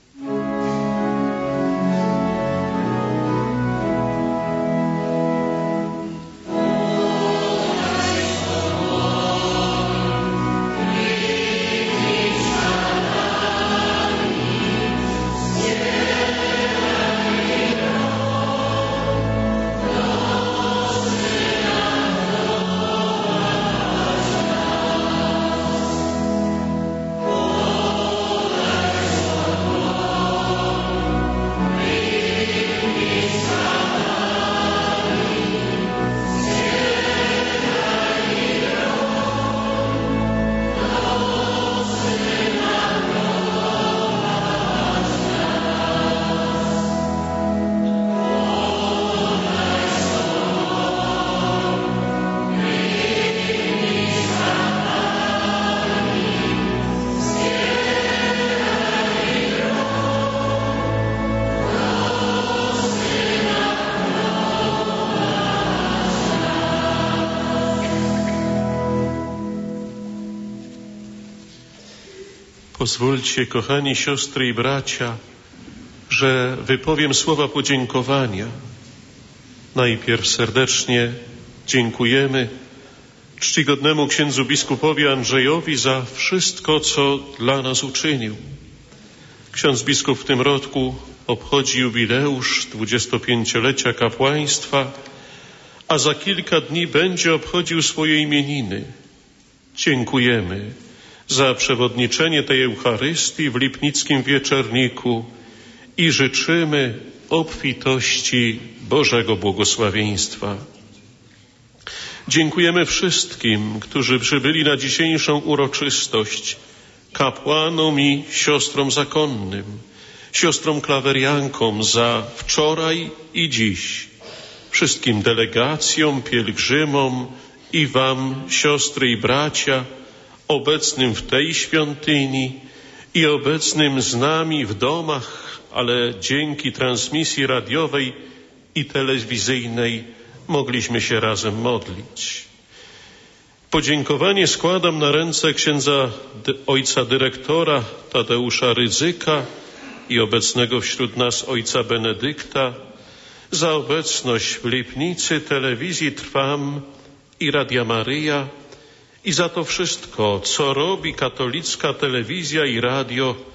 Pozwólcie, kochani siostry i bracia, że wypowiem słowa podziękowania. Najpierw serdecznie dziękujemy czcigodnemu księdzu biskupowi Andrzejowi za wszystko, co dla nas uczynił. Ksiądz biskup w tym roku obchodzi jubileusz 25-lecia kapłaństwa, a za kilka dni będzie obchodził swoje imieniny. Dziękujemy za przewodniczenie tej Eucharystii w Lipnickim Wieczerniku i życzymy obfitości Bożego błogosławieństwa. Dziękujemy wszystkim, którzy przybyli na dzisiejszą uroczystość, kapłanom i siostrom zakonnym, siostrom klaweriankom za wczoraj i dziś, wszystkim delegacjom, pielgrzymom i wam, siostry i bracia, obecnym w tej świątyni i obecnym z nami w domach, ale dzięki transmisji radiowej i telewizyjnej mogliśmy się razem modlić. Podziękowanie składam na ręce księdza ojca dyrektora Tadeusza Rydzyka i obecnego wśród nas ojca Benedykta za obecność w Lipnicy, telewizji Trwam i Radia Maryja i za to wszystko, co robi katolicka telewizja i radio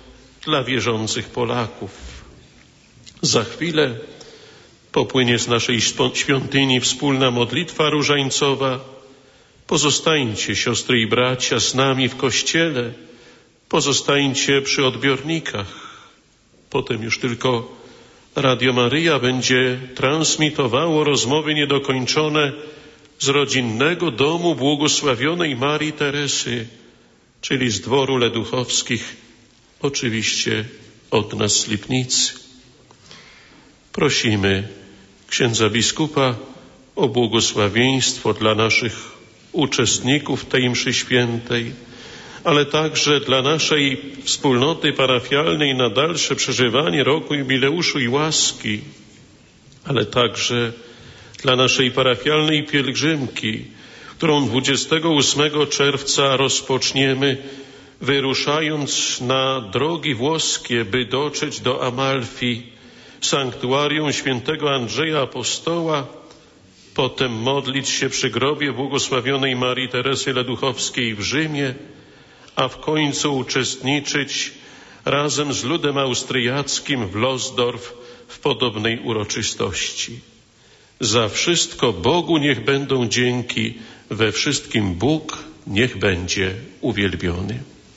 dla wierzących Polaków. Za chwilę popłynie z naszej świątyni wspólna modlitwa różańcowa. Pozostańcie, siostry i bracia, z nami w kościele. Pozostańcie przy odbiornikach. Potem już tylko Radio Maryja będzie transmitowało rozmowy niedokończone z rodzinnego domu błogosławionej Marii Teresy, czyli z dworu Leduchowskich, oczywiście od nas z Lipnicy. Prosimy księdza biskupa o błogosławieństwo dla naszych uczestników tej mszy świętej, ale także dla naszej wspólnoty parafialnej na dalsze przeżywanie roku jubileuszu i łaski, ale także dla naszej parafialnej pielgrzymki, którą 28 czerwca rozpoczniemy, wyruszając na drogi włoskie, by dotrzeć do Amalfi, sanktuarium świętego Andrzeja Apostoła, potem modlić się przy grobie błogosławionej Marii Teresy Leduchowskiej w Rzymie, a w końcu uczestniczyć razem z ludem austriackim w Losdorf w podobnej uroczystości. Za wszystko Bogu niech będą dzięki, we wszystkim Bóg niech będzie uwielbiony.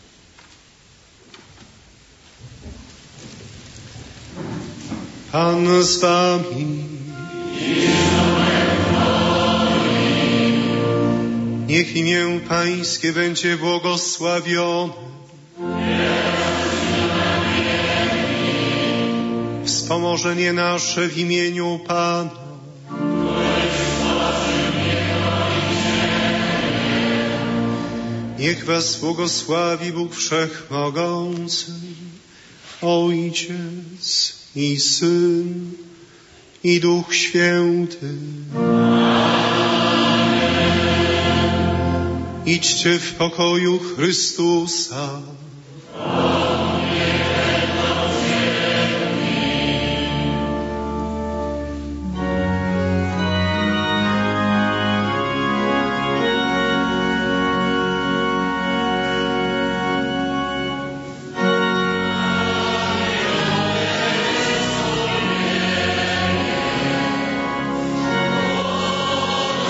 Pan z wami. Niech imię Pańskie będzie błogosławione. Wspomożenie nasze w imieniu Pana. Niech was błogosławi Bóg Wszechmogący, Ojciec i Syn i Duch Święty. Idźcie w pokoju Chrystusa.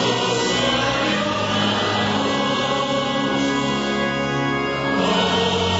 Oh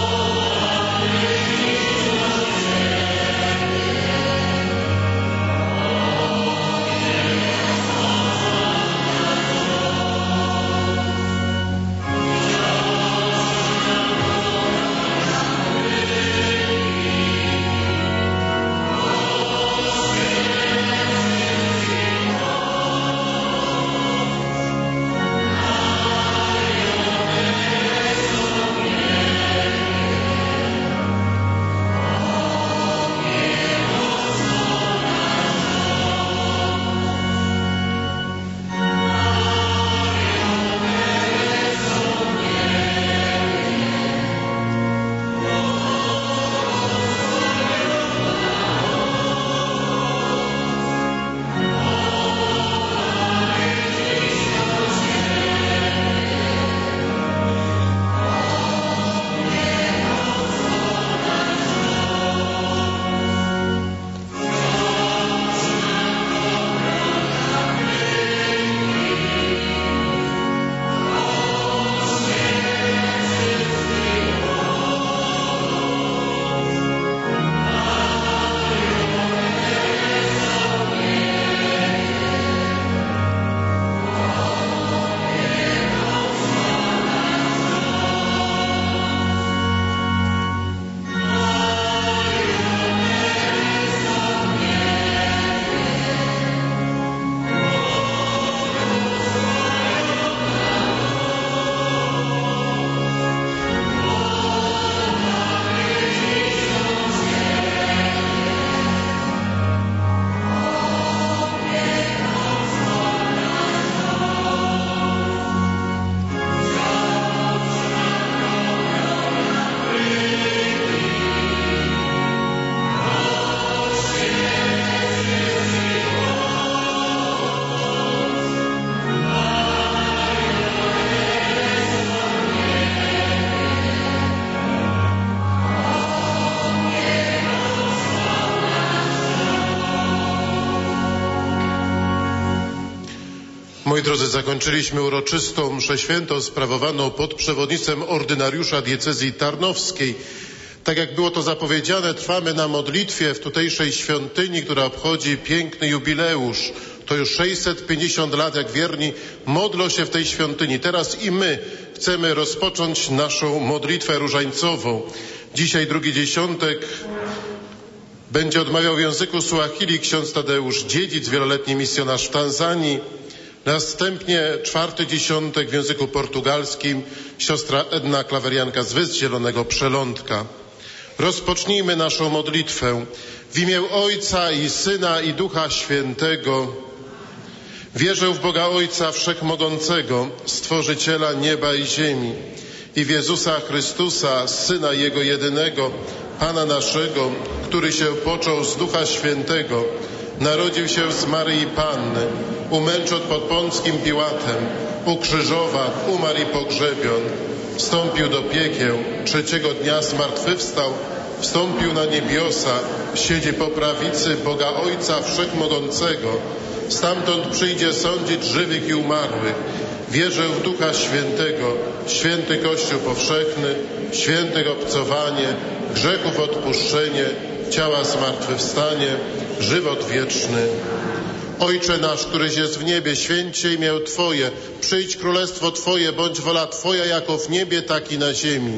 Moi drodzy, zakończyliśmy uroczystą mszę świętą sprawowaną pod przewodnictwem ordynariusza diecezji tarnowskiej. Tak jak było to zapowiedziane, trwamy na modlitwie w tutejszej świątyni, która obchodzi piękny jubileusz. To już 650 lat, jak wierni modlą się w tej świątyni. Teraz i my chcemy rozpocząć naszą modlitwę różańcową. Dzisiaj drugi dziesiątek będzie odmawiał w języku Suahili ksiądz Tadeusz Dziedzic, wieloletni misjonarz w Tanzanii. Następnie czwarty dziesiątek w języku portugalskim siostra Edna Klawerianka z Wysp Zielonego Przelądka. Rozpocznijmy naszą modlitwę w imię Ojca i Syna i Ducha Świętego. Wierzę w Boga Ojca Wszechmogącego, Stworzyciela nieba i ziemi i w Jezusa Chrystusa, Syna Jego jedynego, Pana naszego, który się począł z Ducha Świętego, narodził się z Maryi Panny, umęczon pod Pąckim Piłatem, ukrzyżowan, umarł i pogrzebion, wstąpił do piekieł, trzeciego dnia zmartwychwstał, wstąpił na niebiosa, siedzi po prawicy Boga Ojca Wszechmogącego, stamtąd przyjdzie sądzić żywych i umarłych. Wierzę w Ducha Świętego, święty Kościół powszechny, świętych obcowanie, grzechów odpuszczenie, ciała zmartwychwstanie, żywot wieczny. Ojcze nasz, któryś jest w niebie, święć się imię Twoje, przyjdź królestwo Twoje, bądź wola Twoja jako w niebie, tak i na ziemi.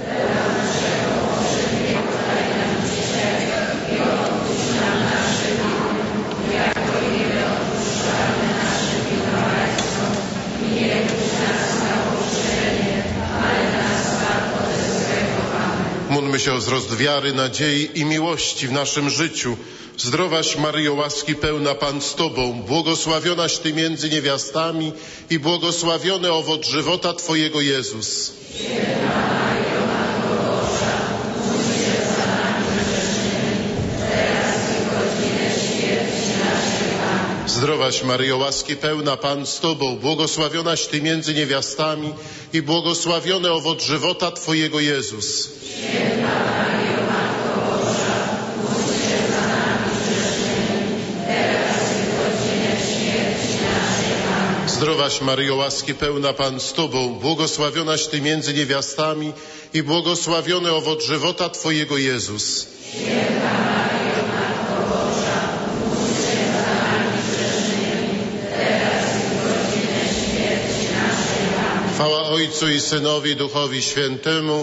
Módlmy się o wzrost wiary, nadziei i miłości w naszym życiu. Zdrowaś Maryjo, łaski pełna, Pan z Tobą, błogosławionaś Ty między niewiastami i błogosławiony owoc żywota Twojego Jezus. Zdrowaś Maryjo, łaski pełna, Pan z Tobą, błogosławionaś Ty między niewiastami i błogosławiony owoc żywota Twojego Jezus. Zdrowaś Maryjo, łaski pełna, Pan z Tobą, błogosławionaś Ty między niewiastami i błogosławiony owoc żywota Twojego Jezus. Chwała Ojcu i Synowi, Duchowi Świętemu.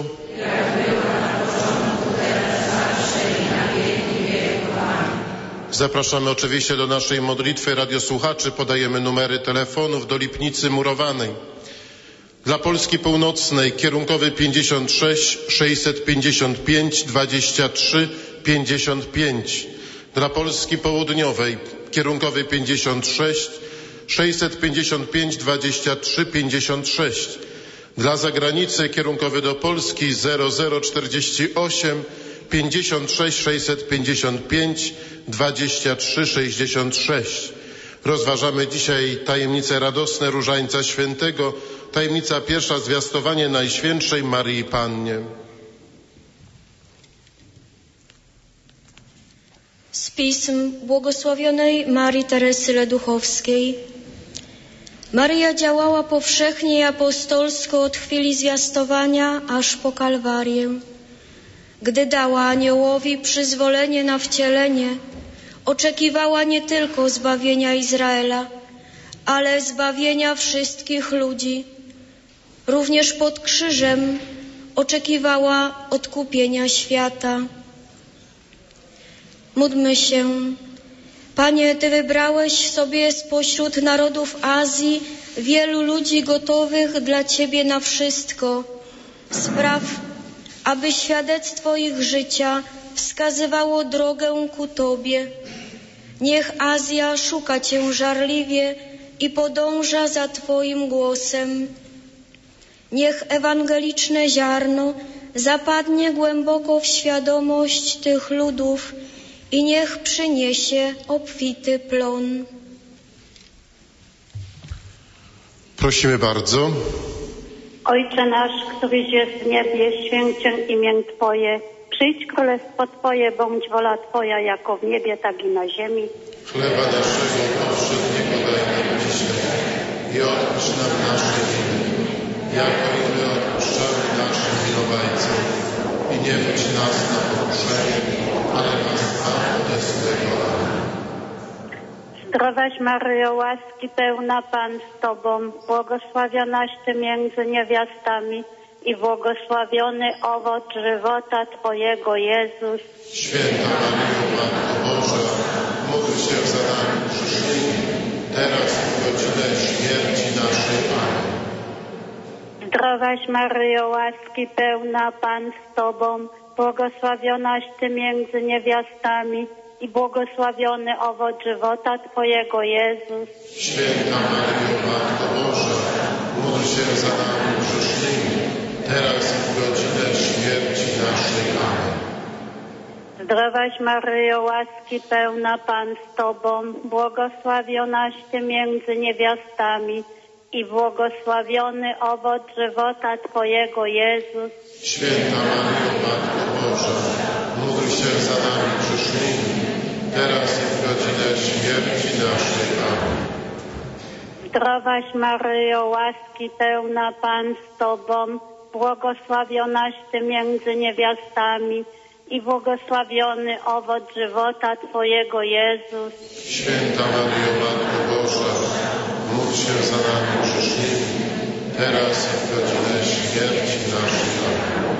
Zapraszamy oczywiście do naszej modlitwy radiosłuchaczy. Podajemy numery telefonów do Lipnicy Murowanej. Dla Polski Północnej kierunkowy 56 655 23 55. Dla Polski Południowej kierunkowy 56 655 23 56. Dla zagranicy kierunkowy do Polski 0048 56 655 23 66. Rozważamy dzisiaj tajemnice radosne Różańca Świętego. Tajemnica pierwsza, zwiastowanie Najświętszej Maryi Pannie. Z pism błogosławionej Marii Teresy Leduchowskiej. Maryja działała powszechnie i apostolsko od chwili zwiastowania aż po Kalwarię. Gdy dała aniołowi przyzwolenie na wcielenie, oczekiwała nie tylko zbawienia Izraela, ale zbawienia wszystkich ludzi. Również pod krzyżem oczekiwała odkupienia świata. Módlmy się. Panie, Ty wybrałeś sobie spośród narodów Azji wielu ludzi gotowych dla Ciebie na wszystko. Spraw, aby świadectwo ich życia wskazywało drogę ku Tobie. Niech Azja szuka Cię żarliwie i podąża za Twoim głosem. Niech ewangeliczne ziarno zapadnie głęboko w świadomość tych ludów i niech przyniesie obfity plon. Prosimy bardzo. Ojcze nasz, któryś jest w niebie, święć się imię Twoje. Przyjdź królestwo Twoje, bądź wola Twoja jako w niebie, tak i na ziemi. Chleba naszego powszedniego daj nam dzisiaj i odpuść nam nasze winy, jako i my odpuszczamy naszym winowajcom. I nie wódź nas na pokuszenie, ale nas zbaw ode złego. Zdrowaś Maryjo, łaski pełna Pan z Tobą, błogosławionaś Ty między niewiastami i błogosławiony owoc żywota Twojego, Jezus. Święta Maryjo, Matko Boża, módl się za nami grzesznymi, teraz i w godzinę śmierci naszej. Amen. Zdrowaś Maryjo, łaski pełna Pan z Tobą, błogosławionaś Ty między niewiastami i błogosławiony owoc żywota Twojego, Jezus. Święta Maryjo, Matko Boża, módl się za nami grzesznymi, teraz i w godzinę śmierci naszej. Amen. Zdrowaś Maryjo, łaski pełna Pan z Tobą, błogosławionaś Ty między niewiastami i błogosławiony owoc żywota Twojego, Jezus. Święta Maryjo, Matko Boża, módl się za nami grzesznymi, teraz i w godzinę śmierci naszej. Amen. Zdrowaś Maryjo, łaski pełna Pan z Tobą, błogosławionaś Ty między niewiastami i błogosławiony owoc żywota Twojego, Jezus. Święta Maryjo, Matko Boża, módl się za nami grzesznymi, teraz i w godzinę śmierci naszej. Amen.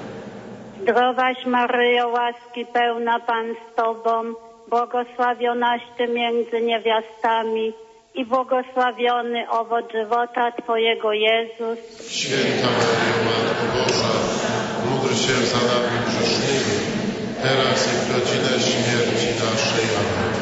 Zdrowaś Maryjo, łaski pełna Pan z Tobą, błogosławionaś Ty między niewiastami i błogosławiony owoc żywota Twojego, Jezus. Święta Maryjo, Matko Boża, módl się za nami grzesznymi, teraz i w godzinę śmierci naszej. Amen.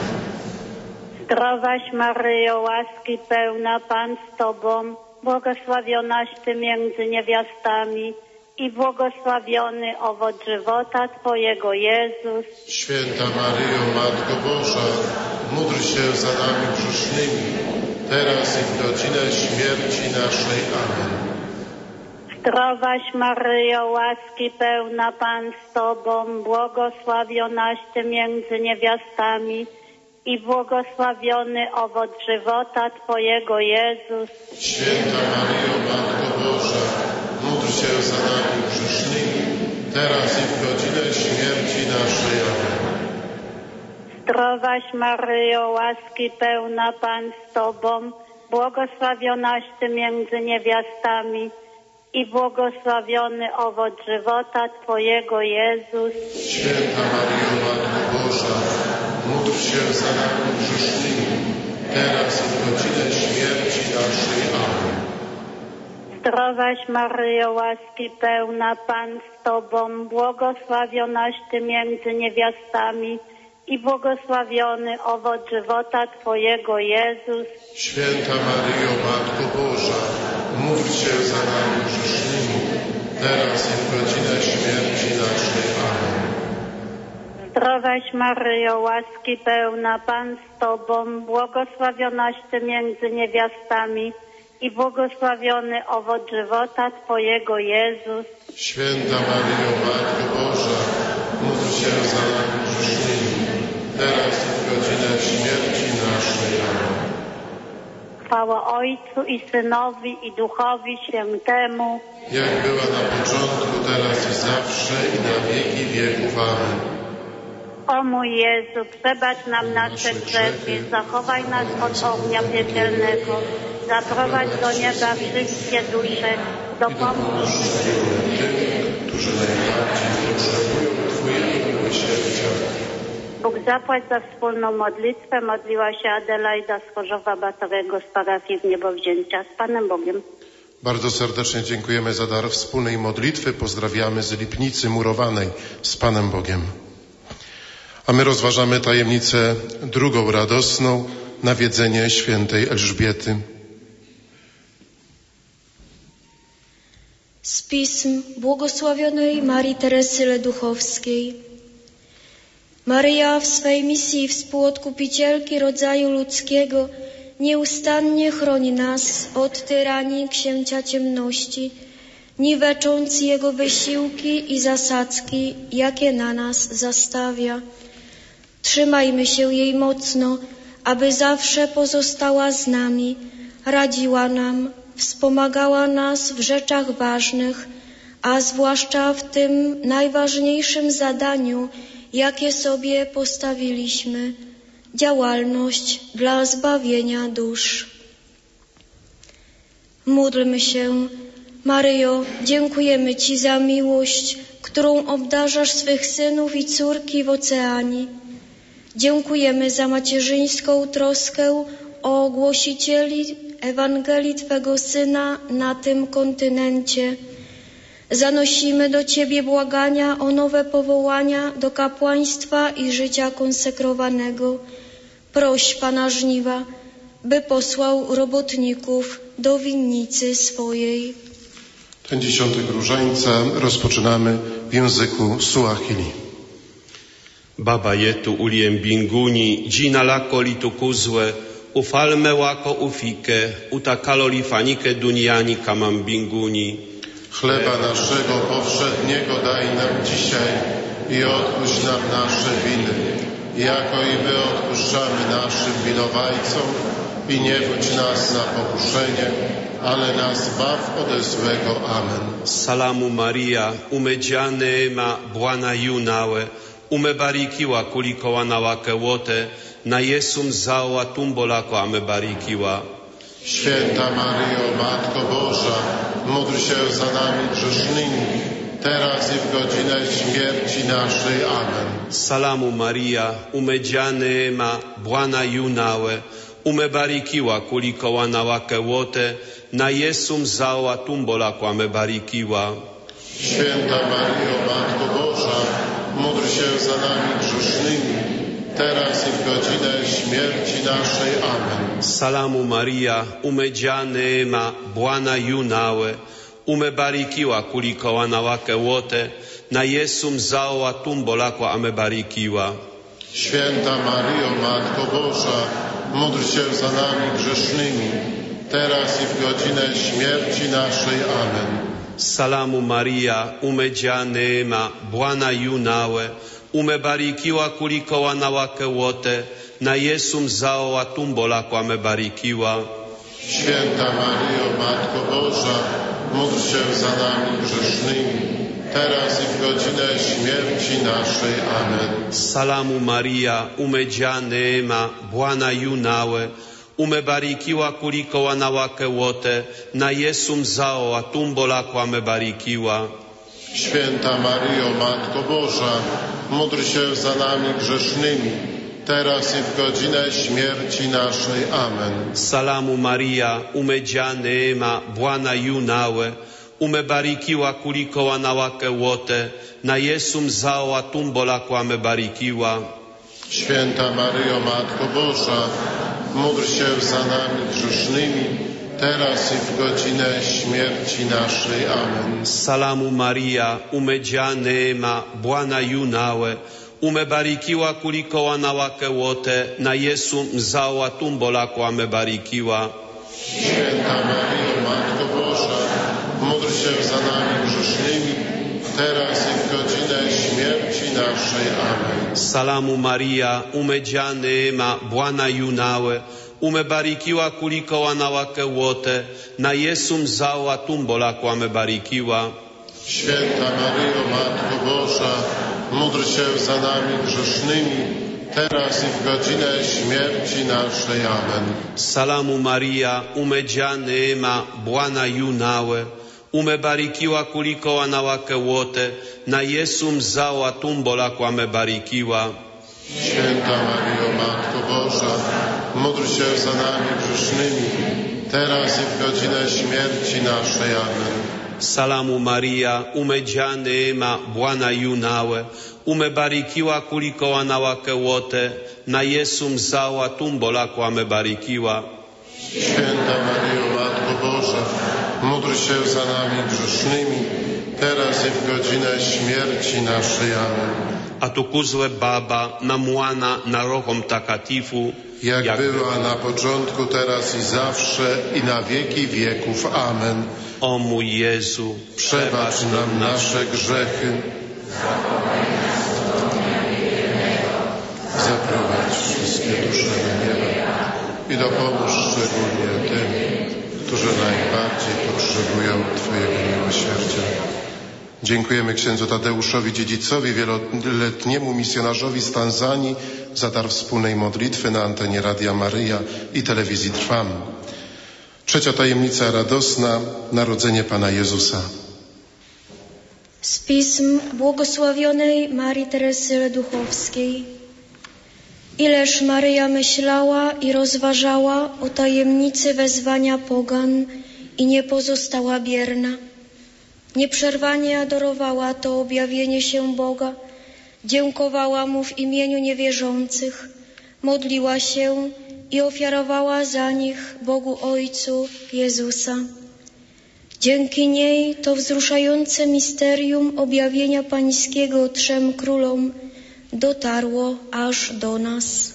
Zdrowaś Maryjo, łaski pełna Pan z Tobą, błogosławionaś Ty między niewiastami i błogosławiony owoc żywota Twojego, Jezus. Święta Maryjo, Matko Boża, módl się za nami grzesznymi, teraz i w godzinę śmierci naszej. Amen. Zdrowaś Maryjo, łaski pełna Pan z Tobą, błogosławionaś Ty między niewiastami i błogosławiony owoc żywota Twojego, Jezus. Święta Maryjo, Matko Boża, módl się za nami grzesznymi, teraz i w godzinę śmierci naszej. Amen. Zdrowaś Maryjo, łaski pełna Pan z Tobą, błogosławionaś Ty między niewiastami i błogosławiony owoc żywota Twojego, Jezus. Święta Maryjo, Matko Boża, módl się za nami grzesznymi, teraz i w godzinę śmierci naszej. Amen. Zdrowaś Maryjo, łaski pełna Pan z Tobą, błogosławionaś Ty między niewiastami i błogosławiony owoc żywota Twojego, Jezus. Święta Maryjo, Matko Boża, módl się za nami grzesznymi, teraz i w godzinę śmierci naszej. Amen. Zdrowaś Maryjo, łaski pełna Pan z Tobą, błogosławionaś Ty między niewiastami i błogosławiony owoc żywota Twojego, Jezus. Święta Maryjo, Matko Boża, módl się za nami grzesznymi, teraz i w godzinę śmierci naszej. Amen. Chwała Ojcu i Synowi i Duchowi Świętemu, jak była na początku, teraz i zawsze, i na wieki wieków. Amen. O mój Jezu, przebacz nam nasze grzechy, zachowaj nas od ognia piekielnego, zaprowadź do nieba wszystkie dusze, dopomóż tym, którzy najbardziej potrzebują Twojego miłosierdzia. Bóg zapłać za wspólną modlitwę. Modliła się Adelaida z Chorzowa Batorego z parafii w Niebowzięcia. Z Panem Bogiem. Bardzo serdecznie dziękujemy za dar wspólnej modlitwy. Pozdrawiamy z Lipnicy Murowanej. Z Panem Bogiem. A my rozważamy tajemnicę drugą radosną, nawiedzenie świętej Elżbiety. Z pism błogosławionej Marii Teresy Leduchowskiej. Maryja w swej misji współodkupicielki rodzaju ludzkiego nieustannie chroni nas od tyranii księcia ciemności, niwecząc jego wysiłki i zasadzki, jakie na nas zastawia. Trzymajmy się jej mocno, aby zawsze pozostała z nami, radziła nam, wspomagała nas w rzeczach ważnych, a zwłaszcza w tym najważniejszym zadaniu, jakie sobie postawiliśmy, działalność dla zbawienia dusz. Módlmy się. Maryjo, dziękujemy Ci za miłość, którą obdarzasz swych synów i córki w oceanie. Dziękujemy za macierzyńską troskę o głosicieli Ewangelii Twego Syna na tym kontynencie. Zanosimy do Ciebie błagania o nowe powołania do kapłaństwa i życia konsekrowanego. Proś Pana żniwa, by posłał robotników do winnicy swojej. Ten 10. różańca rozpoczynamy w języku Suahili. Baba yetu uliye mbinguni, jina lako litukuzwe, ufalme wako ufike, utakalo lifanyike duniani kama mbinguni. Chleba naszego powszedniego daj nam dzisiaj i odpuść nam nasze winy, jako i my odpuszczamy naszym winowajcom i nie wódź nas na pokuszenie, ale nas zbaw ode złego. Amen. Salamu Maria, umejaa neema, Bwana yu nawe, umebarikiwa kuliko wanawake wote, na Yesu mzao wa tumbo lako amebarikiwa. Święta Maryjo, Matko Boża, módl się za nami grzesznymi, teraz i w godzinę śmierci naszej. Amen. Salamu Maria, umejaa neema, Bwana yu nawe, umebarikiwa kuliko wanawake wote, na Yesu mzao wa tumbo lako amebarikiwa. Święta Maryjo, Matko Boża, módl się za nami grzesznymi, teraz i w godzinę śmierci naszej. Amen. Salamu Maria, umejaa neema, Bwana yu nawe, umebarikiwa kuliko wanawake wote, na Yesu mzao wa tumbo lako amebarikiwa. Święta Maryjo, Matko Boża, módl się za nami grzesznymi, teraz i w godzinę śmierci naszej. Amen. Salamu Maria, umejaa neema, Bwana yu nawe, umebarikiwa kuliko wanawake wote, na Yesu mzao wa tumbo lako amebarikiwa. Święta Maryjo, Matko Boża, módl się za nami grzesznymi, teraz i w godzinę śmierci naszej. Amen. Salamu Maria, umejaa neema, Bwana yu nawe, umebarikiwa kuliko wanawake wote, na Yesu mzao wa tumbo lako amebarikiwa. Święta Maryjo, Matko Boża, módl się za nami grzesznymi, teraz i w godzinę śmierci naszej. Amen. Salamu Maria, umejaa neema, Bwana yu nawe, umebarikiwa kuliko wanawake wote, na Yesu mzao wa tumbo lako amebarikiwa. Święta Maryjo, Matko Boża, módl się za nami grzesznymi, teraz i w godzinę śmierci naszej. Amen. Salamu Maria, umejaa neema, Bwana yu nawe, umebarikiwa kuliko wanawake wote, na Yesu mzao wa tumbo lako amebarikiwa. Święta Maryjo, Matko Boża, módl się za nami grzesznymi, teraz i w godzinę śmierci naszej. Amen. Salamu Maria, umejaa neema, Bwana yu nawe, umebarikiwa kuliko wanawake wote, na Yesu mzao wa tumbo lako amebarikiwa. Święta Maryjo, Matko Boża, módl się za nami grzesznymi, teraz i w godzinę śmierci naszej. Amen. Salamu Maria, umejaa neema, Bwana yu nawe, umebarikiwa kuliko wanawake wote, na Yesu mzao wa tumbo lako amebarikiwa. Święta Maryjo, Matko Boża, módl się za nami grzesznymi, teraz i w godzinę śmierci naszej. Amen. Salamu Maria, umejaa neema, Bwana yu nawe, umebarikiwa kuliko wanawake wote, na Yesu mzao wa tumbo lako amebarikiwa. Święta Maryjo, Matko Boża, módl się za nami grzesznymi, teraz i w godzinę śmierci naszej. Amen. Atukuzwe Baba, na Mwana, na Roho Mtakatifu, jak była na początku, teraz i zawsze, i na wieki wieków. Amen. O mój Jezu, przebacz nam nasze grzechy, zaprowadź wszystkie dusze do nieba i dopomóż szczególnie tym, potrzebują Twojego miłosierdzia. Dziękujemy księdzu Tadeuszowi Dziedzicowi, wieloletniemu misjonarzowi z Tanzanii, za dar wspólnej modlitwy na antenie Radia Maryja i telewizji Trwam. Trzecia tajemnica radosna, narodzenie Pana Jezusa. Z pism błogosławionej Marii Teresy Leduchowskiej. Ileż Maryja myślała i rozważała o tajemnicy wezwania pogan i nie pozostała bierna. Nieprzerwanie adorowała to objawienie się Boga, dziękowała Mu w imieniu niewierzących, modliła się i ofiarowała za nich Bogu Ojcu Jezusa. Dzięki niej to wzruszające misterium objawienia Pańskiego trzem królom dotarło aż do nas.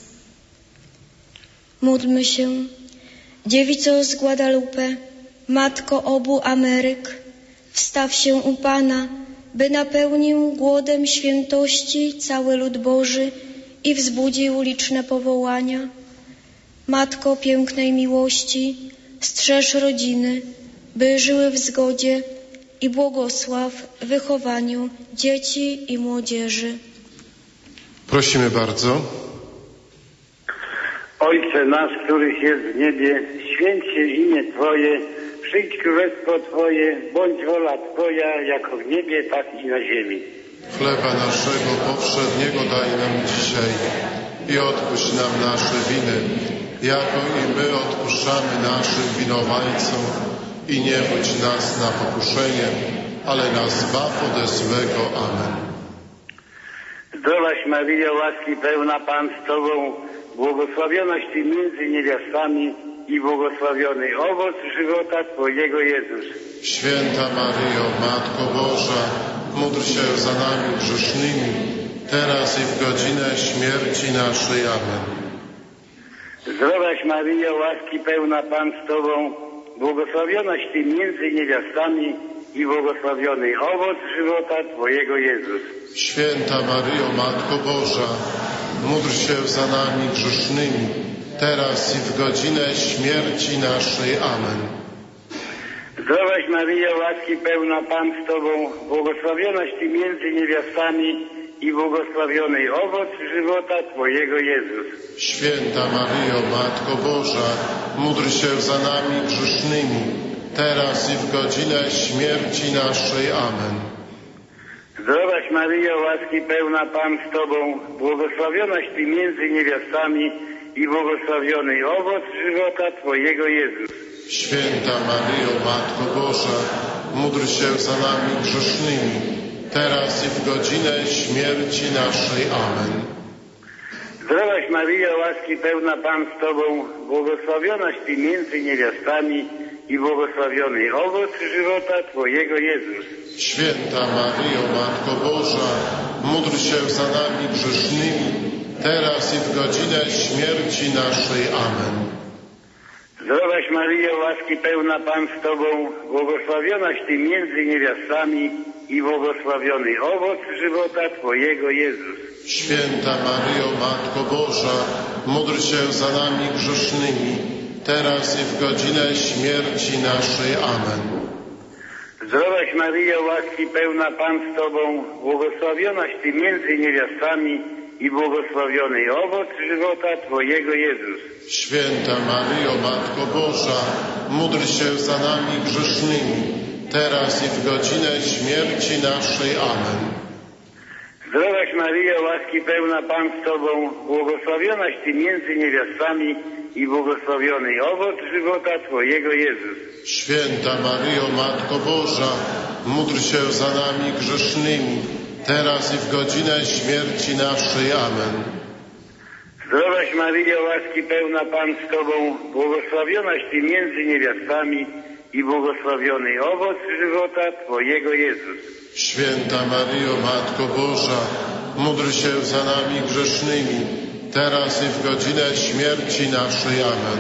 Módlmy się. Dziewico z Guadalupe, Matko obu Ameryk, wstaw się u Pana, by napełnił głodem świętości cały lud Boży i wzbudził liczne powołania. Matko pięknej miłości, strzeż rodziny, by żyły w zgodzie i błogosław w wychowaniu dzieci i młodzieży. Prosimy bardzo. Ojcze nasz, któryś jest w niebie, święć się imię Twoje, przyjdź królestwo Twoje, bądź wola Twoja, jako w niebie, tak i na ziemi. Chleba naszego powszedniego daj nam dzisiaj i odpuść nam nasze winy, jako i my odpuszczamy naszym winowajcom. I nie wódź nas na pokuszenie, ale nas zbaw ode złego. Amen. Zdrowaś Maryjo, łaski pełna, Pan z Tobą, błogosławionaś Ty między niewiastami i błogosławiony owoc żywota Twojego, Jezus. Święta Maryjo, Matko Boża, módl się za nami grzesznymi, teraz i w godzinę śmierci naszej. Amen. Zdrowaś Maryjo, łaski pełna, Pan z Tobą, błogosławionaś Ty między niewiastami i błogosławiony owoc żywota Twojego, Jezus. Święta Maryjo, Matko Boża, módl się za nami grzesznymi, teraz i w godzinę śmierci naszej. Amen. Zdrowaś Maryjo, łaski pełna, Pan z Tobą, błogosławionaś Ty między niewiastami i błogosławiony owoc żywota Twojego, Jezus. Święta Maryjo, Matko Boża, módl się za nami grzesznymi, teraz i w godzinę śmierci naszej. Amen. Zdrowaś Maryjo, łaski pełna, Pan z Tobą, błogosławionaś Ty między niewiastami i błogosławiony owoc żywota Twojego, Jezus. Święta Maryjo, Matko Boża, módl się za nami grzesznymi, teraz i w godzinę śmierci naszej. Amen. Zdrowaś Maryjo, łaski pełna, Pan z Tobą, błogosławionaś Ty między niewiastami i błogosławiony owoc żywota Twojego, Jezus. Święta Maryjo, Matko Boża, módl się za nami grzesznymi, teraz i w godzinę śmierci naszej. Amen. Zdrowaś Maryjo, łaski pełna, Pan z Tobą, błogosławionaś Ty między niewiastami i błogosławiony owoc żywota Twojego, Jezus. Święta Maryjo, Matko Boża, módl się za nami grzesznymi, teraz i w godzinę śmierci naszej. Amen. Zdrowaś Maryjo, łaski pełna, Pan z Tobą, błogosławionaś Ty między niewiastami i błogosławiony owoc żywota Twojego, Jezus. Święta Maryjo, Matko Boża, módl się za nami grzesznymi, teraz i w godzinę śmierci naszej. Amen. Zdrowaś Maryjo, łaski pełna, Pan z Tobą, błogosławionaś Ty między niewiastami i błogosławiony owoc żywota Twojego, Jezus. Święta Maryjo, Matko Boża, módl się za nami grzesznymi, teraz i w godzinę śmierci naszej. Amen. Zdrowaś Maryjo, łaski pełna, Pan z Tobą, błogosławionaś Ty między niewiastami i błogosławiony owoc żywota Twojego, Jezus. Święta Maryjo, Matko Boża, módl się za nami grzesznymi, teraz i w godzinę śmierci naszej. Amen.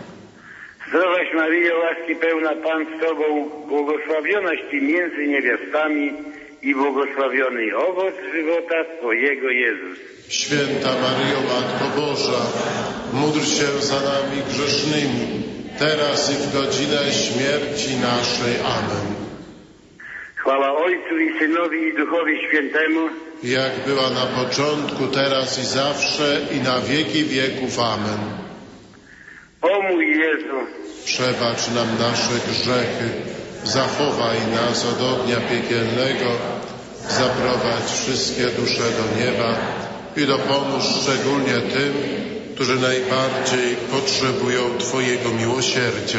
Zdrowaś Maryjo, łaski pełna, Pan z Tobą, błogosławionaś Ty między niewiastami i błogosławiony owoc żywota Twojego, Jezus. Święta Maryjo, Matko Boża, módl się za nami grzesznymi, teraz i w godzinę śmierci naszej. Amen. Chwała Ojcu i Synowi i Duchowi Świętemu, jak była na początku, teraz i zawsze, i na wieki wieków. Amen. o mój Jezu, przebacz nam nasze grzechy, zachowaj nas od ognia piekielnego, zaprowadź wszystkie dusze do nieba i dopomóż szczególnie tym, którzy najbardziej potrzebują Twojego miłosierdzia.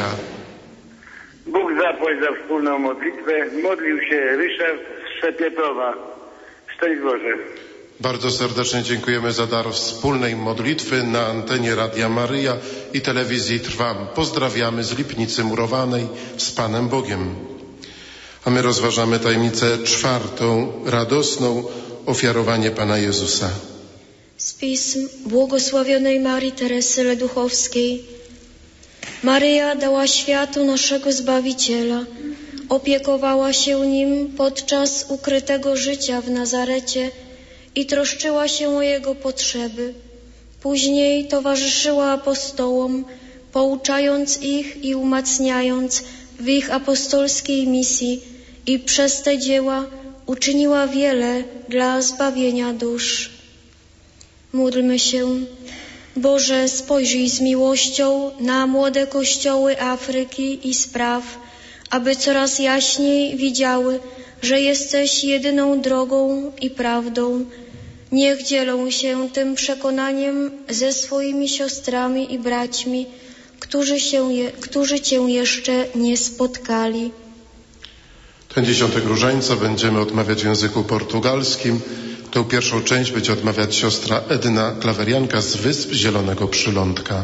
Bóg zapłać za wspólną modlitwę. Modlił się Ryszard z Szepietowa. Szczęść Boże. Bardzo serdecznie dziękujemy za dar wspólnej modlitwy na antenie Radia Maryja i telewizji Trwam. Pozdrawiamy z Lipnicy Murowanej z Panem Bogiem. A my rozważamy tajemnicę czwartą, radosną, ofiarowanie Pana Jezusa. Z pism błogosławionej Marii Teresy Leduchowskiej. Maryja dała światu naszego Zbawiciela. Opiekowała się Nim podczas ukrytego życia w Nazarecie i troszczyła się o Jego potrzeby. Później towarzyszyła apostołom, pouczając ich i umacniając w ich apostolskiej misji i przez te dzieła uczyniła wiele dla zbawienia dusz. Módlmy się. Boże, spojrzyj z miłością na młode kościoły Afryki i spraw, aby coraz jaśniej widziały, że jesteś jedyną drogą i prawdą. Niech dzielą się tym przekonaniem ze swoimi siostrami i braćmi, którzy Cię jeszcze nie spotkali. Ten 10 różańca będziemy odmawiać w języku portugalskim. Tą pierwszą część będzie odmawiać siostra Edna Klawerianka z Wysp Zielonego Przylądka.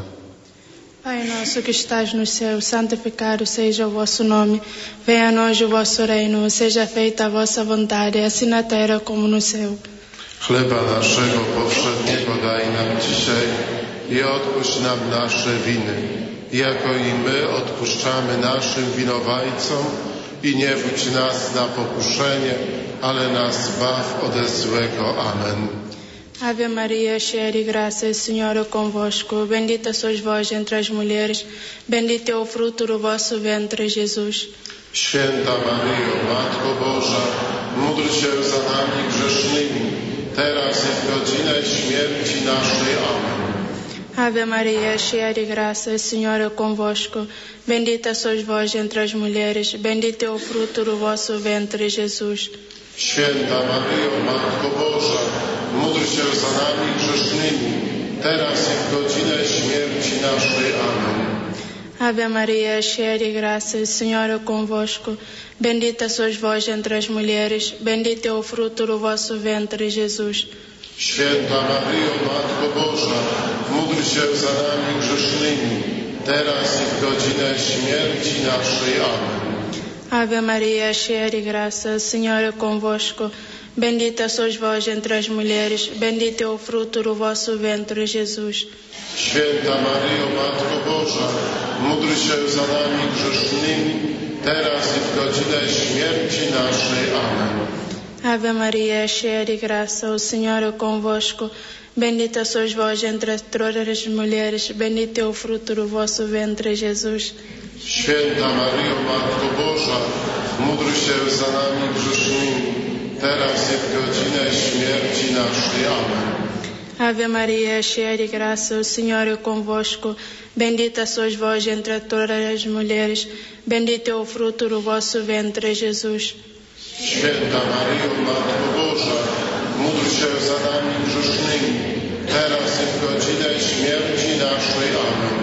Pai nosso que estás no céu, santificado seja o vosso nome. Venha a nós o vosso reino, seja feita a vossa vontade, assim na terra como no céu. Chleba naszego powszedniego daj nam dzisiaj i odpuść nam nasze winy, jako i my odpuszczamy naszym winowajcom i nie wódź nas na pokuszenie, ale nas zbaw ode złego. Amen. Ave Maria, cheia de graça, o Senhor é convosco. Bendita sois vós entre as mulheres, bendito é o fruto do vosso ventre, Jesus. Święta Maryjo, Matko Boża, módl się za nami grzesznymi, teraz i w godzinę śmierci naszej. Amen. Ave Maria, cheia de graça, o Senhor é convosco. Bendita sois vós entre as mulheres, bendito é o fruto do vosso ventre, Jesus. Święta Maryjo, Matko Boża, módl się za nami grzesznymi, teraz i w godzinę śmierci naszej. Amen. Ave Maria, cheia de graça, o Senhor é convosco. Bendita sois vós entre as mulheres, bendito é o fruto do vosso ventre, Jesus. Święta Maryjo, Matko Boża, módl się za nami grzesznymi, teraz i w godzinę śmierci naszej. Amen. Ave Maria, cheia de graça, o Senhor é convosco. Bendita sois vós entre as mulheres, bendito é o fruto do vosso ventre, Jesus. Święta Maryjo, Matko Boża, módl się za nami grzesznymi, teraz i w godzinę śmierci naszej. Amen. Ave Maria, cheia de graça, o Senhor é convosco. Bendita sois vós entre todas as mulheres, bendito é o fruto do vosso ventre, Jesus. Święta Maryjo, Matko Boża, módl się za nami grzesznymi, teraz i w godzinę śmierci naszej. Amen. Ave Maria, cheia de graça, o Senhor é convosco. Bendita sois vós entre todas as mulheres, bendito é o fruto do vosso ventre, Jesus. Święta Maryjo, Matko Boża, módl się za nami grzesznymi, teraz i w godzinę śmierci naszej. Amen.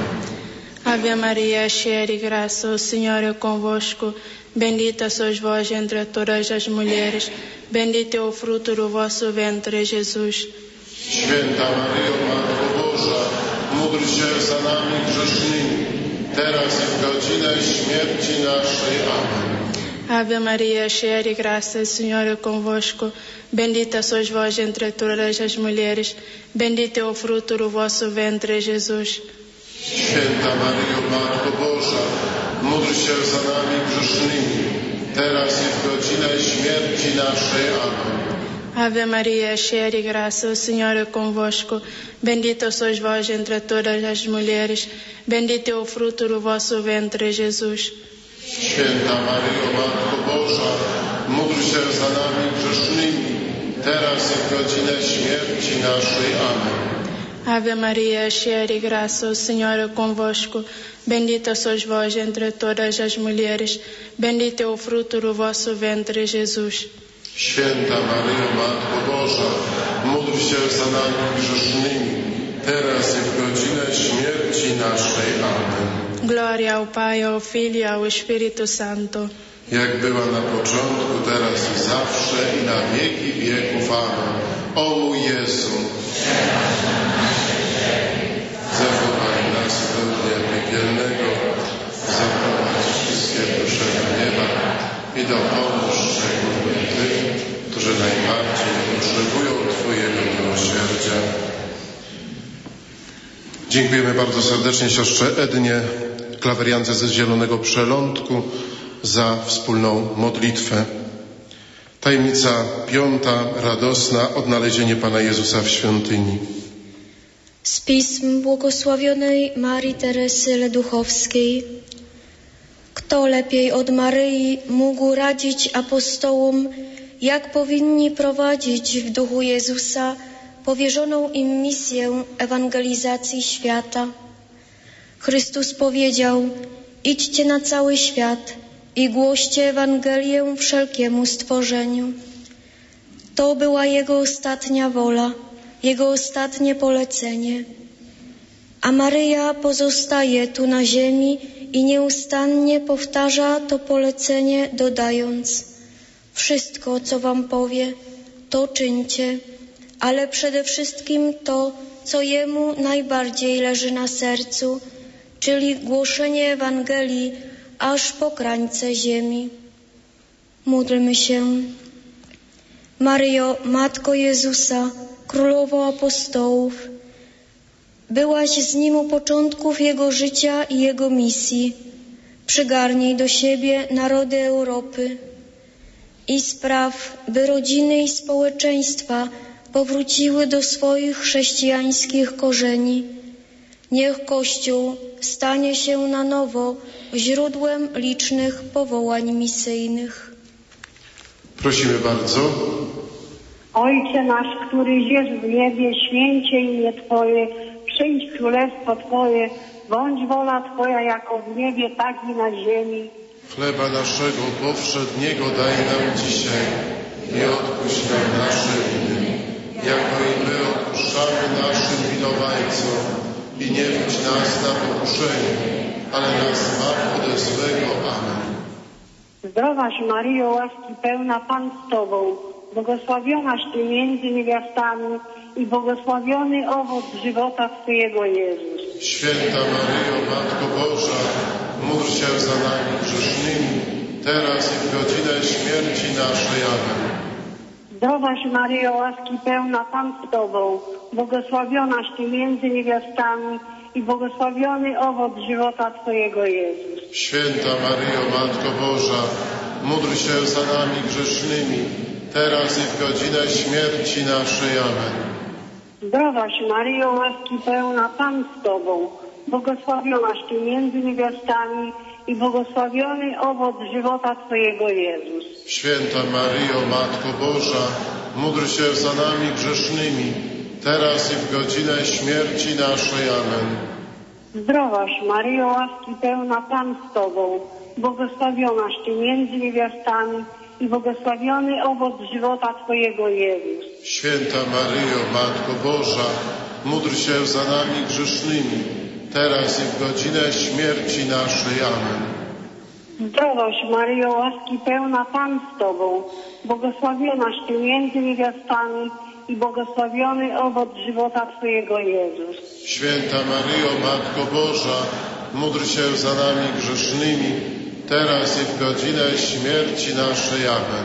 Ave Maria, cheia de graça, o Senhor é convosco. Bendita sois vós entre todas as mulheres, bendito é o fruto do vosso ventre, Jesus. Święta Maryjo, Matko Boża, módl się za nami grzesznymi, teraz i w godzinę śmierci naszej. Amen. Ave Maria, cheia de graça, o Senhor é convosco. Bendita sois vós entre todas as mulheres, bendito é o fruto do vosso ventre, Jesus. Święta Maryjo, Matko Boża, módl się za nami grzesznymi, teraz i w godzinę śmierci naszej. Amen. Ave Maria, cheia de graça, o Senhor é convosco. Bendita sois vós entre todas as mulheres. Bendito é o fruto do vosso ventre, Jesus. Święta Maryjo, Matko Boża, módl się za nami grzesznymi, teraz i w godzinę śmierci naszej. Amen. Ave Maria, cheia de graça, o Senhor é convosco. Bendita sois vós entre todas as mulheres. Bendito é o fruto do vosso ventre, Jesus. Święta Maryjo, Matko Boża, módl się za nami grzesznymi, teraz i w godzinę śmierci naszej. Amen. Glória ao Pai, ao Filho e ao Espírito Santo. Jak była na początku, teraz i zawsze, i na wieki wieków. Amen. O mój Jezu, zachowaj nas do dnia piekielnego, zaprowadź wszystkie dusze do nieba i dopomóż szczególnie tym, którzy najbardziej potrzebują Twojego miłosierdzia. Dziękujemy bardzo serdecznie siostrze Ednie, klaweriance ze Zielonego Przelądku, za wspólną modlitwę. Tajemnica 5, radosna, odnalezienie Pana Jezusa w świątyni. Z pism błogosławionej Marii Teresy Leduchowskiej. Kto lepiej od Maryi mógł radzić apostołom, jak powinni prowadzić w duchu Jezusa powierzoną im misję ewangelizacji świata? Chrystus powiedział: idźcie na cały świat i głoście Ewangelię wszelkiemu stworzeniu. To była Jego ostatnia wola, Jego ostatnie polecenie. A Maryja pozostaje tu na ziemi i nieustannie powtarza to polecenie, dodając: wszystko, co wam powie, to czyńcie, ale przede wszystkim to, co Jemu najbardziej leży na sercu, czyli głoszenie Ewangelii aż po krańce ziemi. Módlmy się. Maryjo, Matko Jezusa, Królowo Apostołów, byłaś z Nim u początków Jego życia i Jego misji. Przygarnij do siebie narody Europy i spraw, by rodziny i społeczeństwa powróciły do swoich chrześcijańskich korzeni. Niech Kościół stanie się na nowo źródłem licznych powołań misyjnych. Prosimy bardzo. Ojcze nasz, któryś jest w niebie, święcie imię Twoje, przyjdź królestwo Twoje, bądź wola Twoja jako w niebie, tak i na ziemi. Chleba naszego powszedniego daj nam dzisiaj i odpuść nam nasze winy, jako i my odpuszczamy naszym winowajcom. I nie wódź nas na pokuszenie, ale nas zbaw ode złego. Amen. Zdrowaś Maryjo, łaski pełna, Pan z Tobą, błogosławionaś Ty między niewiastami i błogosławiony owoc żywota Twojego, Jezus. Święta Maryjo, Matko Boża, módl się za nami grzesznymi, teraz i w godzinę śmierci naszej. Amen. Zdrowaś Maryjo, łaski pełna, Pan z Tobą, błogosławionaś Ty między niewiastami i błogosławiony owoc żywota Twojego, Jezus. Święta Maryjo, Matko Boża, módl się za nami grzesznymi, teraz i w godzinę śmierci naszej. Amen. Zdrowaś Maryjo, łaski pełna, Pan z Tobą, błogosławionaś Ty między niewiastami i błogosławiony owoc żywota Twojego, Jezus. Święta Maryjo, Matko Boża, módl się za nami grzesznymi, teraz i w godzinę śmierci naszej. Amen. Zdrowaś Maryjo, łaski pełna, Pan z Tobą, błogosławionaś Ty między niewiastami i błogosławiony owoc żywota Twojego, Jezus. Święta Maryjo, Matko Boża, módl się za nami grzesznymi, teraz i w godzinę śmierci naszej. Amen. Zdrowaś Maryjo, łaski pełna, Pan z Tobą, błogosławionaś Ty między niewiastami i błogosławiony owoc żywota Twojego, Jezus. Święta Maryjo, Matko Boża, módl się za nami grzesznymi, teraz i w godzinę śmierci naszej. Amen.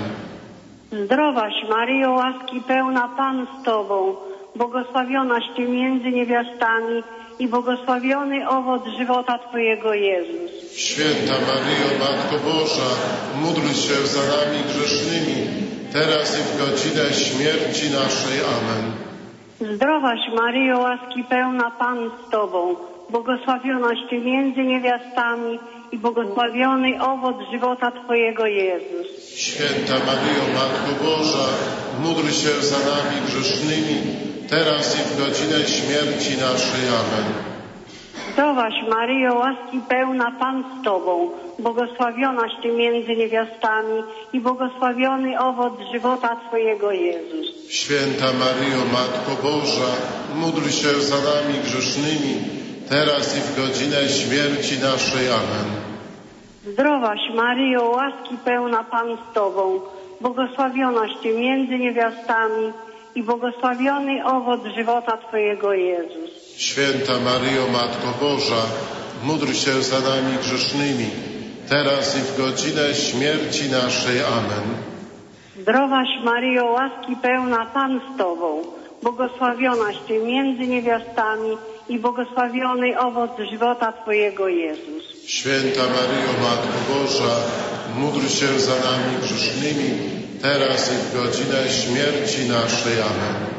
Zdrowaś Maryjo, łaski pełna, Pan z Tobą, błogosławionaś Ty między niewiastami i błogosławiony owoc żywota Twojego, Jezus. Święta Maryjo, Matko Boża, módl się za nami grzesznymi, teraz i w godzinę śmierci naszej. Amen. Zdrowaś Maryjo, łaski pełna, Pan z Tobą, błogosławionaś Ty między niewiastami i błogosławiony owoc żywota Twojego, Jezus. Święta Maryjo, Matko Boża, módl się za nami grzesznymi, teraz i w godzinę śmierci naszej. Amen. Zdrowaś Maryjo, łaski pełna, Pan z Tobą, błogosławionaś Ty między niewiastami i błogosławiony owoc żywota Twojego, Jezus. Święta Maryjo, Matko Boża, módl się za nami grzesznymi, teraz i w godzinę śmierci naszej. Amen. Zdrowaś Maryjo, łaski pełna, Pan z Tobą, błogosławionaś Ty między niewiastami i błogosławiony owoc żywota Twojego, Jezus. Święta Maryjo, Matko Boża, módl się za nami grzesznymi, teraz i w godzinę śmierci naszej. Amen. Zdrowaś Maryjo, łaski pełna, Pan z Tobą, błogosławionaś Ty między niewiastami i błogosławiony owoc żywota Twojego, Jezus. Święta Maryjo, Matko Boża, módl się za nami grzesznymi, teraz i w godzinę śmierci naszej. Amen.